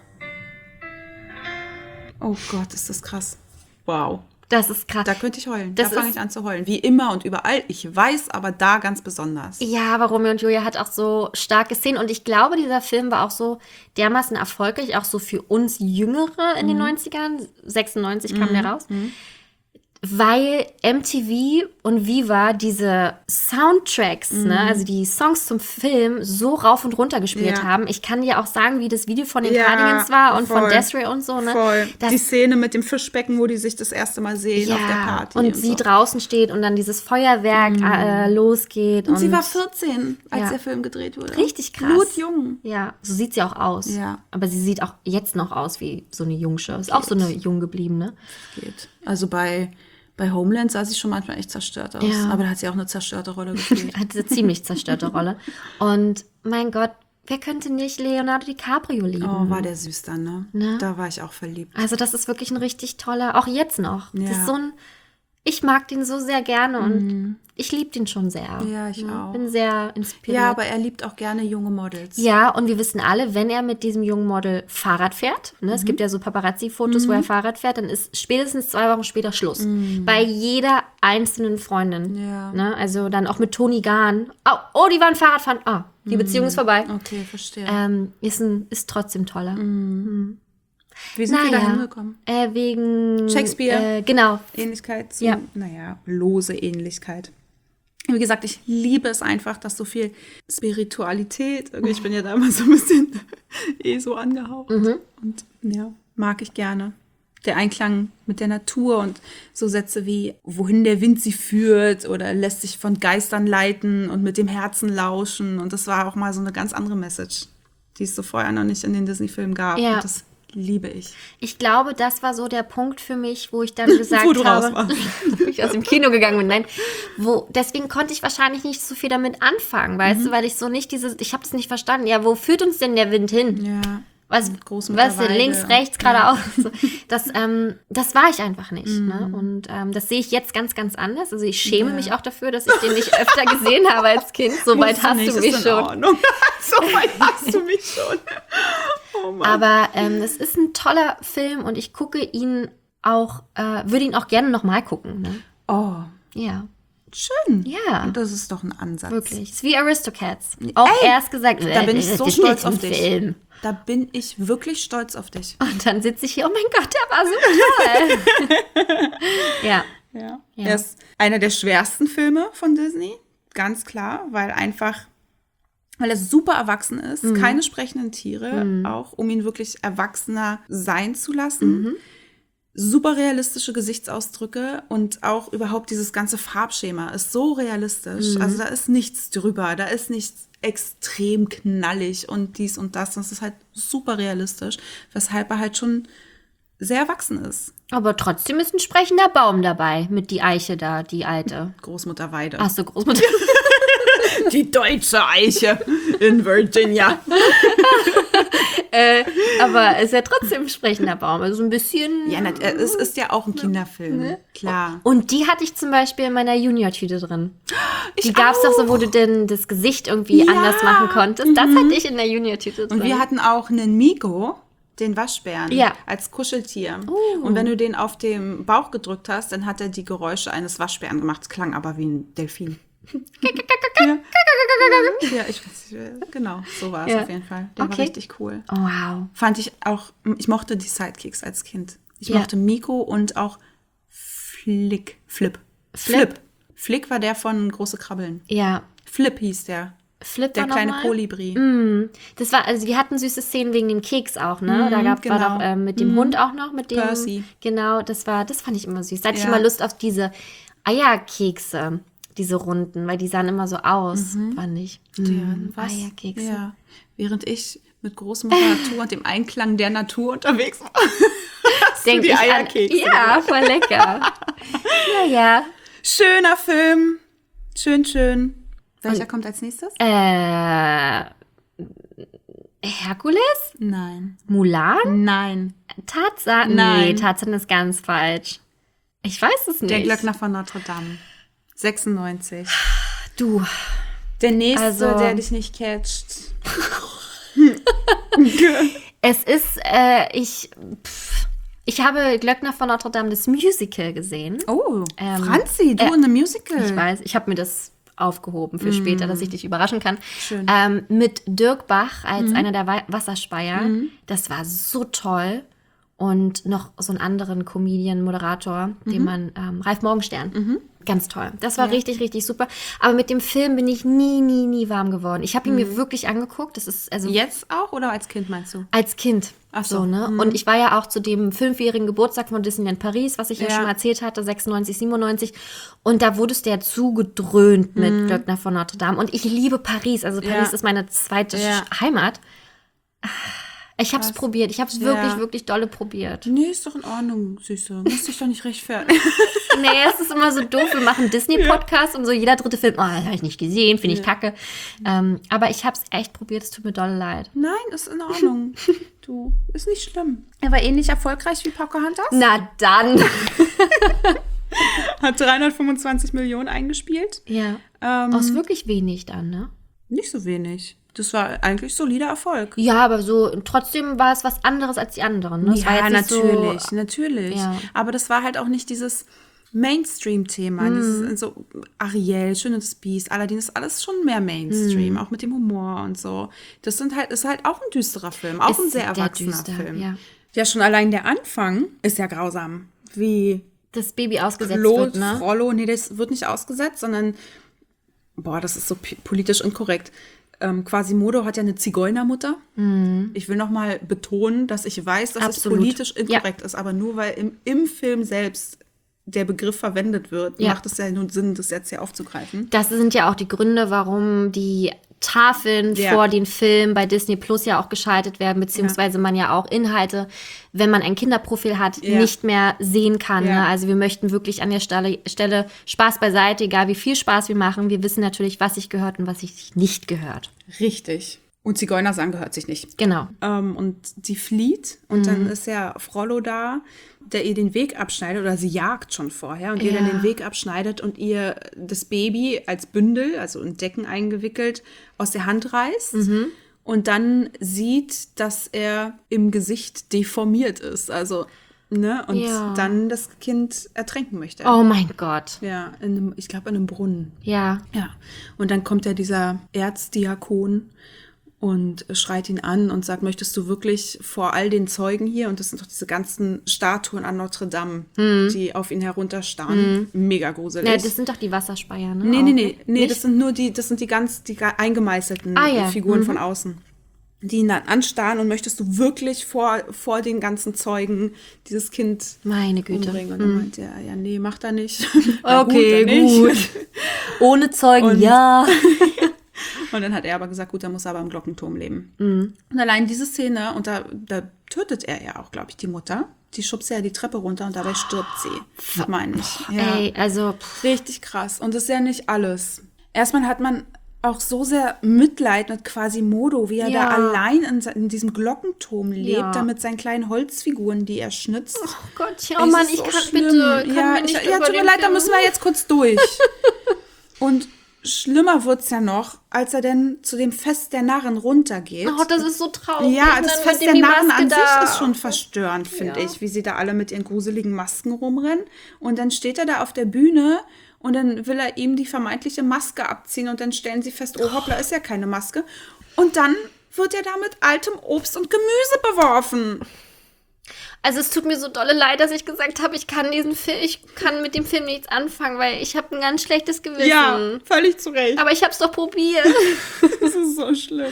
Oh Gott, ist das krass. Wow. Das ist krass. Da könnte ich heulen. Das da fange ist- ich an zu heulen. Wie immer und überall. Ich weiß, aber da ganz besonders. Ja, aber Romeo und Julia hat auch so starke Szenen und ich glaube, dieser Film war auch so dermaßen erfolgreich, auch so für uns Jüngere in den neunzigern. sechsundneunzig kam der raus. Weil M T V und Viva diese Soundtracks, ne, also die Songs zum Film so rauf und runter gespielt Ja. haben. Ich kann dir auch sagen, wie das Video von den Ja, Cardigans war und von voll. Desiree und so, ne? Voll. Das, Die Szene mit dem Fischbecken, wo die sich das erste Mal sehen auf der Party. und sie so. draußen steht und dann dieses Feuerwerk äh, losgeht. Und sie war vierzehn, als Ja. der Film gedreht wurde. Richtig krass. Blutjung. Ja, so sieht sie auch aus. Ja. Aber sie sieht auch jetzt noch aus wie so eine Jungsche. Ist auch so eine jung gebliebene. Geht. Also bei, bei Homeland sah sie schon manchmal echt zerstört aus. Ja. Aber da hat sie auch eine zerstörte Rolle gespielt. Hat eine ziemlich zerstörte Rolle. Und mein Gott, wer könnte nicht Leonardo DiCaprio lieben? Oh, war der süß dann, ne? Ne? Da war ich auch verliebt. Also das ist wirklich ein richtig toller, auch jetzt noch. Das Ja. ist so ein, ich mag den so sehr gerne und ich liebe den schon sehr. Ja, ich auch. Bin sehr inspiriert. Ja, aber er liebt auch gerne junge Models. Ja, und wir wissen alle, wenn er mit diesem jungen Model Fahrrad fährt, ne, es gibt ja so Paparazzi-Fotos, wo er Fahrrad fährt, dann ist spätestens zwei Wochen später Schluss. Bei jeder einzelnen Freundin. Ja. Ne, also dann auch mit Toni Gahn. Oh, oh, die waren Fahrradfahren. Ah, die Beziehung ist vorbei. Okay, verstehe. Ähm, ist, ein, ist trotzdem toller. Wie sind wir da Naja, hingekommen? äh, wegen Shakespeare. Äh, genau. Ähnlichkeit zu, Ja. naja, lose Ähnlichkeit. Wie gesagt, ich liebe es einfach, dass so viel Spiritualität, irgendwie, ich bin ja da immer so ein bisschen eh so angehaucht. Und ja, mag ich gerne. Der Einklang mit der Natur und so Sätze wie, wohin der Wind sie führt oder lässt sich von Geistern leiten und mit dem Herzen lauschen. Und das war auch mal so eine ganz andere Message, die es so vorher noch nicht in den Disney-Filmen gab. Ja. Und das liebe ich. Ich glaube, das war so der Punkt für mich, wo ich dann gesagt Wo du raus habe, warst. wo ich aus dem Kino gegangen bin. Nein, wo, deswegen konnte ich wahrscheinlich nicht so viel damit anfangen, weißt du, weil ich so nicht dieses, ich habe es nicht verstanden. Ja, wo führt uns denn der Wind hin? Ja. Was, Großmutter was Weide. links, rechts, geradeaus. So. Das, ähm, das war ich einfach nicht. Mm. Ne? Und ähm, das sehe ich jetzt ganz, ganz anders. Also ich schäme ja. mich auch dafür, dass ich den nicht öfter gesehen habe als Kind. So weit hast nicht, du mich ist in schon. Ordnung. So weit hast du mich schon. Oh Mann. Aber ähm, es ist ein toller Film und ich gucke ihn auch, äh, würde ihn auch gerne nochmal gucken. Ne? Oh, Ja. schön. Ja. Und das ist doch ein Ansatz. Wirklich. Es ist wie Aristocats. Auch Ey, erst gesagt, da bin ich das so ist stolz jetzt ein auf dich. Film. Da bin ich wirklich stolz auf dich. Und dann sitze ich hier, oh mein Gott, der war so toll. ja. Ja. Ja. Er ist einer der schwersten Filme von Disney, ganz klar, weil einfach, weil er super erwachsen ist, Mhm. keine sprechenden Tiere, Mhm. auch um ihn wirklich erwachsener sein zu lassen. Mhm. Super realistische Gesichtsausdrücke und auch überhaupt dieses ganze Farbschema ist so realistisch. Mhm. Also da ist nichts drüber, da ist nichts extrem knallig und dies und das. Das ist halt super realistisch, weshalb er halt schon sehr erwachsen ist. Aber trotzdem ist ein sprechender Baum dabei mit die Eiche da, die alte. Großmutter Weide. Ach so, Großmutter. Die deutsche Eiche in Virginia. äh, aber es ist ja trotzdem ein sprechender Baum. Also ein bisschen. Ja, nat- es ist ja auch ein Kinderfilm, klar. Und die hatte ich zum Beispiel in meiner Junior-Tüte drin. Ich Die gab es doch so, wo auch. du denn das Gesicht irgendwie Ja. anders machen konntest. Das hatte ich in der Junior-Tüte drin. Und wir hatten auch einen Migo, den Waschbären, Ja. als Kuscheltier. Oh. Und wenn du den auf den Bauch gedrückt hast, dann hat er die Geräusche eines Waschbären gemacht. Es klang aber wie ein Delfin. ja. ja, ich weiß nicht, genau, so war es Ja. auf jeden Fall. Der Okay. war richtig cool. Oh, wow. Fand ich auch, ich mochte die Sidekicks als Kind. Ich Ja. mochte Miko und auch Flick. Flip. Flip. Flick war der von Große Krabbeln. Ja. Flip hieß der. Flip Der war kleine noch mal? Kolibri. Mm, das war, also wir hatten süße Szenen wegen dem Keks auch, ne? Mhm, da gab war genau. doch ähm, mit dem Mhm. Hund auch noch, mit dem. Percy. Genau, das war, das fand ich immer süß. Da hatte ich Ja. immer Lust auf diese Eierkekse, diese Runden, weil die sahen immer so aus, fand ich. Mm, Was? Eierkekse. Ja. Während ich mit Großmutter Natur und dem Einklang der Natur unterwegs war. Hast du Denk die ich an- Eierkekse Ja, gemacht? voll lecker. Naja. Schöner Film. Schön, schön. Welcher kommt als nächstes? Äh, Herkules? Nein. Mulan? Nein. Tarzan? Nein. Nee, Tarzan ist ganz falsch. Ich weiß es nicht. Der Glöckner von Notre Dame. sechsundneunzig. Du. Der nächste, Also- der dich nicht catcht. Es ist, äh, ich, pff, ich habe Glöckner von Notre Dame, das Musical gesehen. Oh, Ähm, Franzi, du äh, in einem Musical. Ich weiß, ich habe mir das aufgehoben für später, dass ich dich überraschen kann. Schön. Ähm, mit Dirk Bach als einer der Wa- Wasserspeier. Das war so toll. Und noch so einen anderen Comedian, Moderator, den man, ähm, Ralf Morgenstern. Ganz toll. Das war Ja. richtig, richtig super. Aber mit dem Film bin ich nie, nie, nie warm geworden. Ich habe ihn mir wirklich angeguckt. Das ist also Jetzt auch oder als Kind meinst du? als Kind. Ach so. so, ne? Und ich war ja auch zu dem fünfjährigen Geburtstag von Disneyland Paris, was ich ja, Ja. schon mal erzählt hatte, sechsundneunzig, siebenundneunzig. Und da wurdest du ja zugedröhnt mit Glöckner von Notre Dame. Und ich liebe Paris. Also Paris Ja. ist meine zweite Ja. Heimat. Ich habe es Krass. probiert. Ich habe es Ja. wirklich, wirklich dolle probiert. Nee, ist doch in Ordnung, Süße. Musst dich doch nicht rechtfertigen. Nee, es ist immer so doof. Wir machen Disney-Podcast und so jeder dritte Film, oh, das habe ich nicht gesehen, finde ich kacke. Ähm, aber ich habe es echt probiert. Es tut mir dolle leid. Nein, ist in Ordnung. Du, ist nicht schlimm. Er war ähnlich erfolgreich wie Pocahontas. Na dann. Hat dreihundertfünfundzwanzig Millionen eingespielt. Ja. Ähm, Aus wirklich wenig dann, ne? nicht so wenig. Das war eigentlich solider Erfolg. Ja, aber so trotzdem war es was anderes als die anderen. Ne? Es war Ja, jetzt nicht natürlich, So, natürlich. Ja. Aber das war halt auch nicht dieses Mainstream-Thema. Mhm. Dieses so Ariel, Schön und das Biest, Aladdin ist alles schon mehr Mainstream, Mhm. auch mit dem Humor und so. Das sind halt, ist halt auch ein düsterer Film, auch Ist ein sehr sehr erwachsener düster, Film. ja. Ja, schon allein der Anfang ist ja grausam. Wie das Baby ausgesetzt Claude wird, ne? Frollo, nee, das wird nicht ausgesetzt, sondern, boah, das ist so p- politisch inkorrekt. Ähm, Quasimodo hat ja eine Zigeunermutter. Ich will noch mal betonen, dass ich weiß, dass Absolut. es politisch inkorrekt ist, aber nur weil im, im Film selbst der Begriff verwendet wird, Ja. macht es ja nun Sinn, das jetzt hier aufzugreifen. Das sind ja auch die Gründe, warum die Tafeln Ja. vor den Filmen bei Disney Plus ja auch geschaltet werden, beziehungsweise man ja auch Inhalte, wenn man ein Kinderprofil hat, Ja. nicht mehr sehen kann. Ja. Ne? Also wir möchten wirklich an der Stelle, Stelle Spaß beiseite, egal wie viel Spaß wir machen. Wir wissen natürlich, was sich gehört und was sich nicht gehört. Richtig. Und Zigeuner sagen, gehört sich nicht. Genau. Ähm, und sie flieht und Mhm. dann ist ja Frollo da, der ihr den Weg abschneidet oder sie jagt schon vorher und ihr Ja. dann den Weg abschneidet und ihr das Baby als Bündel, also in Decken eingewickelt, aus der Hand reißt. Mhm. Und dann sieht, dass er im Gesicht deformiert ist. Also, ne? Und Ja. dann das Kind ertränken möchte. Oh mein Gott. Ja, in einem, ich glaube in einem Brunnen. Ja. Ja. Und dann kommt ja dieser Erzdiakon und schreit ihn an und sagt, möchtest du wirklich vor all den Zeugen hier, und das sind doch diese ganzen Statuen an Notre Dame, die auf ihn herunterstarren. Mega gruselig. Ja, das sind doch die Wasserspeier, ne? Nee, Auch, nee, ne? nee, nee, Nicht? das sind nur die, das sind die ganz, die ga- eingemeißelten Ah, ja. Figuren Mhm. von außen. Die ihn dann anstarren und möchtest du wirklich vor, vor den ganzen Zeugen dieses Kind Meine Güte. umbringen? Und dann meint er, ja, nee, macht er nicht. Na Okay, dann nicht. gut. Ohne Zeugen, Und- ja. Und dann hat er aber gesagt, gut, dann muss er aber im Glockenturm leben. Mhm. Und allein diese Szene, und da, da tötet er ja auch, glaube ich, die Mutter. Die schubst ja die Treppe runter und dabei stirbt sie, meine ich. Ja. Ey, also, pff, Richtig krass. Und das ist ja nicht alles. Erstmal hat man auch so sehr Mitleid mit Quasimodo, wie er Ja. da allein in, se- in diesem Glockenturm lebt, Ja. da mit seinen kleinen Holzfiguren, die er schnitzt. oh Gott, Es oh Mann, ist ich so kann schlimm. bitte, kann ja, wir nicht ich, ja, über tut mir den leid, da Film- müssen wir jetzt kurz durch. Und schlimmer wird's ja noch, als er denn zu dem Fest der Narren runtergeht. Oh, das ist so traurig. Ja, Und das dann Fest mit der dem die Narren Maske an da. sich ist schon verstörend, finde Ja. ich, wie sie da alle mit ihren gruseligen Masken rumrennen. Und dann steht er da auf der Bühne und dann will er ihm die vermeintliche Maske abziehen und dann stellen sie fest, oh hoppla, ist ja keine Maske. Und dann wird er da mit altem Obst und Gemüse beworfen. Also es tut mir so dolle leid, dass ich gesagt habe, ich kann diesen Film, ich kann mit dem Film nichts anfangen, weil ich habe ein ganz schlechtes Gewissen. Ja, völlig zu Recht. Aber ich habe es doch probiert. Das ist so schlimm.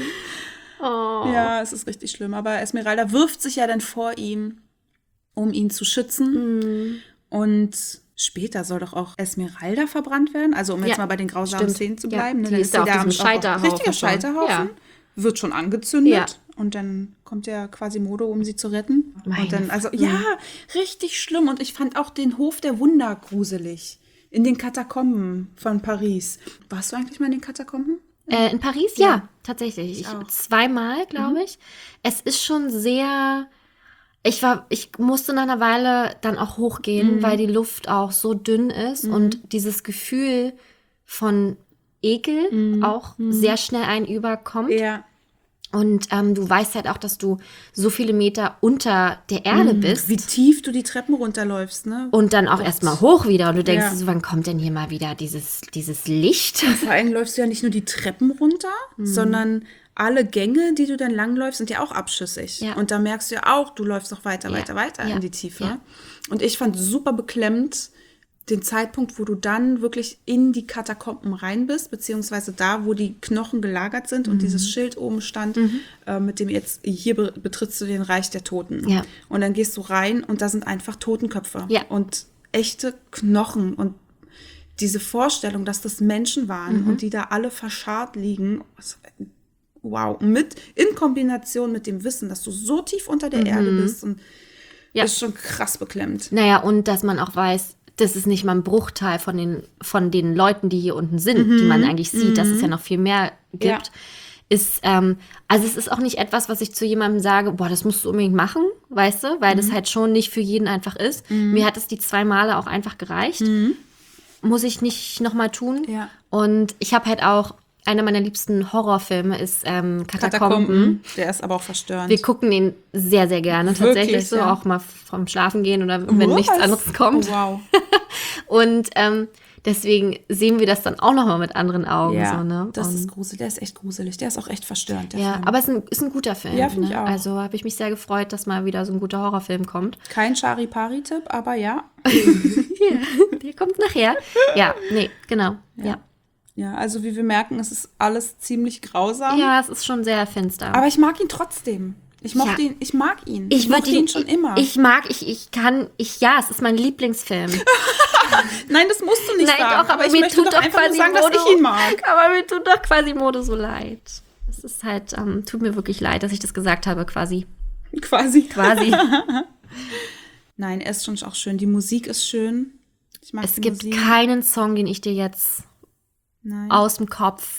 Oh. Ja, es ist richtig schlimm. Aber Esmeralda wirft sich ja dann vor ihm, um ihn zu schützen. Mhm. Und später soll doch auch Esmeralda verbrannt werden. Also um jetzt Ja, mal bei den grausamen stimmt. Szenen zu Ja, bleiben. die Dann ist da auf sie diesem am- Scheiterhaufen Richtiger schon. Scheiterhaufen. Ja. Wird schon angezündet. Ja. Und dann kommt der Quasimodo, um sie zu retten. Meine und dann, also Fresse. ja, richtig schlimm. Und ich fand auch den Hof der Wunder gruselig. In den Katakomben von Paris. Warst du eigentlich mal in den Katakomben? Äh, in Paris, ja, tatsächlich. Ich Ich auch. zweimal, glaube ich. Es ist schon sehr. Ich war, ich musste nach einer Weile dann auch hochgehen, weil die Luft auch so dünn ist und dieses Gefühl von Ekel auch sehr schnell einen überkommt. Ja. Und ähm, du weißt halt auch, dass du so viele Meter unter der Erde bist. Wie tief du die Treppen runterläufst, ne? Und dann auch erstmal hoch wieder. Und du denkst Ja. dir so, wann kommt denn hier mal wieder dieses, dieses Licht? Vor allem läufst du ja nicht nur die Treppen runter, Mhm. sondern alle Gänge, die du dann langläufst, sind ja auch abschüssig. Ja. Und da merkst du ja auch, du läufst noch weiter, Ja. weiter, weiter Ja. in die Tiefe. Ja. Und ich fand super beklemmt den Zeitpunkt, wo du dann wirklich in die Katakomben rein bist, beziehungsweise da, wo die Knochen gelagert sind Mhm. und dieses Schild oben stand, äh, mit dem jetzt, hier be betrittst du den Reich der Toten. Ja. Und dann gehst du rein und da sind einfach Totenköpfe Ja. und echte Knochen und diese Vorstellung, dass das Menschen waren Mhm. und die da alle verscharrt liegen, wow, mit in Kombination mit dem Wissen, dass du so tief unter der Erde bist und Mhm. Ja. ist schon krass beklemmt. Naja, und dass man auch weiß, das ist nicht mal ein Bruchteil von den, von den Leuten, die hier unten sind, die man eigentlich sieht, dass es ja noch viel mehr gibt. Ja. Ist, ähm, also es ist auch nicht etwas, was ich zu jemandem sage, boah, das musst du unbedingt machen, weißt du, weil das halt schon nicht für jeden einfach ist. Mir hat es die zwei Male auch einfach gereicht. Muss ich nicht nochmal tun. Ja. Und ich habe halt auch, einer meiner liebsten Horrorfilme ist ähm, Katakomben. Katakomben, der ist aber auch verstörend. Wir gucken den sehr, sehr gerne. Wirklich, Tatsächlich so, ja. auch mal vom Schlafen gehen oder wenn Was? nichts anderes kommt. Oh, wow. Und ähm, deswegen sehen wir das dann auch nochmal mit anderen Augen. Ja, so, ne? das Und, ist gruselig. Der ist echt gruselig. Der ist auch echt verstörend, der ja, Film. aber es ist ein, ist ein guter Film. Ja, finde ich ne? auch. Also habe ich mich sehr gefreut, dass mal wieder so ein guter Horrorfilm kommt. Kein Chari-Pari-Tipp, aber ja. Der kommt nachher. Ja, nee, genau. Ja. Ja, also wie wir merken, es ist alles ziemlich grausam. Ja, es ist schon sehr finster. Aber ich mag ihn trotzdem. Ich mochte Ja. ihn, ich mag ihn. ich mochte würde ihn schon immer. Ich mag, ich, ich kann, ich, ja, es ist mein Lieblingsfilm. Nein, das musst du nicht Nein, sagen. doch, aber ich mir möchte tut doch doch einfach nur sagen, Quasimodo- dass ich ihn mag. Aber mir tut doch Quasimodo so leid. Es ist halt, ähm, tut mir wirklich leid, dass ich das gesagt habe, quasi. Quasi. Quasi. Nein, er ist schon auch schön. Die Musik ist schön. Ich mag Es die gibt Musik. keinen Song, den ich dir jetzt Nein. aus dem Kopf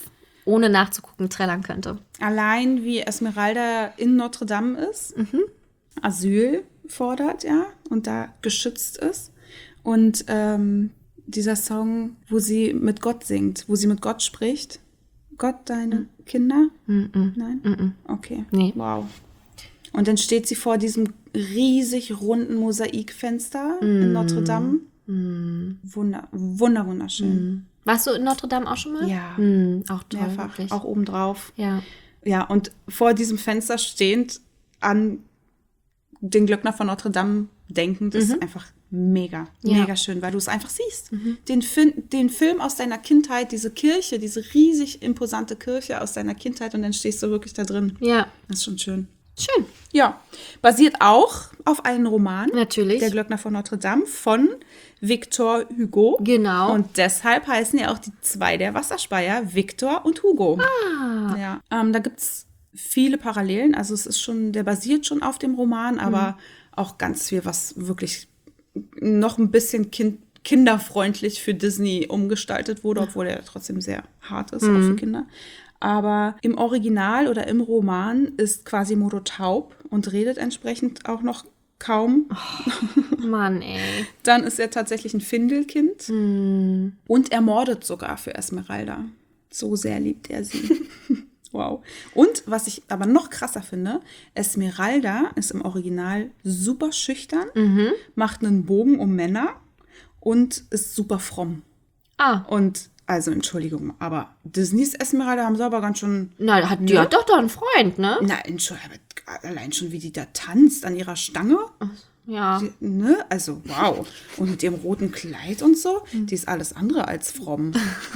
ohne nachzugucken, trällern könnte. Allein wie Esmeralda in Notre Dame ist, mhm. Asyl fordert, ja, und da geschützt ist. Und ähm, dieser Song, wo sie mit Gott singt, wo sie mit Gott spricht. Gott, deine mhm. Kinder? Mhm. Nein? Mhm. Okay. Nee. Wow. Und dann steht sie vor diesem riesig runden Mosaikfenster mhm. in Notre Dame. Mhm. Wunder, wunder, wunderschön. Mhm. Warst du in Notre Dame auch schon mal? Ja. Mhm. Auch toll, mehrfach. wirklich. Auch obendrauf. Ja. Ja, und vor diesem Fenster stehend an den Glöckner von Notre Dame denkend, mhm. ist einfach mega, ja. mega schön, weil du es einfach siehst. Mhm. Den, Fin- den Film aus deiner Kindheit, diese Kirche, diese riesig imposante Kirche aus deiner Kindheit und dann stehst du wirklich da drin. Ja. Das ist schon schön. Schön. Ja, basiert auch auf einem Roman. Natürlich. Der Glöckner von Notre Dame von Victor Hugo. Genau. Und deshalb heißen ja auch die zwei der Wasserspeier Victor und Hugo. Ah. Ja, ähm, da gibt es viele Parallelen. Also es ist schon, der basiert schon auf dem Roman, aber mhm. auch ganz viel, was wirklich noch ein bisschen kind, kinderfreundlich für Disney umgestaltet wurde, obwohl er trotzdem sehr hart ist, mhm. auch für Kinder. Aber im Original oder im Roman ist Quasimodo taub und redet entsprechend auch noch kaum. Oh, Mann, ey. Dann ist er tatsächlich ein Findelkind mm. und er mordet sogar für Esmeralda. So sehr liebt er sie. Wow. Und was ich aber noch krasser finde, Esmeralda ist im Original super schüchtern, mhm. macht einen Bogen um Männer und ist super fromm. Ah. Und also, Entschuldigung, aber Disneys Esmeralda haben sie aber ganz schön... Na, hat, die ne? hat doch doch einen Freund, ne? Na, Entschuldigung, allein schon, wie die da tanzt an ihrer Stange. Ja. Die, ne? Also, wow. Und mit ihrem roten Kleid und so, die ist alles andere als fromm.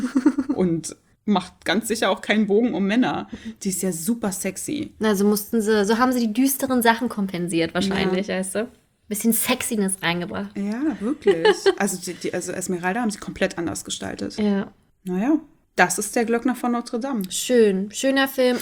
Und macht ganz sicher auch keinen Bogen um Männer. Die ist ja super sexy. Also mussten sie, so haben sie die düsteren Sachen kompensiert wahrscheinlich, ja. weißt du? Bisschen Sexiness reingebracht. Ja, wirklich. Also, die, die, also Esmeralda haben sie komplett anders gestaltet. Ja. Naja, das ist der Glöckner von Notre Dame. Schön, schöner Film.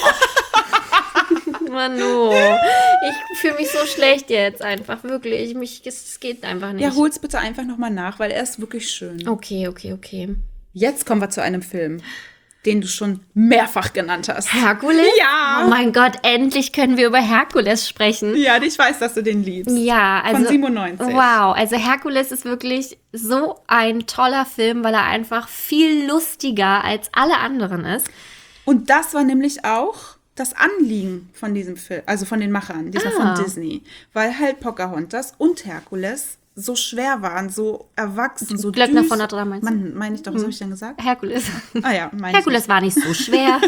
Oh, Manu, ich fühle mich so schlecht jetzt einfach, wirklich. Mich, es geht einfach nicht. Ja, hol's bitte einfach nochmal nach, weil er ist wirklich schön. Okay, okay, okay. Jetzt kommen wir zu einem Film, den du schon mehrfach genannt hast. Herkules? Ja. Oh mein Gott, endlich können wir über Herkules sprechen. Ja, ich weiß, dass du den liebst. Ja, also. Von siebenundneunzig. Wow, also Herkules ist wirklich so ein toller Film, weil er einfach viel lustiger als alle anderen ist. Und das war nämlich auch das Anliegen von diesem Film, also von den Machern, diesmal ah. von Disney. Weil halt Pocahontas und Herkules so schwer waren, so erwachsen, so Glöckner düst. von Notre Dame, meinst du? Mann, meine ich doch, was habe ich denn gesagt? Herkules. Ah ja, meine Herkules ich war nicht so schwer.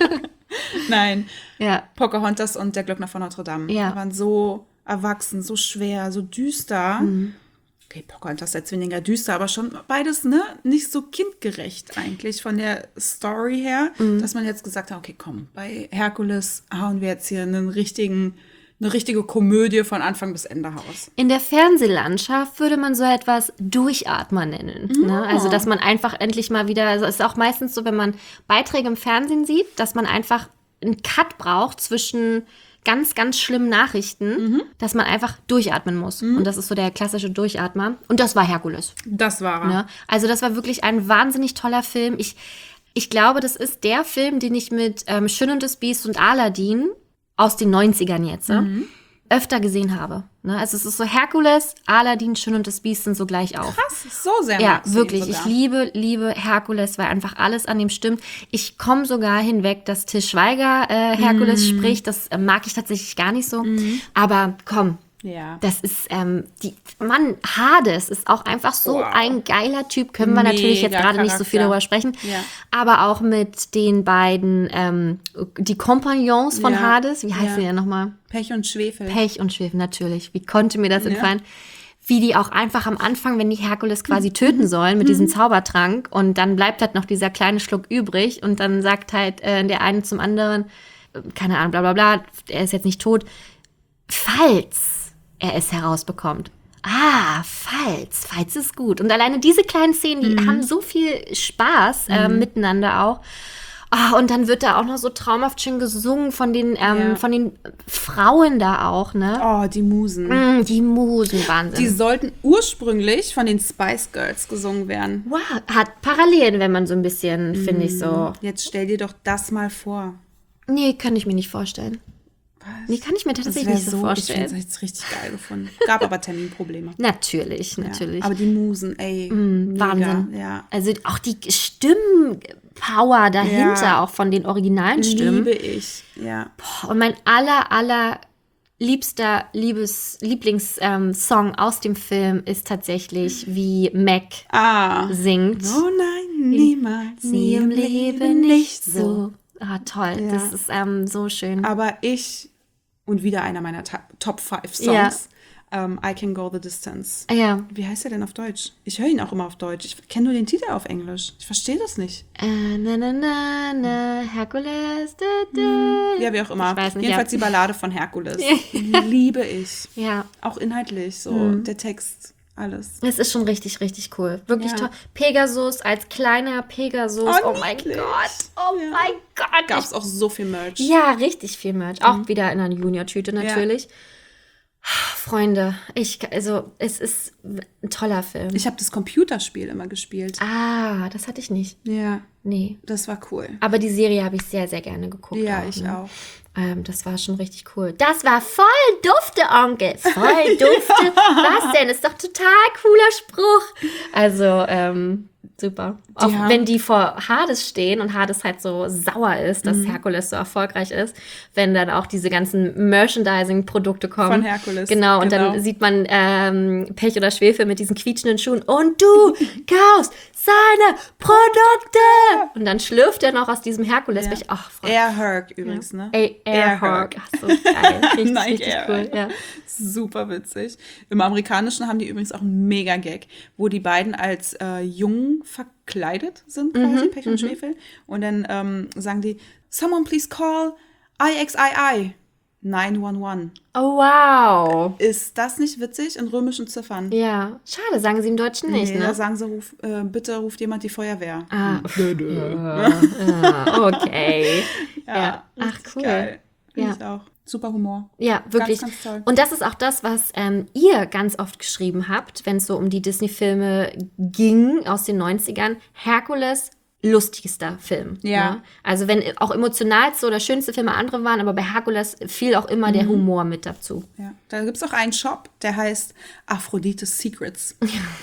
Nein, ja. Pocahontas und der Glöckner von Notre Dame ja. waren so erwachsen, so schwer, so düster. Mhm. Okay, Pocahontas jetzt weniger düster, aber schon beides, ne, nicht so kindgerecht eigentlich von der Story her, mhm. dass man jetzt gesagt hat, okay, komm, bei Herkules hauen wir jetzt hier einen richtigen eine richtige Komödie von Anfang bis Ende raus. In der Fernsehlandschaft würde man so etwas Durchatmer nennen. Oh. Ne? Also, dass man einfach endlich mal wieder, also es ist auch meistens so, wenn man Beiträge im Fernsehen sieht, dass man einfach einen Cut braucht zwischen ganz, ganz schlimmen Nachrichten, mhm. dass man einfach durchatmen muss. Mhm. Und das ist so der klassische Durchatmer. Und das war Herkules. Das war er. Ne? Also, das war wirklich ein wahnsinnig toller Film. Ich, ich glaube, das ist der Film, den ich mit ähm, Schön und das Biest und Aladdin aus den neunzigern jetzt, mhm. öfter gesehen habe. Ne? Also es ist so Herkules, Aladdin, Schön und das Biest sind so gleich auf. Krass, so sehr Ja, magst du wirklich. ihn Ich sogar. liebe, liebe Herkules, weil einfach alles an dem stimmt. Ich komme sogar hinweg, dass Til Schweiger äh, Herkules Mhm. spricht. Das äh, mag ich tatsächlich gar nicht so. Mhm. Aber komm, Ja. das ist, ähm, die, Mann, Hades ist auch einfach so Wow. ein geiler Typ. Können wir natürlich jetzt Mega gerade nicht so viel Charakter. darüber sprechen. Ja. Aber auch mit den beiden, ähm, die Kompagnons von Ja. Hades. Wie heißen Ja. die denn nochmal? Pech und Schwefel. Pech und Schwefel, natürlich. Wie konnte mir das Ja. entfallen? Wie die auch einfach am Anfang, wenn die Herkules quasi töten sollen mit diesem Zaubertrank und dann bleibt halt noch dieser kleine Schluck übrig und dann sagt halt äh, der eine zum anderen, äh, keine Ahnung, bla bla bla, er ist jetzt nicht tot, falls er es herausbekommt. Ah, falls, falls ist gut. Und alleine diese kleinen Szenen, die mhm. haben so viel Spaß äh, mhm. miteinander auch. Ah, und dann wird da auch noch so traumhaft schön gesungen von den, ähm, Ja. von den Frauen da auch, ne? Oh, die Musen. Mm, die Musen, Wahnsinn. Die sollten ursprünglich von den Spice Girls gesungen werden. wow, hat Parallelen, wenn man so ein bisschen, finde ich so. Jetzt stell dir doch das mal vor. Nee, kann ich mir nicht vorstellen. Nee, kann ich mir tatsächlich wär nicht so Ich vorstellen. finde es jetzt richtig geil gefunden. Gab aber Terminprobleme. Natürlich, Ja. natürlich. Aber die Musen, ey. mega, Wahnsinn. Ja. Also auch die Stimmenpower dahinter, Ja. auch von den originalen Stimmen. Liebe ich. Ja. Boah, und mein aller, aller liebster Liebes, Lieblingssong ähm, Song aus dem Film ist tatsächlich, wie Mac Ah. singt. Oh nein, niemals. Nie im Leben nicht so. Ah, toll. Ja. Das ist ähm, so schön. Aber ich, und wieder einer meiner Ta- Top five Songs, Ja. ähm, I Can Go the Distance. Ah, ja. Wie heißt er denn auf Deutsch? Ich höre ihn auch immer auf Deutsch. Ich kenne nur den Titel auf Englisch. Ich verstehe das nicht. Äh, na, na, na, na, Herkules. Da, da. Ja, wie auch immer. Ich weiß nicht, Jedenfalls ja. die Ballade von Herkules. Liebe ich. Ja, Auch inhaltlich, so Mhm. der Text, alles. es ist schon richtig, richtig cool. Wirklich Ja. toll. Pegasus als kleiner Pegasus. Oh, Oh, mein niedlich. Gott. Oh Ja. mein Gott. Gab es auch so viel Merch. Ja, richtig viel Merch. Auch wieder in einer Junior-Tüte natürlich. Freunde, ich, also es ist ein toller Film. Ich habe das Computerspiel immer gespielt. ah, das hatte ich nicht. Ja, Nee. das war cool. Aber die Serie habe ich sehr, sehr gerne geguckt. Ja, auch, ich ne? auch. Ähm, das war schon richtig cool. Das war voll dufte, Onkel. Voll dufte. Was denn? Ist doch total cooler Spruch. Also, ähm, super. Auch haben- wenn die vor Hades stehen und Hades halt so sauer ist, dass Herkules so erfolgreich ist, wenn dann auch diese ganzen Merchandising-Produkte kommen. Von Herkules, Genau, und genau. dann sieht man ähm, Pech oder Schwefel mit diesen quietschenden Schuhen. Und du kaufst seine Produkte! Und dann schlürft er noch aus diesem Herkules. Ja. Ich, ach, Freund. Air Herc übrigens, ne? Ey, Air Herc. Herc. Ach, so geil. Richtig, Nike richtig Air. cool. Ja. Super witzig. Im Amerikanischen haben die übrigens auch einen Mega-Gag, wo die beiden als äh, Jungen verkleidet sind, quasi, Pech und Schwefel. Und dann ähm, sagen die, someone please call I X I I neun eins eins. Oh, wow. Ist das nicht witzig in römischen Ziffern? Ja, schade, sagen sie im Deutschen nicht, Nee, da ne? sagen sie, ruf, äh, bitte ruft jemand die Feuerwehr. Ah, ah, okay. Ja. Ach, richtig cool. Geil. Finde Ja. ich auch. Super Humor. Ja, wirklich. Ganz, ganz toll. Und das ist auch das, was ähm, ihr ganz oft geschrieben habt, wenn es so um die Disney-Filme ging aus den neunzigern. Herkules, lustigster Film. Ja. Ne? Also wenn auch emotionalste oder schönste Filme andere waren, aber bei Herkules fiel auch immer Mhm. der Humor mit dazu. Ja. Da gibt es auch einen Shop, der heißt Aphrodite's Secrets.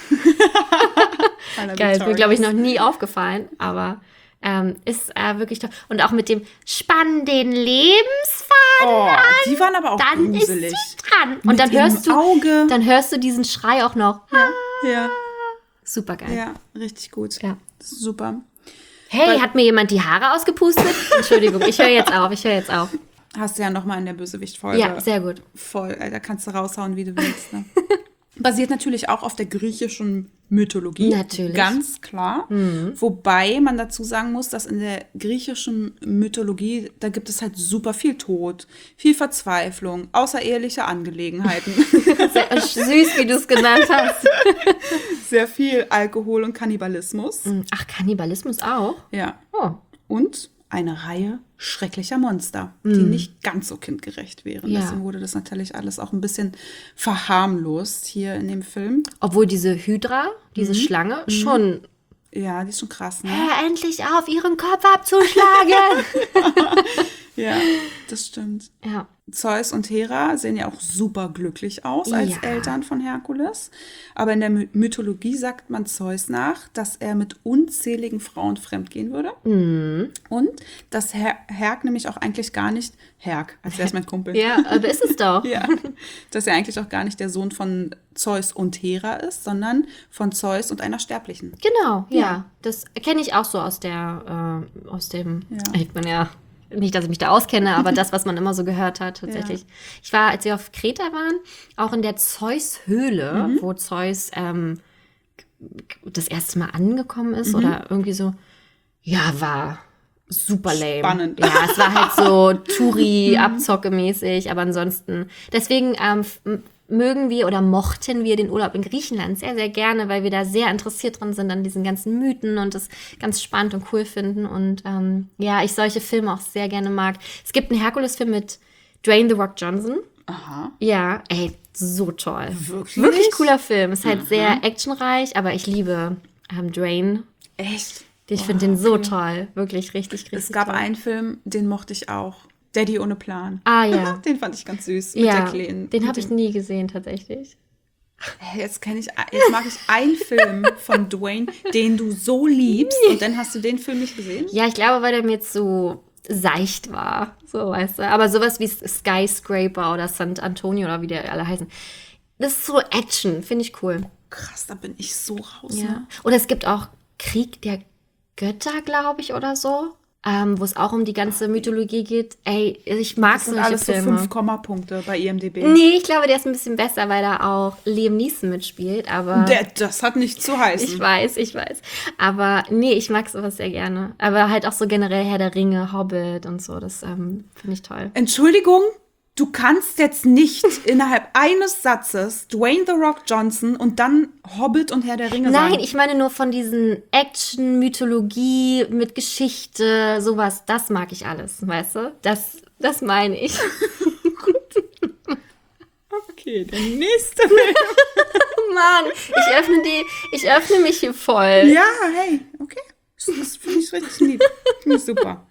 Bei der Geil, ist mir, Victoria's. glaube ich, noch nie aufgefallen, aber ähm, ist äh, wirklich toll. Und auch mit dem Spann den Lebensfaden, Oh, die waren aber auch dann gruselig. ist sie dran. Und Mit dann ihrem hörst du, Auge. dann hörst du diesen Schrei auch noch. Ja, Super geil. ja, richtig gut. Ja. Super. Hey, Weil- hat mir jemand die Haare ausgepustet? Entschuldigung, ich höre jetzt auf, ich höre jetzt auf. Hast du ja nochmal in der Bösewicht-Folge. Ja, sehr gut. Voll, ey, da kannst du raushauen, wie du willst. Ne? Basiert natürlich auch auf der griechischen Mythologie. Natürlich. Mhm. Ganz klar. Wobei man dazu sagen muss, dass in der griechischen Mythologie, da gibt es halt super viel Tod, viel Verzweiflung, außereheliche Angelegenheiten, Sehr süß, wie du es genannt hast. sehr viel Alkohol und Kannibalismus. Ach, Kannibalismus auch? Ja. Oh. Und eine Reihe schrecklicher Monster, die nicht ganz so kindgerecht wären. Ja. Deswegen wurde das natürlich alles auch ein bisschen verharmlost hier in dem Film. Obwohl diese Hydra, diese Schlange, schon Ja, die ist schon krass, ne? hör endlich auf, ihren Kopf abzuschlagen. Ja, das stimmt. Ja. Zeus und Hera sehen ja auch super glücklich aus als Ja. Eltern von Herkules. Aber in der My- Mythologie sagt man Zeus nach, dass er mit unzähligen Frauen fremdgehen würde. Mhm. Und dass Her Herk nämlich auch eigentlich gar nicht, Herk, als wäre es mein Kumpel. Ja, aber ist es doch. Ja, dass er eigentlich auch gar nicht der Sohn von Zeus und Hera ist, sondern von Zeus und einer Sterblichen. Genau, ja. Ja. Das kenne ich auch so aus der, äh, aus dem, Ja. ich bin ja, nicht, dass ich mich da auskenne, aber das, was man immer so gehört hat, tatsächlich. Ja. Ich war, als wir auf Kreta waren, auch in der Zeus-Höhle, Mhm. wo Zeus ähm, das erste Mal angekommen ist Mhm. oder irgendwie so, ja, war super lame. Spannend. Ja, es war halt so Touri, Abzocke-mäßig, aber ansonsten, deswegen ähm, f- m- mögen wir oder mochten wir den Urlaub in Griechenland sehr, sehr gerne, weil wir da sehr interessiert dran sind an diesen ganzen Mythen und das ganz spannend und cool finden. Und ähm, ja, ich solche Filme auch sehr gerne mag. Es gibt einen Herkules-Film mit Dwayne The Rock Johnson. Aha. Ja, ey, so toll. Wirklich? Wirklich cooler Film. Ist halt Aha. sehr actionreich, aber ich liebe ähm, Dwayne. Echt? Ich Oh, finde den so okay. toll. Wirklich richtig, richtig Es gab toll. einen Film, den mochte ich auch. Daddy ohne Plan. Ah ja. Den fand ich ganz süß. Mit Ja, der Kleinen. den mit habe ich dem- nie gesehen tatsächlich. Hey, Jetzt kenne ich, jetzt mag ich einen Film von Dwayne, den du so liebst. Und dann hast du den Film nicht gesehen? Ja, ich glaube, weil der mir jetzt so seicht war. So, weißt du. Aber sowas wie Skyscraper oder San Antonio oder wie die alle heißen. Das ist so Action, finde ich cool. Krass, da bin ich so raus. Ja. Ne? Oder es gibt auch Krieg der Götter, glaube ich, oder so. Ähm, wo es auch um die ganze Mythologie geht. Ey, ich mag Das sind solche alles so Filme. fünf Kommapunkte bei I M D B. Nee, ich glaube, der ist ein bisschen besser, weil da auch Liam Neeson mitspielt. Aber Der, das hat nicht zu heißen. ich weiß, ich weiß. Aber nee, ich mag sowas sehr gerne. Aber halt auch so generell Herr der Ringe, Hobbit und so. Das ähm, finde ich toll. Entschuldigung, du kannst jetzt nicht innerhalb eines Satzes Dwayne The Rock Johnson und dann Hobbit und Herr der Ringe sagen. Nein, ich meine nur von diesen Action, Mythologie mit Geschichte, sowas. Das mag ich alles, weißt du? Das, das meine ich. Okay, der nächste. Mann, ich öffne die, ich öffne mich hier voll. Ja, hey, okay. Das, das finde ich richtig lieb. Finde ich super.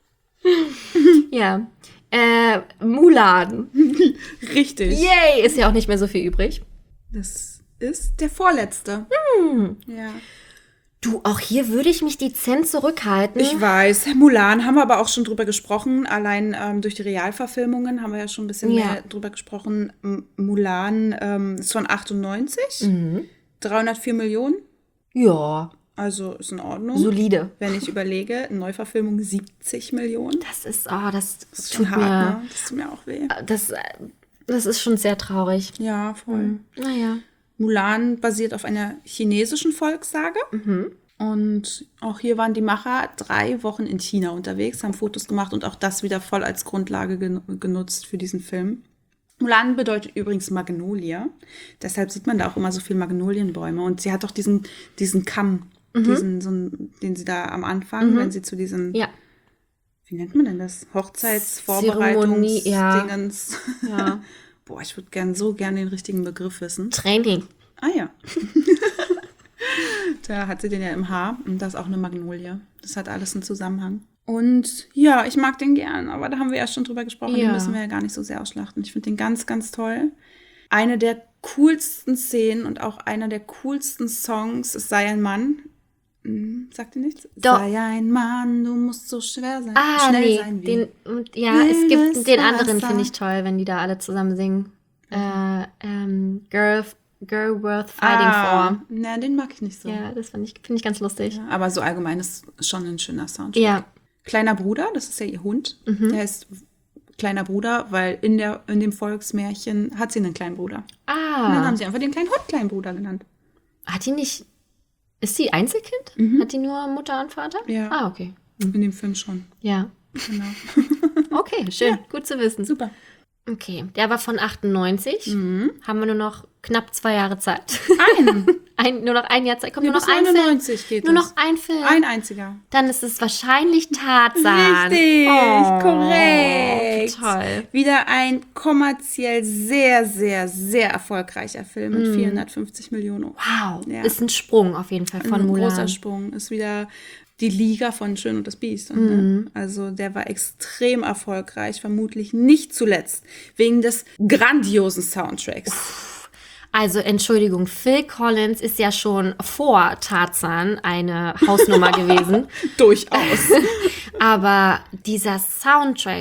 Ja. Äh, Mulan. Richtig. Yay, ist ja auch nicht mehr so viel übrig. Das ist der vorletzte. Ja. Du, auch hier würde ich mich dezent zurückhalten. Ich weiß, Mulan haben wir aber auch schon drüber gesprochen. Allein ähm, durch die Realverfilmungen haben wir ja schon ein bisschen Ja. mehr drüber gesprochen. M Mulan ähm, ist von achtundneunzig. Mhm. dreihundertvier Millionen. Ja, Also ist in Ordnung. solide. Wenn ich überlege, Neuverfilmung siebzig Millionen. Das ist, oh, das, Das ist tut schon hart, mir, ne? Das tut mir auch weh. das, äh, das ist schon sehr traurig. Ja, voll. Naja. Mulan basiert auf einer chinesischen Volkssage. Und auch hier waren die Macher drei Wochen in China unterwegs, haben Fotos gemacht und auch das wieder voll als Grundlage gen genutzt für diesen Film. Mulan bedeutet übrigens Magnolie. Deshalb sieht man da auch immer so viele Magnolienbäume. Und sie hat auch diesen, diesen Kamm, diesen, so einen, den sie da am Anfang, wenn sie zu diesen, Ja. wie nennt man denn das? Zeremonie, ja. Hochzeitsvorbereitungsdingens. Ja. Boah, ich würde gern so gerne den richtigen Begriff wissen. Training. Ah ja. Da hat sie den ja im Haar und das ist auch eine Magnolie. Das hat alles einen Zusammenhang. Und ja, ich mag den gern, aber da haben wir ja schon drüber gesprochen, Ja. den müssen wir ja gar nicht so sehr ausschlachten. Ich finde den ganz, ganz toll. Eine der coolsten Szenen und auch einer der coolsten Songs ist Sei ein Mann. Hm, sagt ihr nichts? Doch. Sei ein Mann, du musst so schwer sein. Ah, schnell nee. sein wie. Den, und ja, es Wildes gibt den anderen, Wasser. finde ich toll, wenn die da alle zusammen singen. Äh, ähm, Girl, Girl Worth Fighting ah, For. na, den mag ich nicht so. Ja, das finde ich, find ich ganz lustig. Ja, aber so allgemein ist schon ein schöner Soundtrack. Ja. Kleiner Bruder, das ist ja ihr Hund. Mhm. Der heißt Kleiner Bruder, weil in, der, in dem Volksmärchen hat sie einen kleinen Bruder. Und dann Ah. haben sie einfach den kleinen Hund Kleinen Bruder genannt. Hat die nicht. Ist sie Einzelkind? Hat die nur Mutter und Vater? Ja. Ah, okay. In dem Film schon. Ja. Genau. Okay, schön. Gut zu wissen. Super. Okay, der war von achtundneunzig. Mhm. Haben wir nur noch knapp zwei Jahre Zeit. Ein. Ein, nur noch ein Jahr Zeit. Kommt Ja, nur noch bis ein Film. neunundneunzig geht Nur das. noch ein Film. Ein einziger. Dann ist es wahrscheinlich Tarzan. Richtig, Oh, korrekt. Toll. Wieder ein kommerziell sehr, sehr, sehr erfolgreicher Film mit vierhundertfünfzig Millionen. Wow. Ja. Ist ein Sprung auf jeden Fall von ein Mulan. großer Sprung. Ist wieder die Liga von Schön und das Biest. Und, ne? Also der war extrem erfolgreich, vermutlich nicht zuletzt wegen des grandiosen Soundtracks. Also Entschuldigung, Phil Collins ist ja schon vor Tarzan eine Hausnummer gewesen. Durchaus. Aber dieser Soundtrack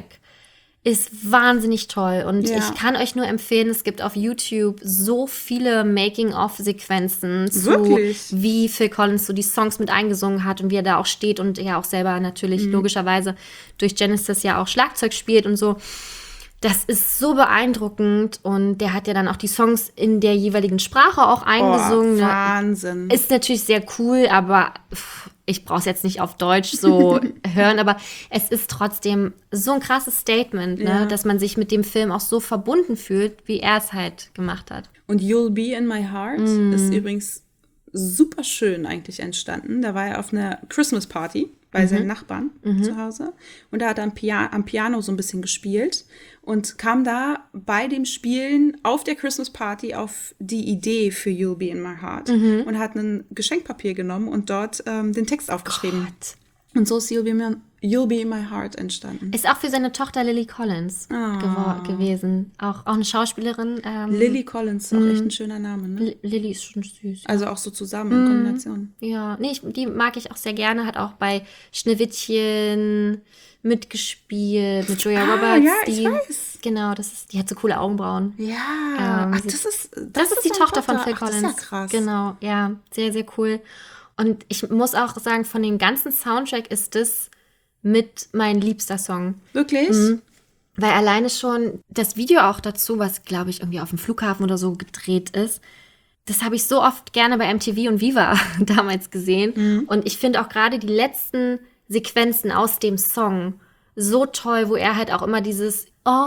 ist wahnsinnig toll. Und Ja. ich kann euch nur empfehlen, es gibt auf YouTube so viele Making-of-Sequenzen zu, Wirklich? wie Phil Collins so die Songs mit eingesungen hat und wie er da auch steht und ja auch selber natürlich Mhm. logischerweise durch Genesis ja auch Schlagzeug spielt und so. Das ist so beeindruckend und der hat ja dann auch die Songs in der jeweiligen Sprache auch eingesungen. Oh, ne? Wahnsinn. Ist natürlich sehr cool, aber pff, ich brauche es jetzt nicht auf Deutsch so hören, aber es ist trotzdem so ein krasses Statement, ne? Ja. Dass man sich mit dem Film auch so verbunden fühlt, wie er es halt gemacht hat. Und You'll Be in My Heart Mm. ist übrigens super schön eigentlich entstanden. Da war er auf einer Christmas Party bei Mhm. seinen Nachbarn zu Hause. Und da hat er am, Pia- am Piano so ein bisschen gespielt und kam da bei dem Spielen auf der Christmas Party auf die Idee für You'll Be in My Heart Mhm. und hat ein Geschenkpapier genommen und dort ähm, den Text aufgeschrieben. Gott. Und so ist You'll Be, in My, You'll Be in My Heart entstanden. Ist auch für seine Tochter Lily Collins Ah. gewo- gewesen. Auch, auch eine Schauspielerin. Ähm, Lily Collins, auch echt ein schöner Name, ne? Li- Lily ist schon süß. Also auch so zusammen in Kombination. Ja, nee, ich, die mag ich auch sehr gerne. Hat auch bei Schneewittchen mitgespielt, mit Julia Ah, Roberts. ja, ich die, weiß. Genau, das ist, die hat so coole Augenbrauen. Ja, Ähm, ach, sie- das ist das, Das, ist die seine Tochter von Phil Ach, Collins. Das ist ja krass. Genau, ja, sehr, sehr cool. Und ich muss auch sagen, von dem ganzen Soundtrack ist das mit mein liebster Song. Wirklich? Weil alleine schon das Video auch dazu, was, glaube ich, irgendwie auf dem Flughafen oder so gedreht ist, das habe ich so oft gerne bei M T V und Viva damals gesehen. Und ich finde auch gerade die letzten Sequenzen aus dem Song so toll, wo er halt auch immer dieses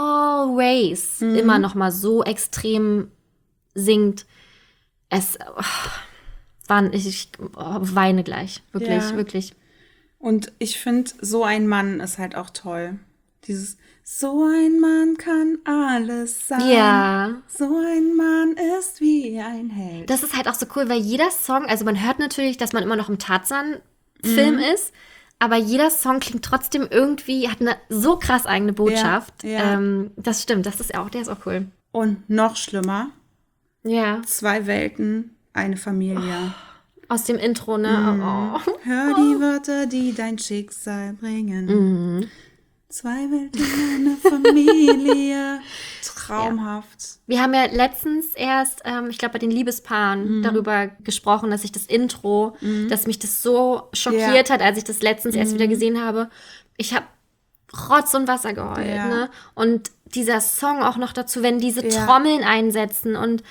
Always immer noch mal so extrem singt. Es oh, waren, ich, ich oh, weine gleich. Wirklich, Ja. wirklich. Und ich finde, so ein Mann ist halt auch toll. Dieses, so ein Mann kann alles sein. Ja. So ein Mann ist wie ein Held. Das ist halt auch so cool, weil jeder Song, also man hört natürlich, dass man immer noch im Tarzan-Film ist, aber jeder Song klingt trotzdem irgendwie, hat eine so krass eigene Botschaft. Ja, ja. Ähm, das stimmt, das ist auch, der ist auch cool. Und noch schlimmer, Ja, zwei Welten, eine Familie. aus dem Intro, ne? Oh. Hör die Wörter, die dein Schicksal bringen. Zwei Welten, eine Familie. Traumhaft. Wir haben ja letztens erst, ähm, ich glaube bei den Liebespaaren, darüber gesprochen, dass ich das Intro, dass mich das so schockiert Ja. hat, als ich das letztens erst wieder gesehen habe. Ich habe Rotz und Wasser geheult, Ja. ne? Und dieser Song auch noch dazu, wenn diese Ja. Trommeln einsetzen und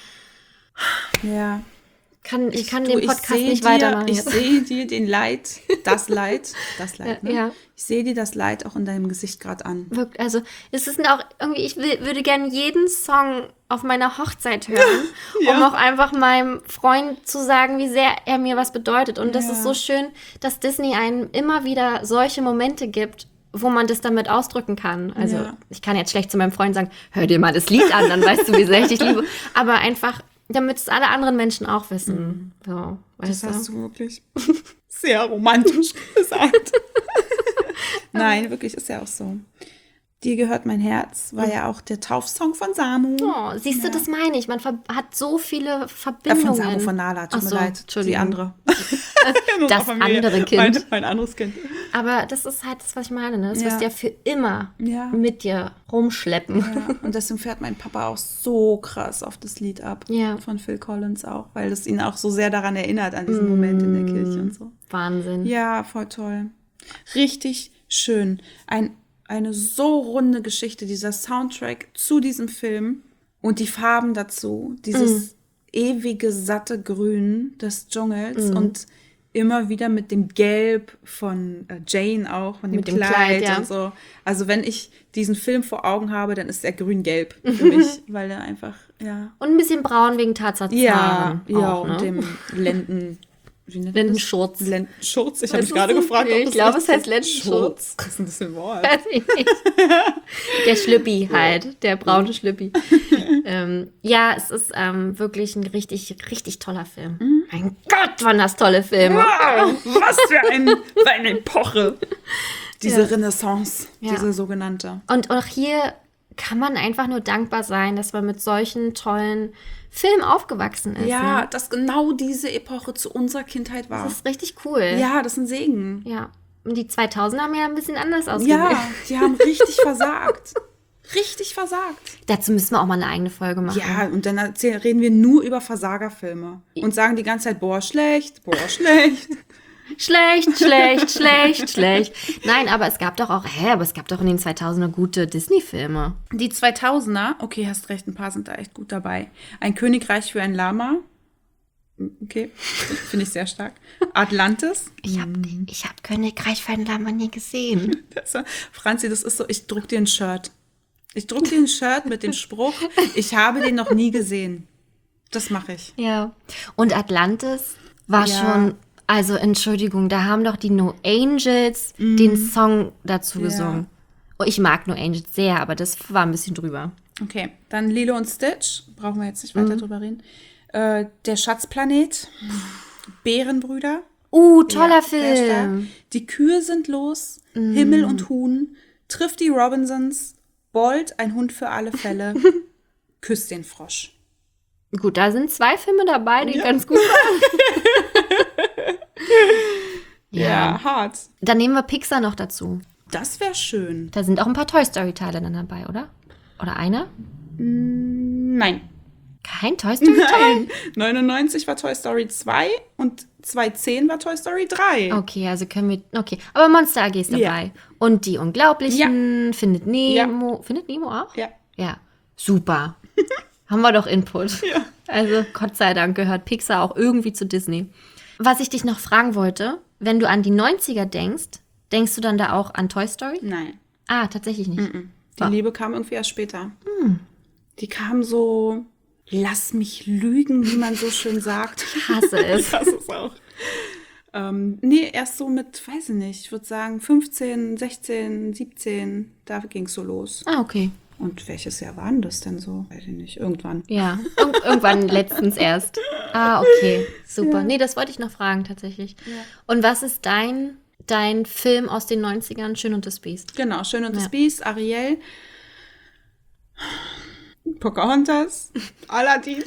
Ja. kann, ich kann Du, den ich Podcast seh nicht dir, weitermachen Ich jetzt. sehe dir den Leid, das Leid, das Leid, ne? Ja. Ich sehe dir das Leid auch in deinem Gesicht gerade an. Wirkt- Also es ist auch irgendwie, ich will, würde gerne jeden Song auf meiner Hochzeit hören, Ja. um auch einfach meinem Freund zu sagen, wie sehr er mir was bedeutet. Und das Ja. ist so schön, dass Disney einem immer wieder solche Momente gibt, wo man das damit ausdrücken kann. Also Ja. ich kann jetzt schlecht zu meinem Freund sagen, hör dir mal das Lied an, dann weißt du, wie sehr ich dich liebe. Aber einfach, damit es alle anderen Menschen auch wissen. So, Das weißt hast du? du wirklich sehr romantisch gesagt. Nein, wirklich ist ja auch so. Dir gehört mein Herz war ja auch der Taufsong von Samu. Oh, siehst du, Ja. das meine ich. Man ver- hat so viele Äh, Verbindungen. von Samu von Nala, tut Ach mir so, leid. Die Entschuldigung. andere. Das andere Kind. Mein, mein anderes Kind. Aber das ist halt das, was ich meine. Ne? Das Ja. wirst du ja für immer Ja. mit dir rumschleppen. Ja, und deswegen fährt mein Papa auch so krass auf das Lied ab. Ja. Von Phil Collins auch, weil das ihn auch so sehr daran erinnert, an diesen Moment in der Kirche und so. Wahnsinn. Ja, voll toll. Richtig schön. Ein, eine so runde Geschichte, dieser Soundtrack zu diesem Film und die Farben dazu, dieses ewige, satte Grün des Dschungels und immer wieder mit dem Gelb von äh, Jane auch, von dem, Mit dem Kleid, Kleid, ja. und so. Also wenn ich diesen Film vor Augen habe, dann ist er grün-gelb für mich, weil er einfach, ja. Und ein bisschen braun wegen Tarzan. Ja, ja, auch, und ne? dem Lenden... Wie nennt man das? Lendenschurz. Lendenschurz. Ich habe Was mich ist gerade das? gefragt, ob Ich das glaube, richtig es heißt ist. Lendenschurz. Was ist denn das für ein Wort? Weiß ich nicht. Der Schlüppi halt, der braune Schlüppi. ähm, ja, es ist ähm, wirklich ein richtig, richtig toller Film. Mhm. Mein Gott, waren das tolle Filme. Wow, was für, ein, für eine Epoche. Diese Ja. Renaissance, Ja. diese sogenannte. Und auch hier kann man einfach nur dankbar sein, dass man mit solchen tollen Filmen aufgewachsen ist. Ja, Ne? dass genau diese Epoche zu unserer Kindheit war. Das ist richtig cool. Ja, das ist ein Segen. Ja. Und die zweitausender haben ja ein bisschen anders ausgesehen. Ja, die haben richtig versagt. Richtig versagt. Dazu müssen wir auch mal eine eigene Folge machen. Ja, und dann erzählen, reden wir nur über Versagerfilme und sagen die ganze Zeit, boah, schlecht, boah, schlecht. Schlecht, schlecht, schlecht, schlecht. Nein, aber es gab doch auch, hä, aber es gab doch in den zweitausender gute Disney-Filme. Die zweitausender, okay, hast recht, ein paar sind da echt gut dabei. Ein Königreich für ein Lama. Okay, finde ich sehr stark. Atlantis. Ich habe ich hab Königreich von Lama nie gesehen. Das war, Franzi, das ist so, ich druck dir ein Shirt. Ich druck dir ein Shirt mit dem Spruch, ich habe den noch nie gesehen. Das mache ich. Ja. Und Atlantis war Ja. schon, also Entschuldigung, da haben doch die No Angels den Song dazu Ja. gesungen. Oh, ich mag No Angels sehr, aber das war ein bisschen drüber. Okay, dann Lilo und Stitch. Brauchen wir jetzt nicht weiter drüber reden. Äh, der Schatzplanet. Bärenbrüder. Uh, toller Ja, sehr stark. Film. Die Kühe sind los. Himmel und Huhn. Trifft die Robinsons. Bolt, ein Hund für alle Fälle. Küsst den Frosch. Gut, da sind zwei Filme dabei, die Ja. ganz gut waren. Ja, hart. Dann nehmen wir Pixar noch dazu. Das wäre schön. Da sind auch ein paar Toy Story-Teile dann dabei, oder? Oder einer? Nein. Kein Toy Story-Teil? Nein. neunundneunzig war Toy Story zwei und zweitausendzehn war Toy Story drei. Okay, also können wir. Okay, aber Monster A G ist dabei. Ja. Und die Unglaublichen, Findet Nemo. Findet Nemo auch? Ja. Ja. Super. Haben wir doch Input. Ja. Also, Gott sei Dank gehört Pixar auch irgendwie zu Disney. Was ich dich noch fragen wollte, wenn du an die neunziger denkst, denkst du dann da auch an Toy Story? Nein. Ah, tatsächlich nicht. Die Liebe kam irgendwie erst später. Die kam so, lass mich lügen, wie man so schön sagt. Ich hasse es. Das ist auch. Ähm, nee, erst so mit, weiß ich nicht, ich würde sagen fünfzehn, sechzehn, siebzehn, da ging es so los. Ah, okay. Und welches Jahr war denn das denn so? Weiß ich nicht, irgendwann. Ja, Ir irgendwann letztens erst. Ah, okay. Super. Nee, das wollte ich noch fragen, tatsächlich. Und was ist dein, dein Film aus den neunzigern, Schön und das Biest? Genau, Schön und Ja. das Biest, Ariel, Pocahontas, Aladdin.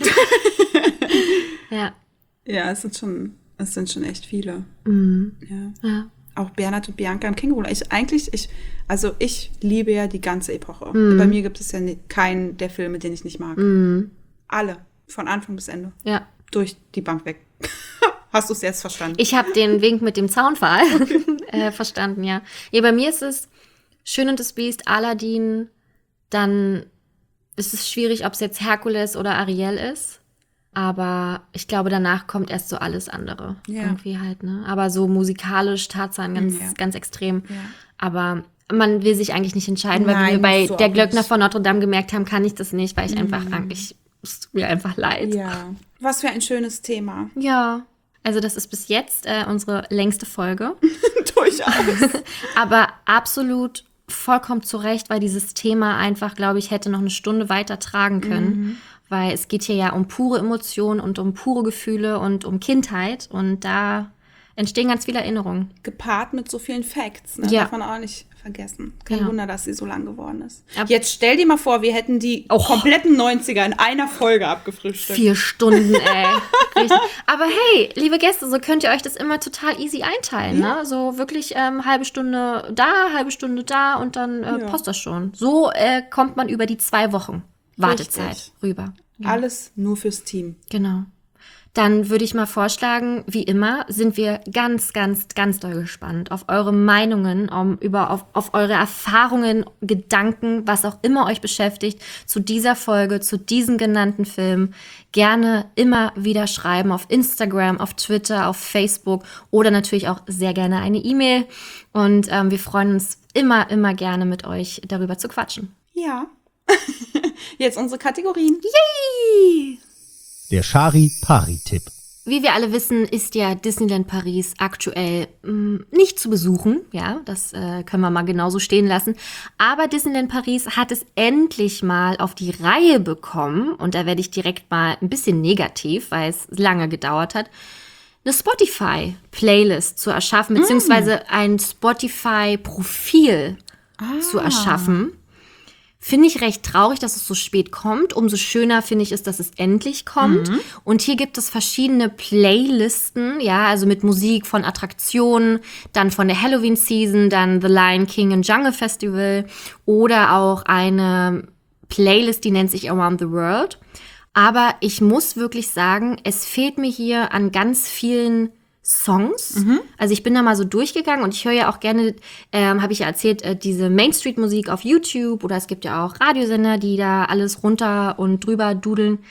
Ja. Ja, es sind schon, es sind schon echt viele. Mhm. Ja. Ja. Auch Bernhard und Bianca im Känguru. Ich eigentlich, ich, also ich liebe ja die ganze Epoche. Mhm. Bei mir gibt es ja ni- keinen der Filme, den ich nicht mag. Mhm. Alle, von Anfang bis Ende, Ja. durch die Bank weg. Hast du es jetzt verstanden? Ich habe den Wink mit dem Zaunpfahl äh, verstanden, ja. Ja, bei mir ist es Schön und das Biest, Aladdin, dann ist es schwierig, ob es jetzt Herkules oder Ariel ist. Aber ich glaube, danach kommt erst so alles andere. Ja. Irgendwie halt, ne? Aber so musikalisch, Tarzan ganz, Ja. ganz extrem. Ja. Aber man will sich eigentlich nicht entscheiden, weil Nein, wir bei musst du der auch Glöckner nicht. von Notre Dame gemerkt haben, kann ich das nicht, weil ich einfach eigentlich, es tut mir einfach leid. Ja. Was für ein schönes Thema. Ja. Also das ist bis jetzt äh, unsere längste Folge. Durchaus. Aber absolut vollkommen zu Recht, weil dieses Thema einfach, glaube ich, hätte noch eine Stunde weiter tragen können. Weil es geht hier ja um pure Emotionen und um pure Gefühle und um Kindheit. Und da entstehen ganz viele Erinnerungen. Gepaart mit so vielen Facts. Ne? Ja. Darf man auch nicht vergessen. Kein Ja. Wunder, dass sie so lang geworden ist. Ab- Jetzt stell dir mal vor, wir hätten die Oh. kompletten neunziger in einer Folge abgefrühstückt. Vier Stunden, ey. Richtig. Aber hey, liebe Gäste, so könnt ihr euch das immer total easy einteilen. Ne? So wirklich ähm, halbe Stunde da, halbe Stunde da und dann äh, Ja. passt das schon. So äh, kommt man über die zwei Wochen Wartezeit Richtig. rüber. Ja. Alles nur fürs Team. Genau. Dann würde ich mal vorschlagen, wie immer, sind wir ganz, ganz, ganz doll gespannt auf eure Meinungen, um, über, auf, auf eure Erfahrungen, Gedanken, was auch immer euch beschäftigt, zu dieser Folge, zu diesen genannten Filmen. Gerne immer wieder schreiben auf Instagram, auf Twitter, auf Facebook oder natürlich auch sehr gerne eine E-Mail. Und ähm, wir freuen uns immer, immer gerne mit euch darüber zu quatschen. Ja. Jetzt unsere Kategorien. Der Chari-Pari-Tipp. Wie wir alle wissen, ist ja Disneyland Paris aktuell mh, nicht zu besuchen. Ja, das äh, können wir mal genauso stehen lassen. Aber Disneyland Paris hat es endlich mal auf die Reihe bekommen. Und da werde ich direkt mal ein bisschen negativ, weil es lange gedauert hat, eine Spotify-Playlist zu erschaffen, beziehungsweise ein Spotify-Profil zu erschaffen. Finde ich recht traurig, dass es so spät kommt. Umso schöner finde ich es, dass es endlich kommt. Und hier gibt es verschiedene Playlisten, ja, also mit Musik von Attraktionen, dann von der Halloween-Season, dann The Lion King and Jungle Festival oder auch eine Playlist, die nennt sich Around the World. Aber ich muss wirklich sagen, es fehlt mir hier an ganz vielen Songs. Also ich bin da mal so durchgegangen und ich höre ja auch gerne, ähm, habe ich ja erzählt, äh, diese Main Street Musik auf YouTube oder es gibt ja auch Radiosender, die da alles runter und drüber dudeln.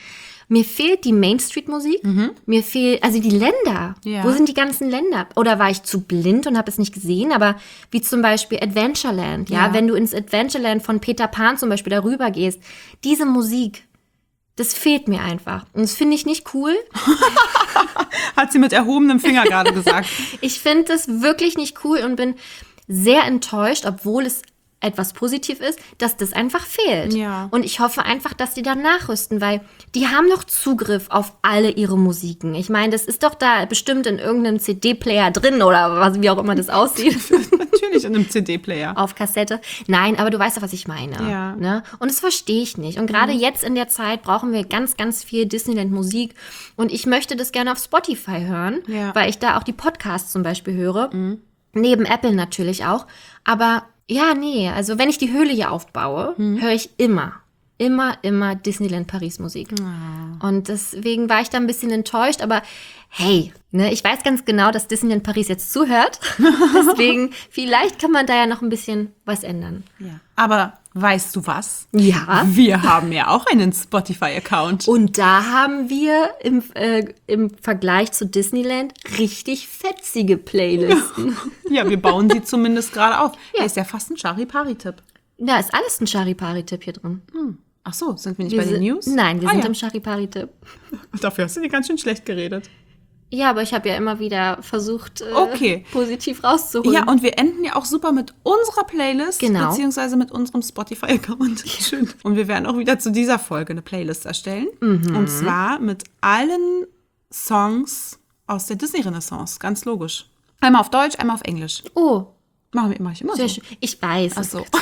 Mir fehlt die Main Street Musik. Mhm. Mir fehlt, also die Länder. Ja. Wo sind die ganzen Länder? Oder war ich zu blind und habe es nicht gesehen? Aber wie zum Beispiel Adventureland. Ja? Ja. Wenn du ins Adventureland von Peter Pan zum Beispiel darüber gehst. Diese Musik, das fehlt mir einfach. Und das finde ich nicht cool. Hat sie mit erhobenem Finger gerade gesagt. Ich finde das wirklich nicht cool und bin sehr enttäuscht, obwohl es etwas positiv ist, dass das einfach fehlt. Ja. Und ich hoffe einfach, dass die dann nachrüsten, weil die haben noch Zugriff auf alle ihre Musiken. Ich meine, das ist doch da bestimmt in irgendeinem C D-Player drin oder was, wie auch immer das aussieht. Natürlich in einem C D-Player. Auf Kassette. Nein, aber du weißt doch, was ich meine. Ja. Ne? Und das verstehe ich nicht. Und gerade mhm. jetzt in der Zeit brauchen wir ganz, ganz viel Disneyland-Musik. Und ich möchte das gerne auf Spotify hören, Ja. weil ich da auch die Podcasts zum Beispiel höre. Mhm. Neben Apple natürlich auch. Aber ja, nee, also wenn ich die Höhle hier aufbaue, mhm. höre ich immer, immer, immer Disneyland Paris Musik. Oh. Und deswegen war ich da ein bisschen enttäuscht, aber hey, ne, ich weiß ganz genau, dass Disneyland Paris jetzt zuhört. Deswegen, vielleicht kann man da ja noch ein bisschen was ändern. Ja. Aber weißt du was? Ja. Wir haben ja auch einen Spotify-Account. Und da haben wir im, äh, im Vergleich zu Disneyland richtig fetzige Playlisten. Ja, wir bauen sie zumindest gerade auf. Ja. Ja. Ist ja fast ein Charipari-Tipp. Da ist alles ein Charipari-Tipp hier drin. Hm. Ach so, sind wir nicht Wir bei den sind, News? Nein, wir ah, sind ja. im Charipari-Tipp. Dafür hast du dir ganz schön schlecht geredet. Ja, aber ich habe ja immer wieder versucht, äh, Okay. positiv rauszuholen. Ja, und wir enden ja auch super mit unserer Playlist, Genau. beziehungsweise mit unserem Spotify-Account. Schön. Und wir werden auch wieder zu dieser Folge eine Playlist erstellen. Mhm. Und zwar mit allen Songs aus der Disney-Renaissance. Ganz logisch. Einmal auf Deutsch, einmal auf Englisch. Oh, Machen wir mach ich immer sehr so. schön. Ich weiß. Ach so.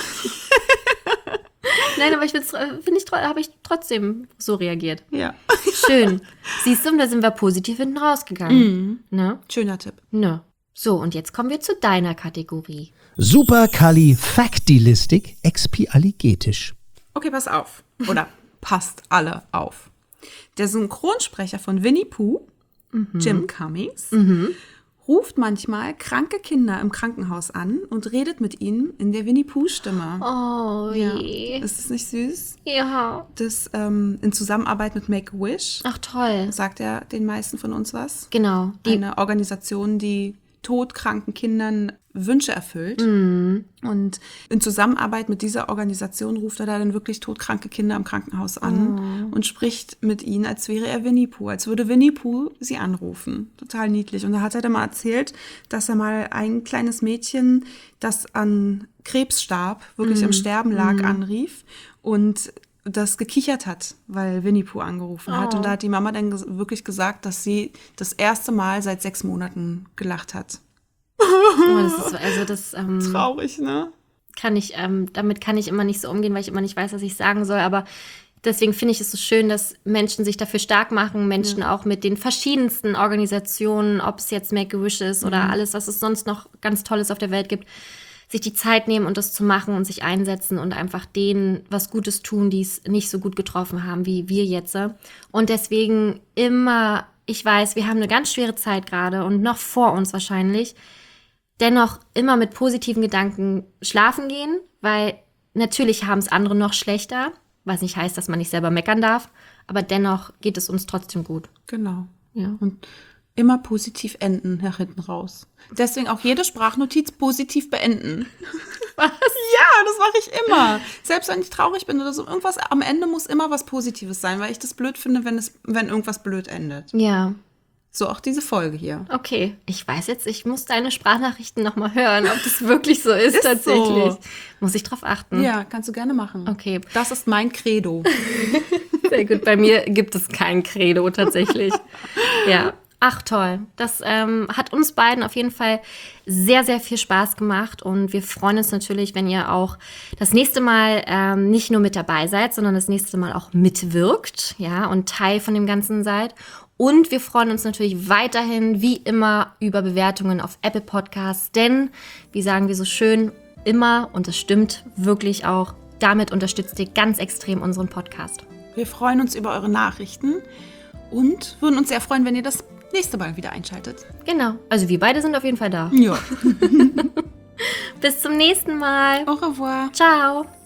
Nein, aber ich finde ich, habe ich trotzdem so reagiert. Ja. Schön. Siehst du, da sind wir positiv hinten rausgegangen. Mhm. Ne? Schöner Tipp. Ne. So, und jetzt kommen wir zu deiner Kategorie. Superkalifaktilistik expialigetisch. Okay, pass auf. Oder passt alle auf. Der Synchronsprecher von Winnie Pooh, mhm. Jim Cummings, mhm. ruft manchmal kranke Kinder im Krankenhaus an und redet mit ihnen in der Winnie-Pooh-Stimme. Oh, ja. je. Ist das nicht süß? Ja. Das ähm, in Zusammenarbeit mit Make-A-Wish. Ach, toll. Sagt ja den meisten von uns was. Genau. Die Eine Organisation, die todkranken Kindern Wünsche erfüllt. Mhm. Und in Zusammenarbeit mit dieser Organisation ruft er da dann wirklich todkranke Kinder im Krankenhaus an oh. und spricht mit ihnen, als wäre er Winnie Pooh, als würde Winnie Pooh sie anrufen. Total niedlich. Und da hat er dann mal erzählt, dass er mal ein kleines Mädchen, das an Krebs starb, wirklich mm. im Sterben lag, mm. anrief und das gekichert hat, weil Winnie Pooh angerufen oh. hat. Und da hat die Mama dann ges- wirklich gesagt, dass sie das erste Mal seit sechs Monaten gelacht hat. Oh, das ist, also das, ähm, traurig, ne? Kann ich, ähm, damit kann ich immer nicht so umgehen, weil ich immer nicht weiß, was ich sagen soll. Aber deswegen finde ich es so schön, dass Menschen sich dafür stark machen, Menschen ja. auch mit den verschiedensten Organisationen, ob es jetzt Make-A-Wish ist oder mhm. alles, was es sonst noch ganz Tolles auf der Welt gibt, sich die Zeit nehmen und das zu machen und sich einsetzen und einfach denen was Gutes tun, die es nicht so gut getroffen haben wie wir jetzt. Und deswegen immer, ich weiß, wir haben eine ganz schwere Zeit gerade und noch vor uns wahrscheinlich, dennoch immer mit positiven Gedanken schlafen gehen, weil natürlich haben es andere noch schlechter, was nicht heißt, dass man nicht selber meckern darf, aber dennoch geht es uns trotzdem gut. Genau. Ja. Und immer positiv enden, nach hinten raus. Deswegen auch jede Sprachnotiz positiv beenden. Was? Ja, das mache ich immer. Selbst wenn ich traurig bin oder so, irgendwas, am Ende muss immer was Positives sein, weil ich das blöd finde, wenn es, wenn irgendwas blöd endet. Ja. So auch diese Folge hier. Okay, ich weiß jetzt, ich muss deine Sprachnachrichten nochmal hören, ob das wirklich so ist, ist tatsächlich. So. Muss ich drauf achten. Ja, kannst du gerne machen. Okay. Das ist mein Credo. Sehr gut, bei mir gibt es kein Credo tatsächlich. Ja. Ach toll, das ähm, hat uns beiden auf jeden Fall sehr, sehr viel Spaß gemacht und wir freuen uns natürlich, wenn ihr auch das nächste Mal ähm, nicht nur mit dabei seid, sondern das nächste Mal auch mitwirkt, ja, und Teil von dem Ganzen seid. Und wir freuen uns natürlich weiterhin, wie immer, über Bewertungen auf Apple Podcasts, denn, wie sagen wir so schön, immer, und das stimmt wirklich auch, damit unterstützt ihr ganz extrem unseren Podcast. Wir freuen uns über eure Nachrichten und würden uns sehr freuen, wenn ihr das nächste Mal wieder einschaltet. Genau. Also wir beide sind auf jeden Fall da. Ja. Bis zum nächsten Mal. Au revoir. Ciao.